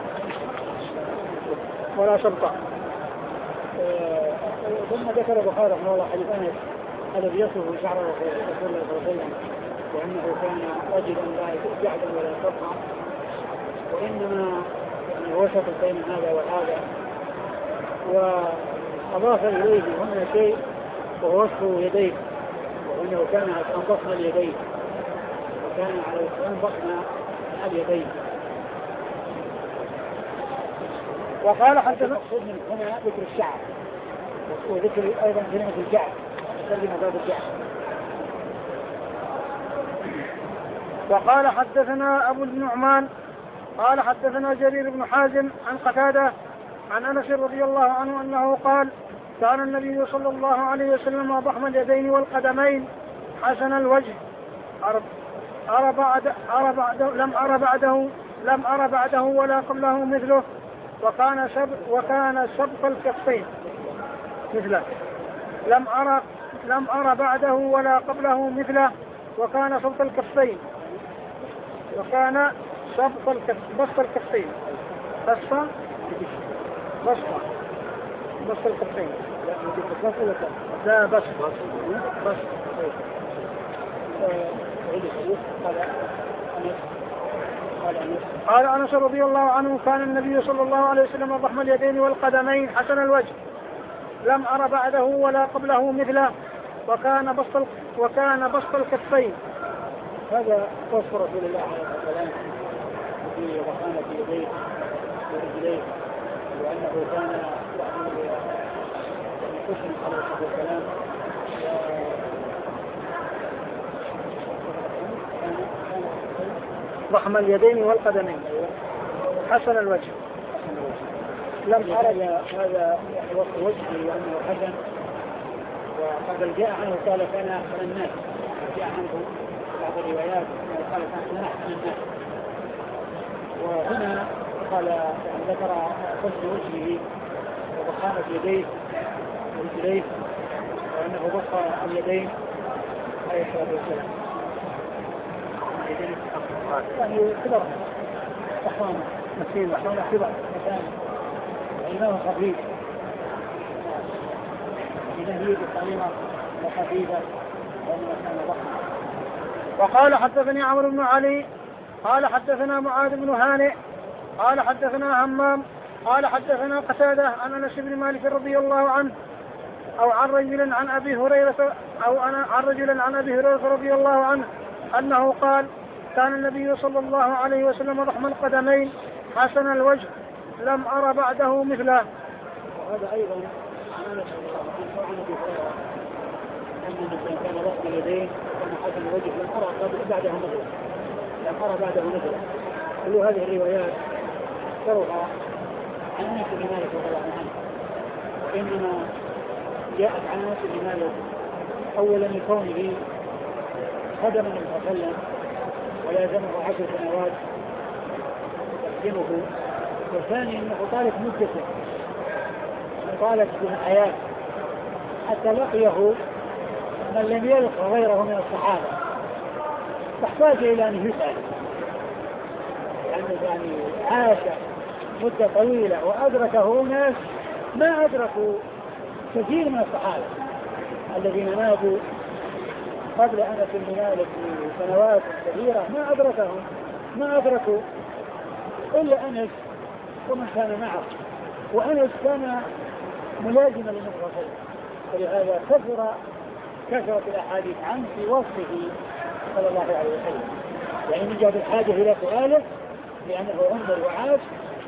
ولا سبطا. ثم ذكر البخاري رحمه الله حديث أنس الذي يصف شعر رسول الله صلى الله عليه وسلم وأنه كان رجلا لا جعدا ولا سبطا، وإنما يعني وسط بين هذا وهذا، وأضاف إليه هنا شيء وهو وصف يديه، وأنه كان ضخم اليدين وكان على الإسلام ضخم اليدين. وقال حتى المقصود من هنا ذكر الشعر وذكر أيضا كلمة الجعد كلمة باب الجعد. وقال حدثنا أبو النعمان قال حدثنا جرير بن حازم عن قتادة عن أنس رضي الله عنه أنه قال كان النبي صلى الله عليه وسلم ضخم اليدين والقدمين حسن الوجه أرى بعد أرى بعده لم أرى بعده لم أرى بعده ولا قبله مثله، وكان سب وكان سبق الكفين مثله لم أرى لم أرى بعده ولا قبله مثله، وكان سبق الكفين وكان سبق الكف بسط الكفين بسط بسط بسط الكفين لا بس بس قال أنس رضي الله عنه كان النبي صلى الله عليه وسلم ضخم اليدين والقدمين حسن الوجه لم أرى بعده ولا قبله مثله، وكان بسط وكان بسط الكفين. هذا وصف رسول الله عليه الصلاة والسلام في ضخامة يديه ورجليه، وأنه كان يحسن عليه الصلاة والسلام ضخم اليدين والقدمين حسن الوجه. لم أرى هذا وصف وجهه لأنه حسن، وقد جاء عنه قال كان أحسن الناس، جاء عنه بعض الروايات قال كان أحسن الناس، وهنا قال يعني ذكر حسن وجهه وضخامة يديه ورجليه وأنه ضخ اليدين عليه الصلاة والسلام يعني كبر أخوانه مسير أخوانه كبر مكان عيناه خفيف بنهيه بطريقة خفيفة وأنه كان ضخما. وقال حدثني عمرو بن علي قال حدثنا معاذ بن هانئ قال حدثنا همام قال حدثنا قتادة عن أنس بن مالك رضي الله عنه أو عن رجل عن أبي هريرة أو عن رجل عن أبي هريرة رضي الله عنه أنه قال كان النبي صلى الله عليه وسلم ضخم القدمين حسن الوجه لم أرى بعده مثله. وهذا أيضا عن أنس عن أبي هريرة أن الإنسان كان ضخم اليدين وكان حسن الوجه لم أرى بعده مثله لم أرى بعده مثله. كل هذه الروايات أكثرها عن أنس بن مالك رضي الله عنه، وإنما جاءت عن أنس بن مالك أولا لكونه خدم النبي صلى الله عليه وسلم ولازمه عشر سنوات يخدمه، والثاني أنه طالت مدته طالت بالحياة حتى لقيه من لم يلق غيره من الصحابة، فاحتاج إلى أن يسأل لأنه يعني عاش مدة طويلة وأدركه ناس ما أدركوا كثير من الصحابة الذين ماتوا قبل أنس بن مالك سنوات كثيرة ما أدركهم ما أدركوا إلا أنس ومن كان معه، وأنس كان ملازما للنبي صلى الله عليه وسلم، ولهذا كثر كثرة الأحاديث عنه في وصفه صلى الله عليه وسلم، يعني من جهة الحاجة إلى سؤاله لأنه عمر وعاش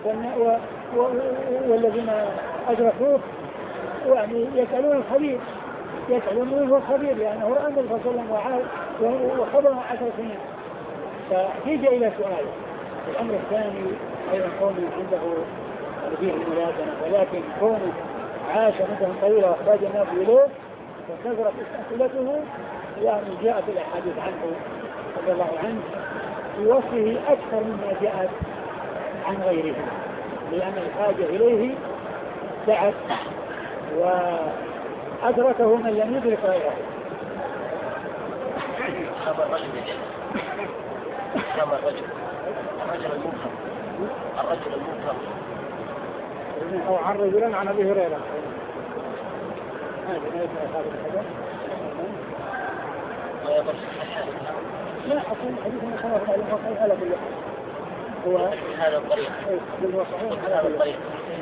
والذين أدركوه يعني يسألون الخبير يسألون منه الخبير لأنه رأى النبي صلى الله عليه وسلم وعاش وخبره عشر سنين، فاحتاج إلى سؤاله. الأمر الثاني أيضا كونه عنده فيه الملازمة، ولكن كونه عاش مدة طويلة واحتاج الناس إليه وكثرت أسئلته يعني جاءت الأحاديث عنه رضي الله عنه في وصفه أكثر مما جاءت عن غيره، لأن الحاجة إليه دعت وأدركه من لم يدرك غيره. خبر رجل خبر رجل الرجل المبهم الرجل المبهم أو عن رجلا عن أبي هريرة. لا أقول حديث من خلاف الوصف على كل حال هو هذا الطريق هذا الطريق.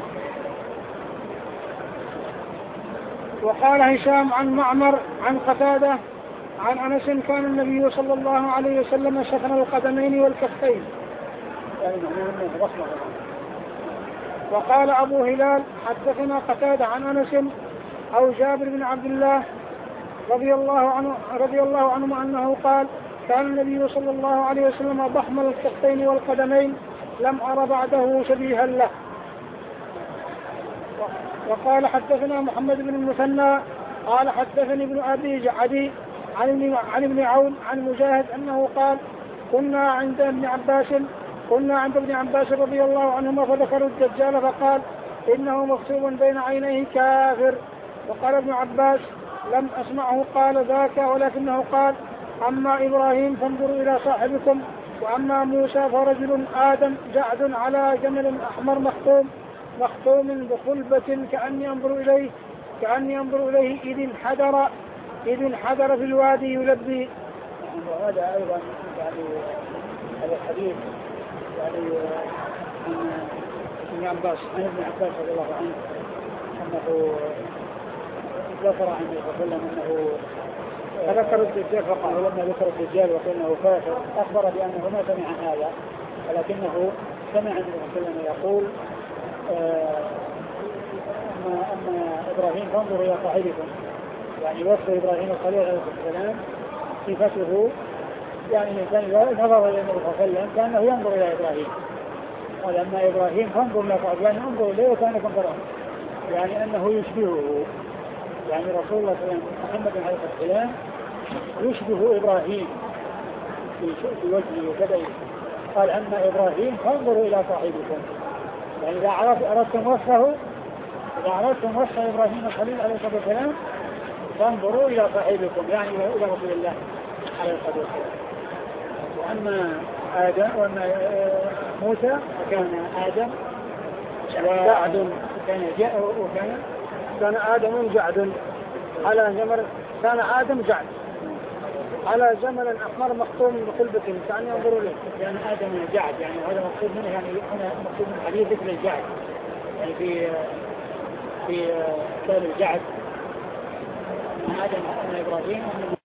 وقال هشام عن معمر عن قتادة عن أنس كان النبي صلى الله عليه وسلم شفن القدمين والكفين. وقال أبو هلال حدثنا قتادة عن أنس أو جابر بن عبد الله رضي الله عنه رضي الله عنه أنه قال كان النبي صلى الله عليه وسلم ضخم الكفين والقدمين لم أرى بعده شبيها له. وقال حدثنا محمد بن المثنى قال حدثني ابن أبي عدي عن ابن عون عن مجاهد أنه قال كنا عند ابن عباس كنا عند ابن عباس رضي الله عنهما فذكروا الدجال فقال إنه مكتوب بين عينيه كافر. وقال ابن عباس لم أسمعه قال ذاك ولكنه قال أما إبراهيم فانظروا إلى صاحبكم وأما موسى فرجل آدم جعد على جمل أحمر مختوم مختوم بخلبة كأني أنظر إليه كأني أنظر إليه إذ انحدر إذ انحدر في الوادي يلبي. وهذا أيضا يعني هذا الحديث يعني عن ابن عباس عن ابن عباس رضي الله عنه أنه ذكر عن النبي صلى الله عليه وسلم أنه ذكر الدجال فقال لما ذكر الدجال وقال انه كافر اخبر بانه ما سمع هذا ولكنه سمع النبي صلى الله عليه وسلم يقول اما اما ابراهيم فانظروا الى صاحبكم، يعني وصف ابراهيم الخليل عليه السلام صفته يعني الانسان اذا نظر الى النبي صلى الله عليه وسلم كانه ينظر الى ابراهيم، قال اما ابراهيم فانظر الى صاحبكم انظر اليه وكانكم ترون، يعني انه يشبهه، يعني رسول الله صلى الله عليه وسلم محمد عليه السلام يشبه إبراهيم في وجهه وكذا. قال أما إبراهيم فانظروا إلى صاحبكم، يعني إذا أردتم وصفه إذا أردتم وصف إبراهيم الخليل عليه الصلاة والسلام فانظروا إلى صاحبكم، يعني إلى رسول الله عليه الصلاة والسلام. وأما آدم وأما موسى فكان آدم جعد كان جاء وكان كان آدم جعد على جمل كان آدم جعد على جمل أحمر مختوم بقلبة كان ينظر له، يعني آدم جعد، يعني هذا مقصود منه، يعني هنا مقصود من الحديث ذكر الجعد، يعني في في كتاب الجعد آدم أن إبراهيم